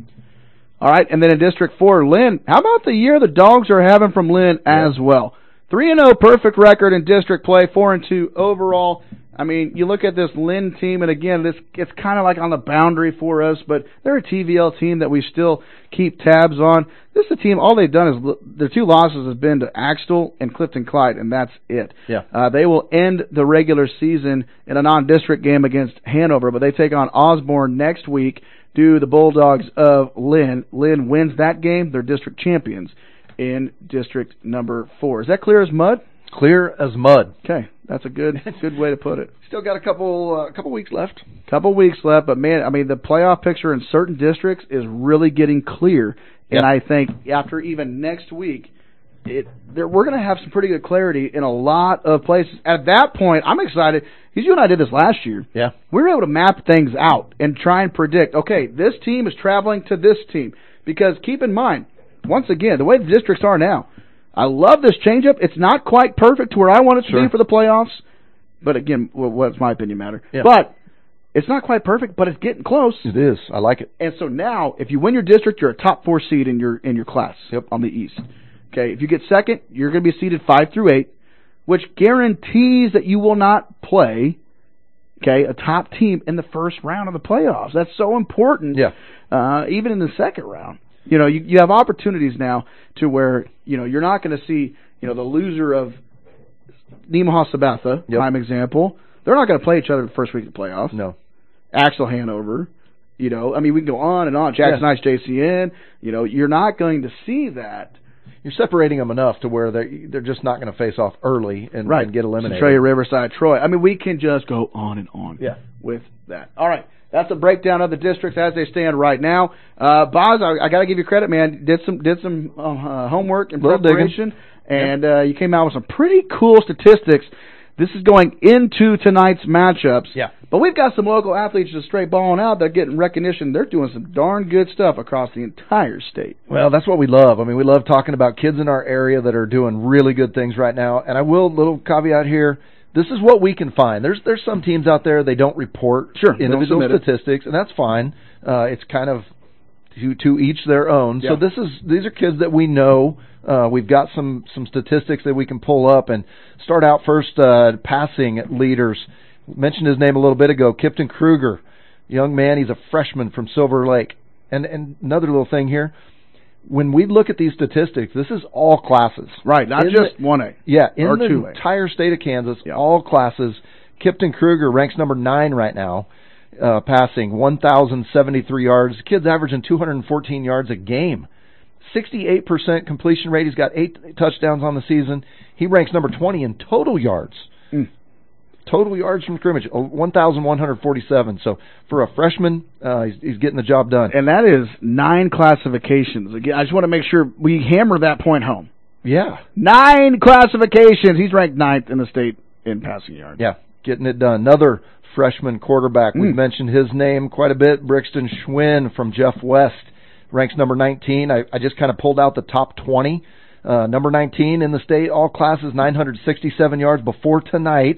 All right, and then in District four, Lynn. How about the year the Dogs are having from Lynn yeah. as well? three and oh perfect record in district play, four and two overall. I mean, you look at this Lynn team, and again, this it's kind of like on the boundary for us, but they're a T V L team that we still keep tabs on. This is a team, all they've done is, their two losses have been to Axtell and Clifton Clyde, and that's it. Yeah. Uh, they will end the regular season in a non-district game against Hanover, but they take on Osborne next week, do the Bulldogs of Lynn. Lynn wins that game, they're district champions in district number four. Is that clear as mud? clear as mud. Okay, that's a good good way to put it. Still got a couple uh, couple weeks left. Couple weeks left, but man, I mean, the playoff picture in certain districts is really getting clear, and Yep. I think after even next week, it there, we're going to have some pretty good clarity in a lot of places. At that point, I'm excited because you and I did this last year. Yeah. We were able to map things out and try and predict, okay, this team is traveling to this team. Because keep in mind, once again, the way the districts are now, I love this changeup. It's not quite perfect to where I want it to Sure. be for the playoffs. But again, well, what's my opinion matter? Yeah. But it's not quite perfect, but it's getting close. It is. I like it. And so now, if you win your district, you're a top four seed in your in your class Yep. on the East. Okay, if you get second, you're going to be seeded five through eight, which guarantees that you will not play, okay, a top team in the first round of the playoffs. That's so important. Yeah. Uh, even in the second round, you know, you you have opportunities now to where you know you're not going to see you know the loser of Nemaha Sabatha, Yep. prime example. They're not going to play each other the first week of the playoffs. No. Axel Hanover. You know, I mean, we can go on and on. Jackson Yeah. Heights J C N. You know, you're not going to see that. You're separating them enough to where they're they're just not going to face off early and, Right. and get eliminated. Centralia, Riverside, Troy. I mean, we can just go on and on Yeah. with that. All right. That's a breakdown of the districts as they stand right now. Uh, Boz, I, I got to give you credit, man. Did some did some uh, homework and Little digging. preparation, and uh, you came out with some pretty cool statistics. This is going into tonight's matchups. Yeah. But we've got some local athletes just straight balling out. They're getting recognition. They're doing some darn good stuff across the entire state. Well, that's what we love. I mean, we love talking about kids in our area that are doing really good things right now. And I will, little caveat here, this is what we can find. There's there's some teams out there, they don't report Sure, they don't individual submit it. statistics, and that's fine. Uh, it's kind of to to each their own. Yeah. So this is these are kids that we know. Uh, we've got some some statistics that we can pull up and start out first. Uh, passing leaders. Mentioned his name a little bit ago. Kipton Kruger, young man. He's a freshman from Silver Lake. And and another little thing here. When we look at these statistics, this is all classes. Right, not In just the- one A. Yeah, in or the two A. entire state of Kansas, all classes. Kipton Kruger ranks number nine right now, uh, passing one thousand seventy-three yards. The kid's averaging two hundred fourteen yards a game. sixty-eight percent completion rate. He's got eight touchdowns on the season. He ranks number twenty in total yards. Mm. Total yards from scrimmage, one thousand one hundred forty-seven. So for a freshman, uh, he's, he's getting the job done. And that is nine classifications. Again, I just want to make sure we hammer that point home. Yeah. Nine classifications. He's ranked ninth in the state in passing yards. Yeah, getting it done. Another freshman quarterback. We've Mm. mentioned his name quite a bit. Brixton Schwinn from Jeff West ranks number nineteen. I, I just kind of pulled out the top twenty. Uh, number nineteen in the state, all classes, nine hundred sixty-seven yards before tonight.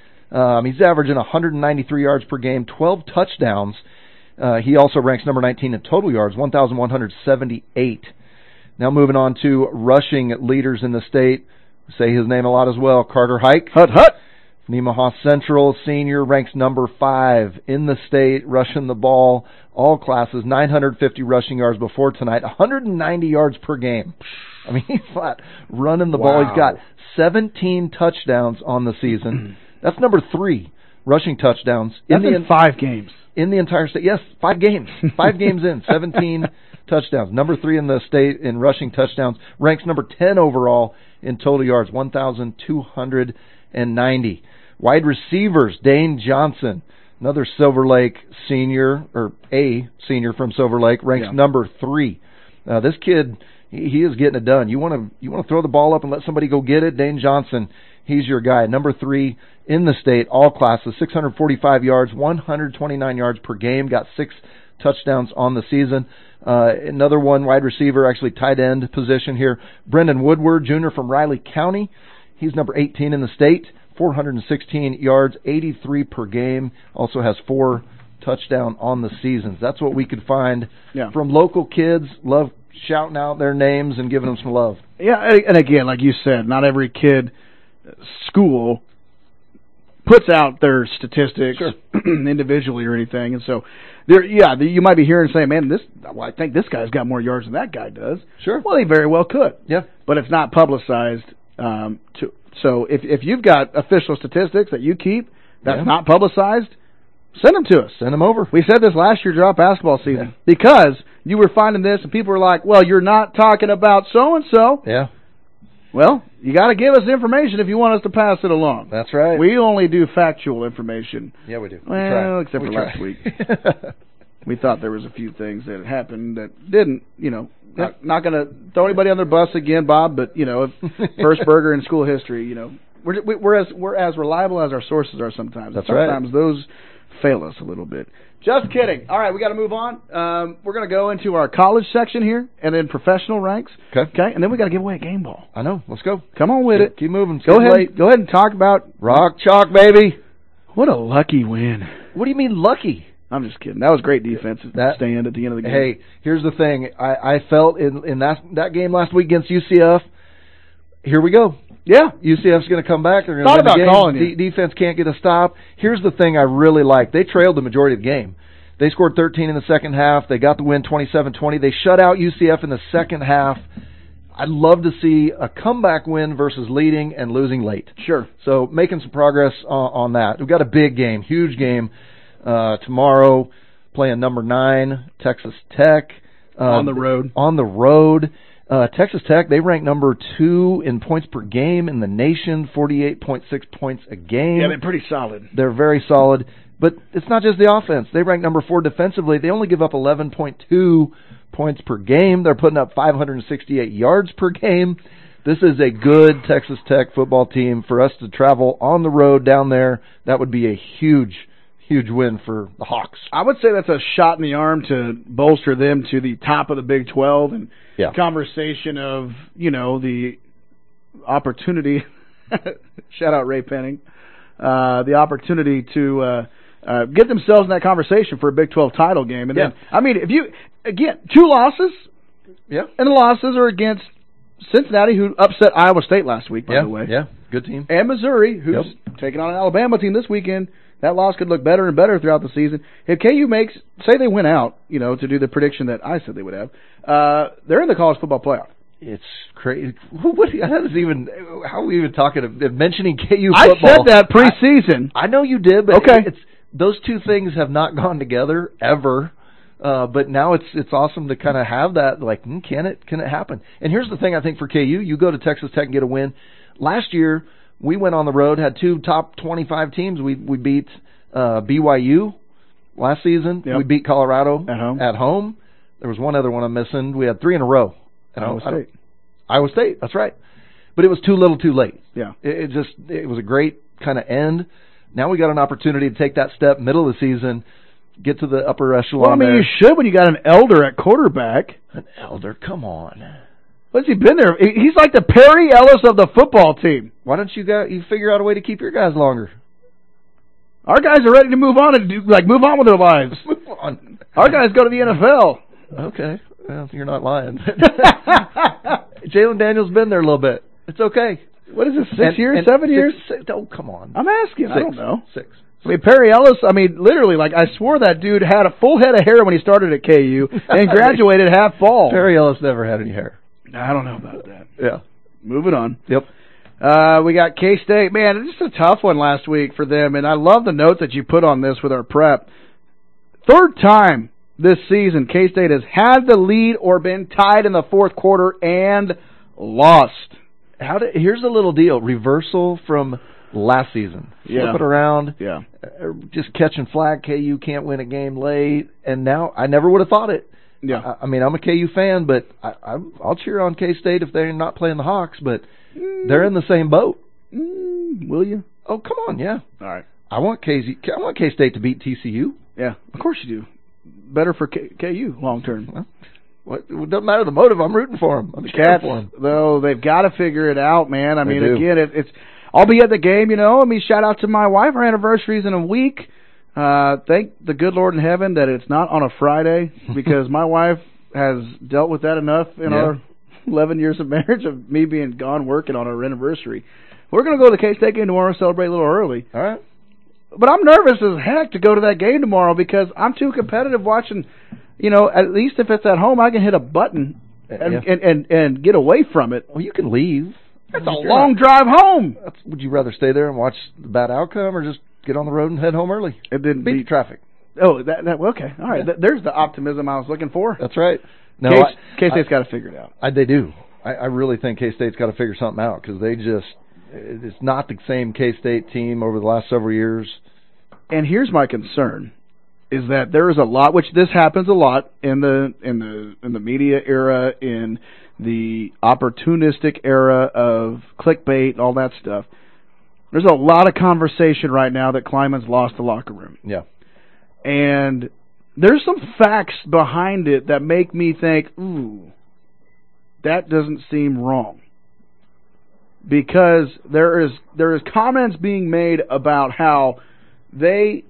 Um, he's averaging one hundred ninety-three yards per game, twelve touchdowns. Uh, he also ranks number nineteen in total yards, one thousand one hundred seventy-eight. Now moving on to rushing leaders in the state. Say his name a lot as well. Carter Hike. Hut, hut. Nemaha Central senior ranks number five in the state, rushing the ball. All classes, nine hundred fifty rushing yards before tonight, one hundred ninety yards per game. I mean, he's flat running the ball. Wow. He's got seventeen touchdowns on the season. That's number three rushing touchdowns That's in the in five games. in the entire state. Yes, five games. Five games in, seventeen touchdowns. Number three in the state in rushing touchdowns. Ranks number ten overall in total yards, one thousand two hundred ninety. Wide receivers, Dane Johnson, another Silver Lake senior, or a senior from Silver Lake, ranks Yeah. number three. Uh, this kid, he, he is getting it done. You want to you want to throw the ball up and let somebody go get it? Dane Johnson, he's your guy. Number three in the state, all classes, six hundred forty-five yards, one hundred twenty-nine yards per game, got six touchdowns on the season. Uh, another one, wide receiver, actually tight end position here, Brendan Woodward, junior from Riley County. He's number eighteen in the state, four hundred sixteen yards, eighty-three per game, also has four touchdown on the seasons. That's what we could find Yeah. from local kids. Love shouting out their names and giving them some love. Yeah, and and again, like you said, not every kid, school, puts out their statistics individually or anything, and so there, yeah, you might be hearing saying, "Man, this, well, I think this guy's got more yards than that guy does." Sure. Well, he very well could. Yeah. But it's not publicized. Um, to so if if you've got official statistics that you keep that's Yeah. not publicized, send them to us. Send them over. We said this last year throughout basketball season because you were finding this and people were like, "Well, you're not talking about so and so." Yeah. Well, you got to give us information if you want us to pass it along. That's right. We only do factual information. Yeah, we do. Well, we try. except we for try. last week. We thought there was a few things that happened that didn't, you know. Not, not going to throw anybody on their bus again, Bob, but, you know, if first burger in school history, you know. We're, we're, as, we're as reliable as our sources are sometimes. That's sometimes right. Sometimes those fail us a little bit. Just kidding. All right, we got to move on. Um, we're going to go into our college section here and then professional ranks. Okay. Okay, and then we got to give away a game ball. I know. Let's go. Come on with keep, it. Keep moving. It's go ahead. Late. Go ahead and talk about Rock Chalk, baby. What a lucky win. What do you mean lucky? I'm just kidding. That was great defensive that, stand at the end of the game. Hey, here's the thing. I, I felt in, in that that game last week against U C F, here we go. Yeah. U C F's going to come back. They're going Thought to win about the game. calling you. De- defense can't get a stop. Here's the thing I really like. They trailed the majority of the game. They scored thirteen in the second half. They got the win twenty-seven twenty. They shut out U C F in the second half. I'd love to see a comeback win versus leading and losing late. Sure. So making some progress on, on that. We've got a big game, huge game uh, tomorrow. Playing number nine, Texas Tech. Uh, on the road. On the road. Uh, Texas Tech, they rank number two in points per game in the nation, forty-eight point six points a game. Yeah, they're pretty solid. They're very solid. But it's not just the offense. They rank number four defensively. They only give up eleven point two points per game. They're putting up five hundred sixty-eight yards per game. This is a good Texas Tech football team. For us to travel on the road down there, that would be a huge Huge win for the Hawks. I would say that's a shot in the arm to bolster them to the top of the Big twelve and yeah. conversation of, you know, the opportunity. Shout out Ray Penning. Uh, the opportunity to uh, uh, get themselves in that conversation for a Big twelve title game. And yeah. then, I mean, if you, again, two losses. Yeah. And the losses are against Cincinnati, who upset Iowa State last week, by yeah. the way. Yeah, good team. And Missouri, who's yep. taking on an Alabama team this weekend. That loss could look better and better throughout the season. If K U makes, say they win out, you know, to do the prediction that I said they would have, uh, they're in the college football playoff. It's crazy. What? How does even? How are we even talking of mentioning K U football? I said that preseason. I, I know you did, but okay. it's those two things have not gone together ever. Uh, but now it's it's awesome to kind of have that. Like, hmm, can it can it happen? And here's the thing. I think for K U, you go to Texas Tech and get a win. Last year, we went on the road, had two top twenty-five teams. We we beat uh, B Y U last season. Yep. We beat Colorado at home. At home. There was one other one I'm missing. We had three in a row. Iowa State. Iowa State, that's right. But it was too little too late. Yeah. It, it just, it was a great kind of end. Now we got an opportunity to take that step middle of the season, get to the upper echelon. Well, I mean, there. you should when you got an elder at quarterback. An elder? Come on. What's he been there? He's like the Perry Ellis of the football team. Why don't you guys, you figure out a way to keep your guys longer? Our guys are ready to move on and do, like move on with their lives. Move on. Our guys go to the N F L. Okay. Well, you're not lying. Jalen Daniels been there a little bit. It's okay. What is this, six and, years, and seven six, years? Six, oh, come on. I'm asking. Six. I don't know. Six. I mean, Perry Ellis, I mean, literally, like, I swore that dude had a full head of hair when he started at K U and graduated half bald. Perry Ellis never had any hair. I don't know about that. Yeah. Moving on. Yep. Uh, we got K-State. Man, it's just a tough one last week for them, and I love the notes that you put on this with our prep. Third time this season, K-State has had the lead or been tied in the fourth quarter and lost. How did, here's a little deal. Reversal from last season. Yeah. Flip it around. Yeah. Just catching flag. K U can't win a game late. And now, I never would have thought it. Yeah. I, I mean, I'm a K U fan, but I, I, I'll cheer on K-State if they're not playing the Hawks, but mm. they're in the same boat. Mm, will you? Oh, come on, yeah. All right. I want K Z, I want K-State to beat T C U. Yeah, of course you do. Better for K- KU long term. Well, what, it doesn't matter the motive. I'm rooting for them. I'm the Cats, for them. though, they've got to figure it out, man. I They mean, do. again, it, it's I'll be at the game, you know. I mean, shout out to my wife. Her anniversary's in a week. Uh, thank the good Lord in heaven that it's not on a Friday because my wife has dealt with that enough in Yeah. our eleven years of marriage of me being gone working on our anniversary. We're going to go to the K-State game tomorrow and celebrate a little early. All right. But I'm nervous as heck to go to that game tomorrow because I'm too competitive watching, you know, at least if it's at home, I can hit a button and Yeah. and, and, and get away from it. Well, you can leave. That's a long drive home. That's, would you rather stay there and watch the bad outcome or just get on the road and head home early? It didn't beat beat the traffic. Oh, that, that okay. All right. Yeah. Th- there's the optimism I was looking for. That's right. No, K- I- K-State's I- got to figure it out. I, they do. I, I really think K-State's got to figure something out because they just it's not the same K-State team over the last several years. And here's my concern: is that there is a lot, which this happens a lot in the in the in the media era, in the opportunistic era of clickbait, all that stuff. There's a lot of conversation right now that Klieman's lost the locker room. Yeah. And there's some facts behind it that make me think, ooh, that doesn't seem wrong. Because there is there is comments being made about how they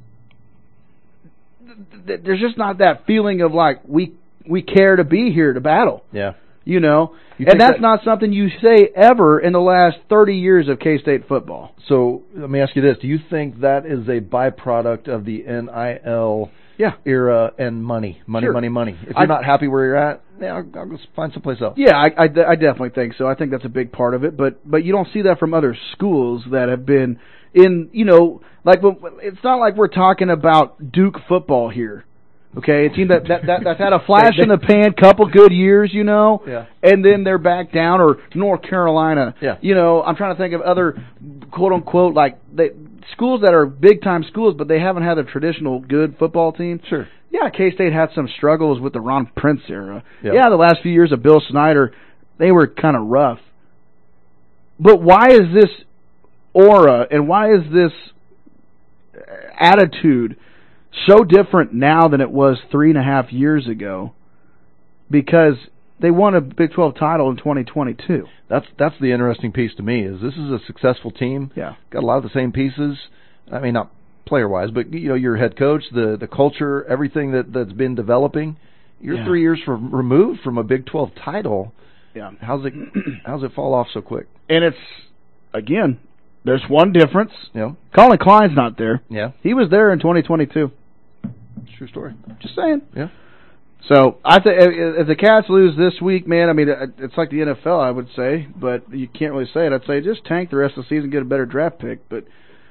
th- there's just not that feeling of like we we care to be here to battle. Yeah. You know, You and think that's that- not something you say ever in the last thirty years of K-State football. So let me ask you this: do you think that is a byproduct of the N I L yeah. era and money, money, Sure. money, money? If I- you're not happy where you're at, yeah, I'll, I'll go find someplace else. Yeah, I, I, I definitely think so. I think that's a big part of it, but but you don't see that from other schools that have been in, you know, like it's not like we're talking about Duke football here. Okay, a team that, that, that that's had a flash in the pan, couple good years, you know, Yeah. and then they're back down, or North Carolina. Yeah. You know, I'm trying to think of other quote unquote like they, schools that are big time schools, but they haven't had a traditional good football team. Sure. Yeah, K-State had some struggles with the Ron Prince era. Yeah. Yeah, the last few years of Bill Snyder, they were kind of rough. But why is this aura and why is this attitude so different now than it was three and a half years ago? Because they won a Big twelve title in twenty twenty-two. That's that's the interesting piece to me. Is this is a successful team? Yeah. Got a lot of the same pieces. I mean, not player wise, but you know, your head coach, the the culture, everything that that's been developing. You're Yeah. three years from removed from a Big twelve title. Yeah. How's it how's it fall off so quick? And it's, again, there's one difference. Yeah. Colin Klein's not there. Yeah. He was there in twenty twenty-two. True story. Just saying. Yeah. So I think if the Cats lose this week, man, I mean it's like the N F L, I would say, but you can't really say it. I'd say just tank the rest of the season, get a better draft pick. But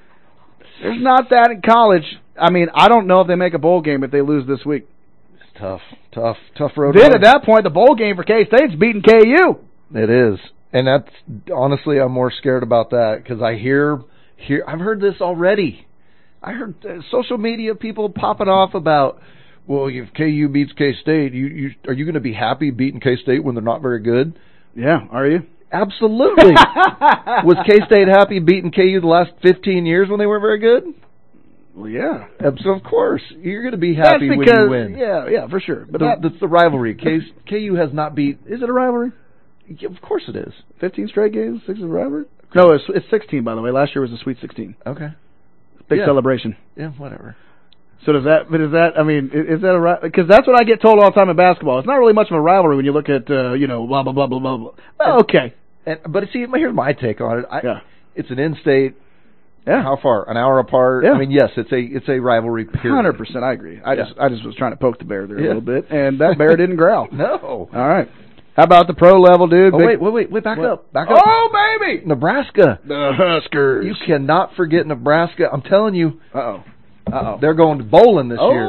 there's not that in college. I mean, I don't know if they make a bowl game if they lose this week. It's tough, tough, tough road. Then to at that point, the bowl game for K-State's beating K U. It is, and that's honestly, I'm more scared about that because I hear, hear, I've heard this already. I heard uh, social media people popping off about, well, if K U beats K-State, you, you are you going to be happy beating K-State when they're not very good? Yeah, are you? Absolutely. Was K-State happy beating K U the last fifteen years when they weren't very good? Well, yeah. So of course you're going to be happy that's when because, you win. Yeah, yeah, for sure. But the, that, that's the rivalry. K, KU has not beat. Is it a rivalry? Yeah, of course it is. Fifteen straight games, six is a rivalry. No, it's it's sixteen by the way. Last year was the Sweet Sixteen. Okay. Big Yeah. celebration. Yeah, whatever. So does that? But is that? I mean, is, is that a? Because that's what I get told all the time in basketball. It's not really much of a rivalry when you look at uh, you know blah blah blah blah blah blah. Well, okay. And, but see, here's my take on it. I, Yeah. It's an in-state. Yeah. How far? An hour apart. Yeah. I mean, yes, it's a it's a rivalry. Period. Hundred percent, I agree. I Yeah. just I just was trying to poke the bear there Yeah. a little bit, and that bear didn't growl. No. All right. How about the pro level, dude? Oh Big- wait, wait, wait, wait! Back What? up, back up. Oh baby, Nebraska. the Huskers. You cannot forget Nebraska. I'm telling you. Uh oh. Uh oh. They're going to bowling this year.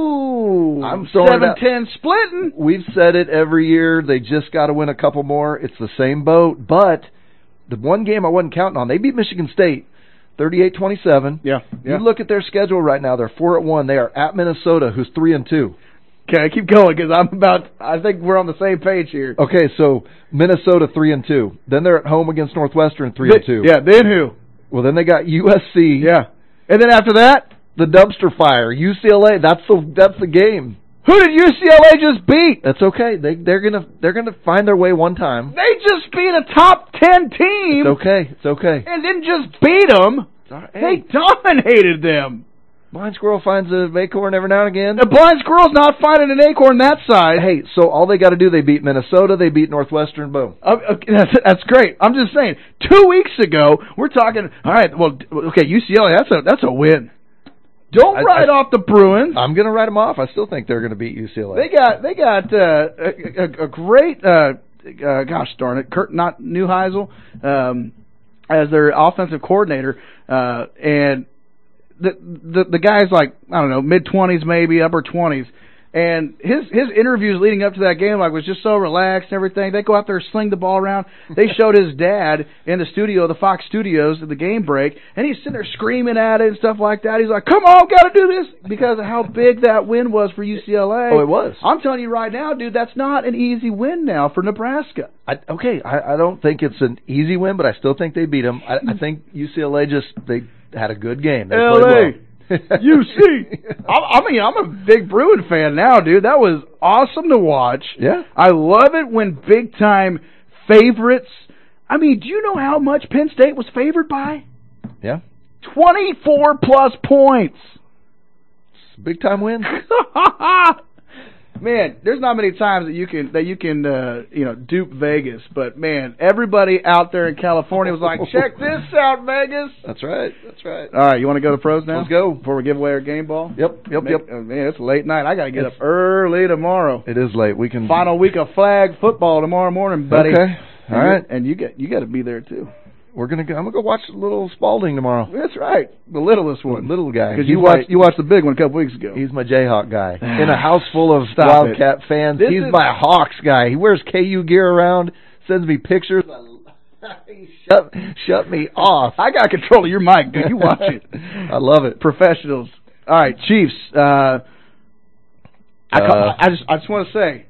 Oh, I'm throwing it out. seven ten splitting. We've said it every year. They just got to win a couple more. It's the same boat. But the one game I wasn't counting on, they beat Michigan State thirty-eight twenty-seven. Yeah. yeah. You look at their schedule right now. They're four at one. They are at Minnesota, who's three and two. Okay, keep going because I'm about. I think we're on the same page here. Okay, so Minnesota three and two. Then they're at home against Northwestern three Th- and two. Yeah. Then who? Well, then they got U S C. Yeah. And then after that, The dumpster fire. U C L A. That's the that's the game. who did U C L A just beat? That's okay. They they're gonna they're gonna find their way one time. They just beat a top ten team. It's okay. It's okay. And didn't just beat them. They dominated them. Blind squirrel finds a acorn every now and again. The blind squirrel's not finding an acorn that side. Hey, so all they got to do, they beat Minnesota, they beat Northwestern, boom. Uh, okay, that's, that's great. I'm just saying. Two weeks ago, we're talking. All right, well, okay, U C L A. That's a that's a win. Don't I- write I- off the Bruins. I'm going to write them off. I still think they're going to beat U C L A. They got they got uh, a, a, a great. Uh, uh, gosh darn it, Kurt not Neuheisel um, as their offensive coordinator, uh, and the, the the guy's like I don't know mid twenties maybe upper twenties, And his his interviews leading up to that game like was just so relaxed and everything. They go out there, sling the ball around. They showed his dad in the studio, the Fox Studios, at the game break, and he's sitting there screaming at it and stuff like that. He's like, "Come on, got to do this," because of how big that win was for U C L A. Oh, it was. I'm telling you right now, dude, that's not an easy win now for Nebraska. I, okay, I, I don't think it's an easy win, but I still think they beat them. I, I think U C L A just they had a good game. They L A played well. U C. I, I mean, I'm a big Bruin fan now, dude. That was awesome to watch. Yeah. I love it when big-time favorites. I mean, do you know how much Penn State was favored by? Yeah. twenty-four plus points. Big-time win. Man, there's not many times that you can that you can uh, you know dupe Vegas, but man, everybody out there in California was like, "Check this out, Vegas." That's right. That's right. All right, you want to go to the pros now? Let's go before we give away our game ball. Yep. Yep. Make, yep. Uh, man, it's a late night. I got to get it's, up early tomorrow. It is late. We can final week of flag football tomorrow morning, buddy. Okay. All and right. And you get you got to be there too. We're gonna go. I'm gonna go watch a little Spalding tomorrow. That's right, the littlest one, the little guy. Because you watched you watched the big one a couple weeks ago. He's my Jayhawk guy. In a house full of Stop Wildcat it. fans, This he's is- my Hawks guy. He wears K U gear around, sends me pictures. He shut shut me off. I got control of your mic, dude. You watch it. I love it. Professionals. All right, Chiefs. Uh, I call, Uh, I just I just want to say,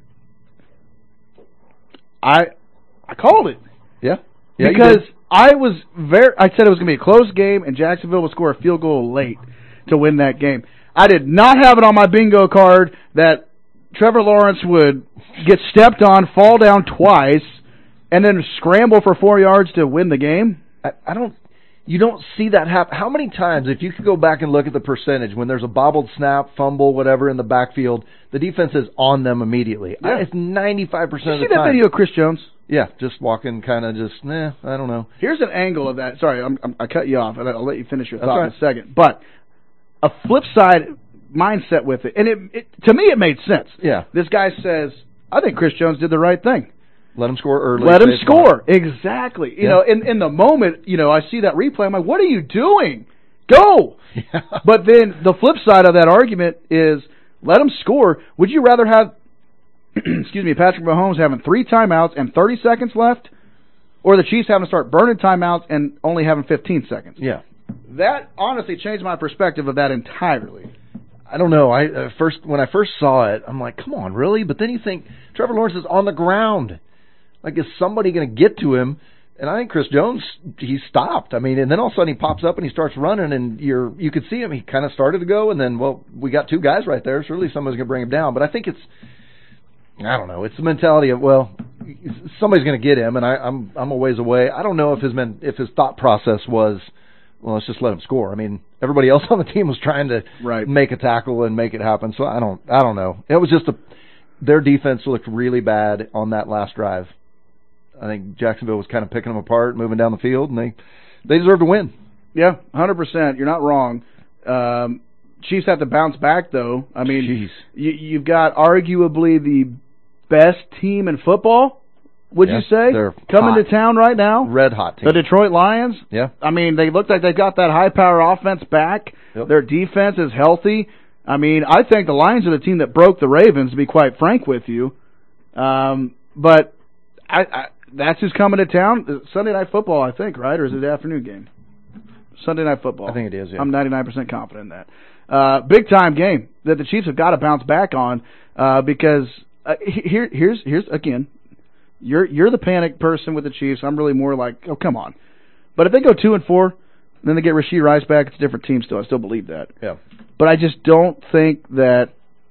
I I called it. Yeah. Yeah. you because did. I was very. I said it was going to be a close game, and Jacksonville would score a field goal late to win that game. I did not have it on my bingo card that Trevor Lawrence would get stepped on, fall down twice, and then scramble for four yards to win the game. I, I don't. You don't see that happen. How many times, if you could go back and look at the percentage, when there's a bobbled snap, fumble, whatever in the backfield, the defense is on them immediately. Yeah. I, it's ninety-five percent of You the see that time. video of Chris Jones? Yeah, just walking, kind of just, nah, I don't know. Here's an angle of that. Sorry, I'm, I'm, I cut you off, and I'll let you finish your That's thought right. in a second. But a flip side mindset with it, and it, it to me it made sense. Yeah. This guy says, I think Chris Jones did the right thing. Let him score early. Let him Stay score. Exactly. You Yeah. know, in, in the moment, you know, I see that replay, I'm like, what are you doing? Go! Yeah. But then the flip side of that argument is, let him score. Would you rather have, excuse me, Patrick Mahomes having three timeouts and thirty seconds left, or the Chiefs having to start burning timeouts and only having fifteen seconds? Yeah. That honestly changed my perspective of that entirely. I don't know. I uh, first when I first saw it, I'm like, come on, really? But then you think Trevor Lawrence is on the ground. Like, is somebody going to get to him? And I think Chris Jones, he stopped. I mean, and then all of a sudden he pops up and he starts running, and you're you could see him. He kind of started to go, and then, well, we got two guys right there. Surely somebody's going to bring him down. But I think it's, I don't know. It's the mentality of, well, somebody's going to get him, and I, I'm I'm a ways away. I don't know if his men, if his thought process was, well, let's just let him score. I mean, everybody else on the team was trying to right. make a tackle and make it happen. So I don't I don't know. It was just a their defense looked really bad on that last drive. I think Jacksonville was kind of picking them apart, moving down the field, and they they deserve to win. Yeah, one hundred percent. You're not wrong. Um, Chiefs have to bounce back, though. I mean, Jeez. you, you've got arguably the best team in football, would Yeah, you say, they're coming hot. to town right now? Red hot team. The Detroit Lions? Yeah. I mean, they look like they've got that high-power offense back. Yep. Their defense is healthy. I mean, I think the Lions are the team that broke the Ravens, to be quite frank with you. Um, but I, I, that's who's coming to town. Sunday Night Football, I think, right? Or is it the afternoon game? Sunday Night Football. I think it is, yeah. I'm ninety-nine percent confident in that. Uh, big-time game that the Chiefs have got to bounce back on uh, because uh, here, here's, here's again, you're you're the panic person with the Chiefs. I'm really more like, oh, come on. But if they go two and four, then they get Rashee Rice back, it's a different team still. I still believe that. Yeah. But I just don't think that,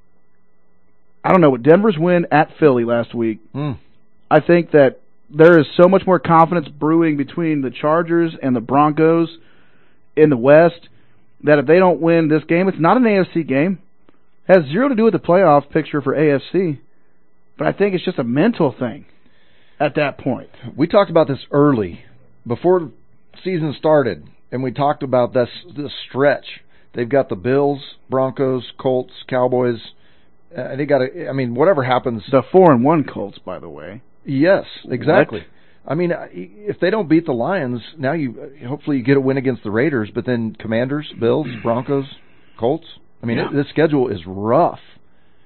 I don't know, with Denver's win at Philly last week, Mm. I think that there is so much more confidence brewing between the Chargers and the Broncos in the West that if they don't win this game, it's not an A F C game. It has zero to do with the playoff picture for A F C. But I think it's just a mental thing at that point. We talked about this early, before the season started, and we talked about this, this stretch. They've got the Bills, Broncos, Colts, Cowboys. Uh, they got to, I mean, whatever happens. The four and one Colts, by the way. Yes, exactly. What? I mean, if they don't beat the Lions, now you hopefully you get a win against the Raiders, but then Commanders, Bills, Broncos, Colts. I mean, Yeah. it, this schedule is rough.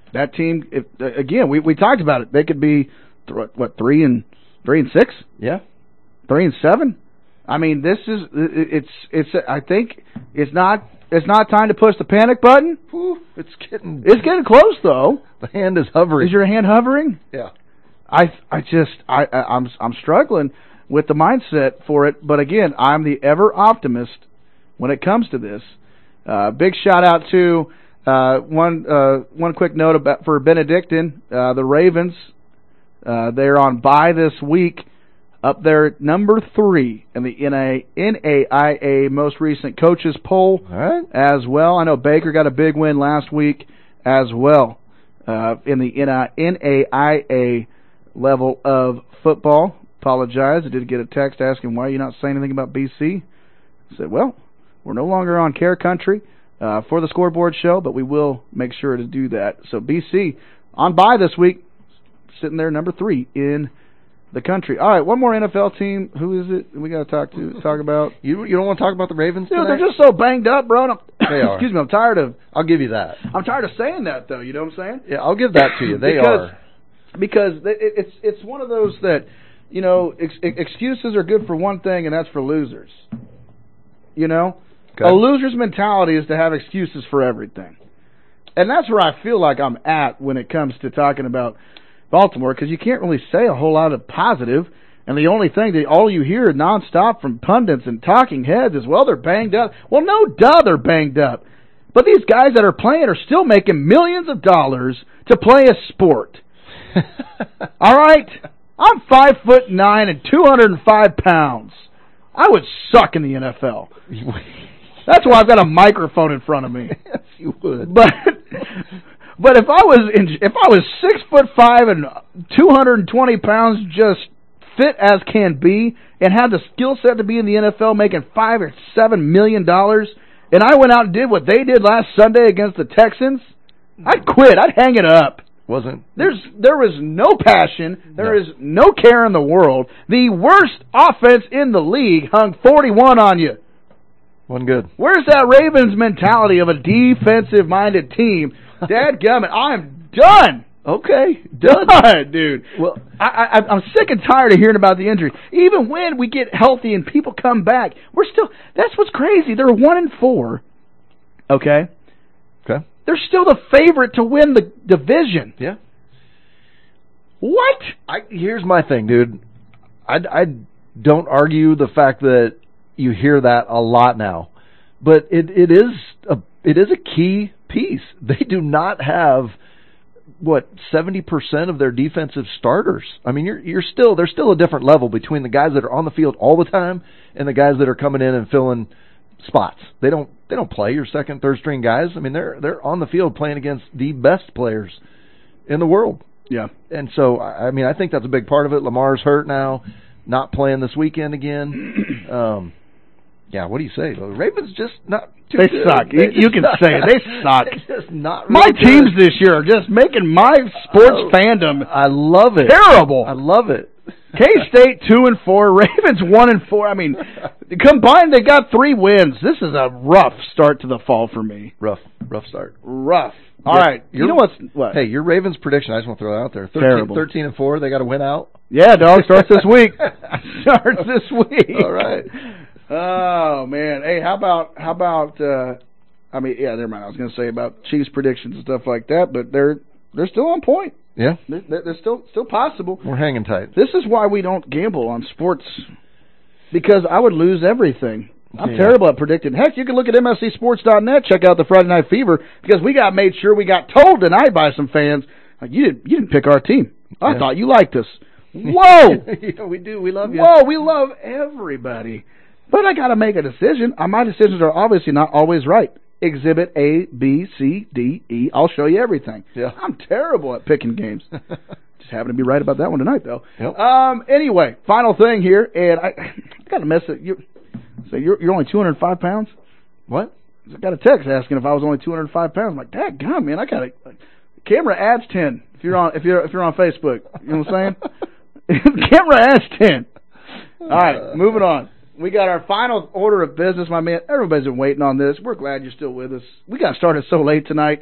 that team, if again, we we talked about it. They could be th- what three and three and six, yeah, three and seven. I mean, this is it's it's. I think it's not it's not time to push the panic button. Whew, it's getting it's getting close though. The hand is hovering. Is your hand hovering? Yeah. I I just I, I I'm I'm struggling with the mindset for it. But again, I'm the ever optimist when it comes to this. Uh, big shout out to uh, one uh, one quick note about for Benedictine, uh, the Ravens. Uh, they're on bye this week, up there at number three in the N A I A most recent coaches poll. All right. As well. I know Baker got a big win last week as well uh, in the N A I A level of football. Apologize. I did get a text asking why you're not saying anything about B C. I said, well, we're no longer on Care Country uh, for the scoreboard show, but we will make sure to do that. So B C on bye this week, sitting there number three in the country. All right, one more N F L team. Who is it we got to talk to talk about? You you don't want to talk about the Ravens Dude, tonight? they're just so banged up, bro. And I'm, they are. Excuse me, I'm tired of... I'll give you that. I'm tired of saying that, though. You know what I'm saying? Yeah, I'll give that to you. They because, are. Because it's it's one of those that, you know, ex- excuses are good for one thing, and that's for losers. You know? Okay. A loser's mentality is to have excuses for everything. And that's where I feel like I'm at when it comes to talking about Baltimore, because you can't really say a whole lot of positive, and the only thing that all you hear nonstop from pundits and talking heads is, well, they're banged up. Well, no duh, they're banged up. But these guys that are playing are still making millions of dollars to play a sport. All right? I'm five foot nine and two hundred five pounds. I would suck in the N F L. That's why I've got a microphone in front of me. Yes, you would. But but if I was in, if I was six foot five and two hundred and twenty pounds, just fit as can be, and had the skill set to be in the N F L, making five or seven million dollars, and I went out and did what they did last Sunday against the Texans, I'd quit. I'd hang it up. Wasn't There's there was no passion. There No. is no care in the world. The worst offense in the league hung forty-one on you. Wasn't good. Where's that Ravens mentality of a defensive-minded team? Dadgummit, I'm done. Okay, done, dude. Well, I, I, I'm sick and tired of hearing about the injury. Even when we get healthy and people come back, we're still. That's what's crazy. They're one and four. Okay. Okay. They're still the favorite to win the division. Yeah. What? I, here's my thing, dude. I, I don't argue the fact that you hear that a lot now, but it it is a it is a key piece. They do not have what seventy percent of their defensive starters. I mean, you're you're still there's still a different level between the guys that are on the field all the time and the guys that are coming in and filling spots. They don't they don't play your second, third string guys. I mean, they're they're on the field playing against the best players in the world. Yeah. And so, I mean, I think that's a big part of it. Lamar's hurt now, not playing this weekend again. Um, yeah, what do you say? The Ravens just not too They good. suck. They You, you can suck. say it. They suck. They're just not My really teams good. this year are just making my sports Oh, fandom I love it. terrible. I love it. K-State two and four, Ravens one and four. I mean, combined they got three wins. This is a rough start to the fall for me. Rough, rough start. Rough. All Yeah, right. You your- know what's what? Hey, your Ravens prediction, I just want to throw it out there. thirteen, Terrible. thirteen and four, they got to win out. Yeah, dog. Starts this week. Starts this week. All right. Oh man. Hey, how about how about? uh I mean, yeah, never mind. I was going to say about Chiefs predictions and stuff like that, but they're they're still on point. Yeah, They're, they're still still possible. we're hanging tight. This is why we don't gamble on sports, because I would lose everything. I'm Yeah. terrible at predicting. Heck, you can look at M S C sports dot net, check out the Friday Night Fever, because we got made sure we got told tonight by some fans, like, you didn't you didn't pick our team. I Yeah. thought you liked us. Whoa! Yeah, we do. We love you. Whoa, we love everybody. But I got to make a decision. Uh, My decisions are obviously not always right. Exhibit A, B, C, D, E. I'll show you everything. Yeah. I'm terrible at picking games. Just happen to be right about that one tonight, though. Yep. Um. Anyway, final thing here, and I, I got a message. You, so you're you're only two hundred five pounds. What? I got a text asking if I was only two hundred five pounds. I'm like, dad, God, man, I got a camera adds ten. If you're on if you're if you're on Facebook, you know what I'm saying? Camera adds ten. All right, moving on. We got our final order of business, my man. Everybody's been waiting on this. We're glad you're still with us. We got started so late tonight,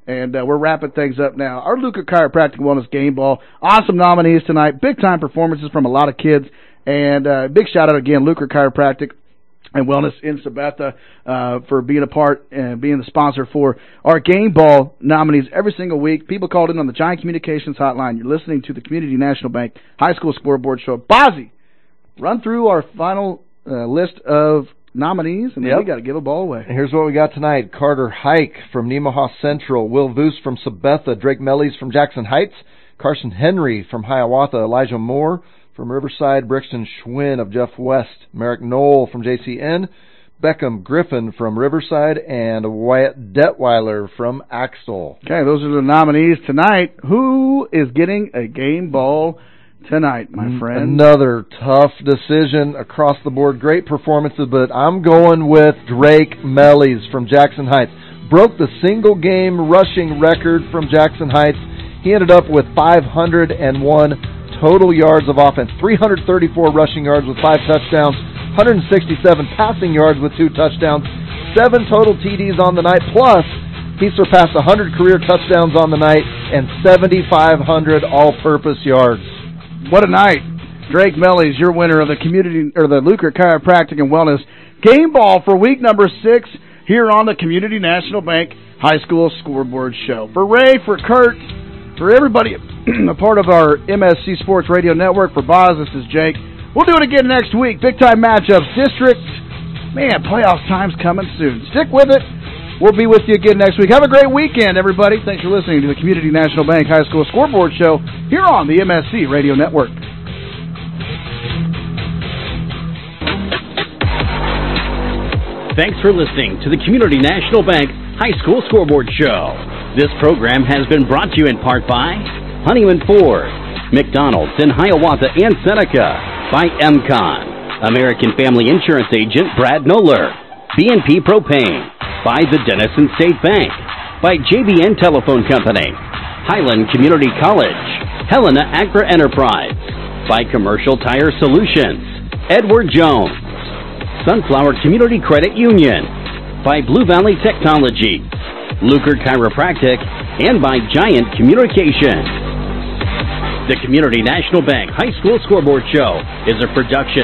And uh, we're wrapping things up now. Our Luker Chiropractic Wellness Game Ball. Awesome nominees tonight. Big-time performances from a lot of kids. And uh, big shout-out again, Luker Chiropractic and Wellness in Sabetha uh, for being a part and being the sponsor for our Game Ball nominees every single week. People called in on the Giant Communications Hotline. You're listening to the Community National Bank High School Scoreboard Show. Bozzy, run through our final uh, list of nominees, and then Yep. we got to give a ball away. Here's what we got tonight. Carter Hike from Nemaha Central, Will Voos from Sabetha, Drake Mellies from Jackson Heights, Carson Henry from Hiawatha, Elijah Moore from Riverside, Brixton Schwinn of Jeff West, Merrick Knoll from J C N, Beckham Griffin from Riverside, and Wyatt Detweiler from Axtell. Okay, those are the nominees tonight. Who is getting a game ball tonight, my friend? Another tough decision across the board. Great performances, but I'm going with Drake Mellies from Jackson Heights. Broke the single-game rushing record from Jackson Heights. He ended up with five hundred one total yards of offense, three hundred thirty-four rushing yards with five touchdowns, one hundred sixty-seven passing yards with two touchdowns, seven total T Ds on the night, plus he surpassed one hundred career touchdowns on the night and seventy-five hundred all-purpose yards. What a night. Drake Mellies, your winner of the community or the Luker Chiropractic and Wellness Game Ball for week number six here on the Community National Bank High School Scoreboard Show. For Ray, for Kurt, for everybody a part of our M S C Sports Radio Network, for Boz, this is Jake. We'll do it again next week. Big-time matchups, district. Man, playoff time's coming soon. Stick with it. We'll be with you again next week. Have a great weekend, everybody. Thanks for listening to the Community National Bank High School Scoreboard Show here on the M S C Radio Network. Thanks for listening to the Community National Bank High School Scoreboard Show. This program has been brought to you in part by Honeyman Ford, McDonald's in Hiawatha and Seneca, by M CON, American Family Insurance Agent Brad Noller, B and P Propane, by the Denison State Bank, by J B N Telephone Company, Highland Community College, Helena Agri Enterprise, by Commercial Tire Solutions, Edward Jones, Sunflower Community Credit Union, by Blue Valley Technology, Luker Chiropractic, and by Giant Communications. The Community National Bank High School Scoreboard Show is a production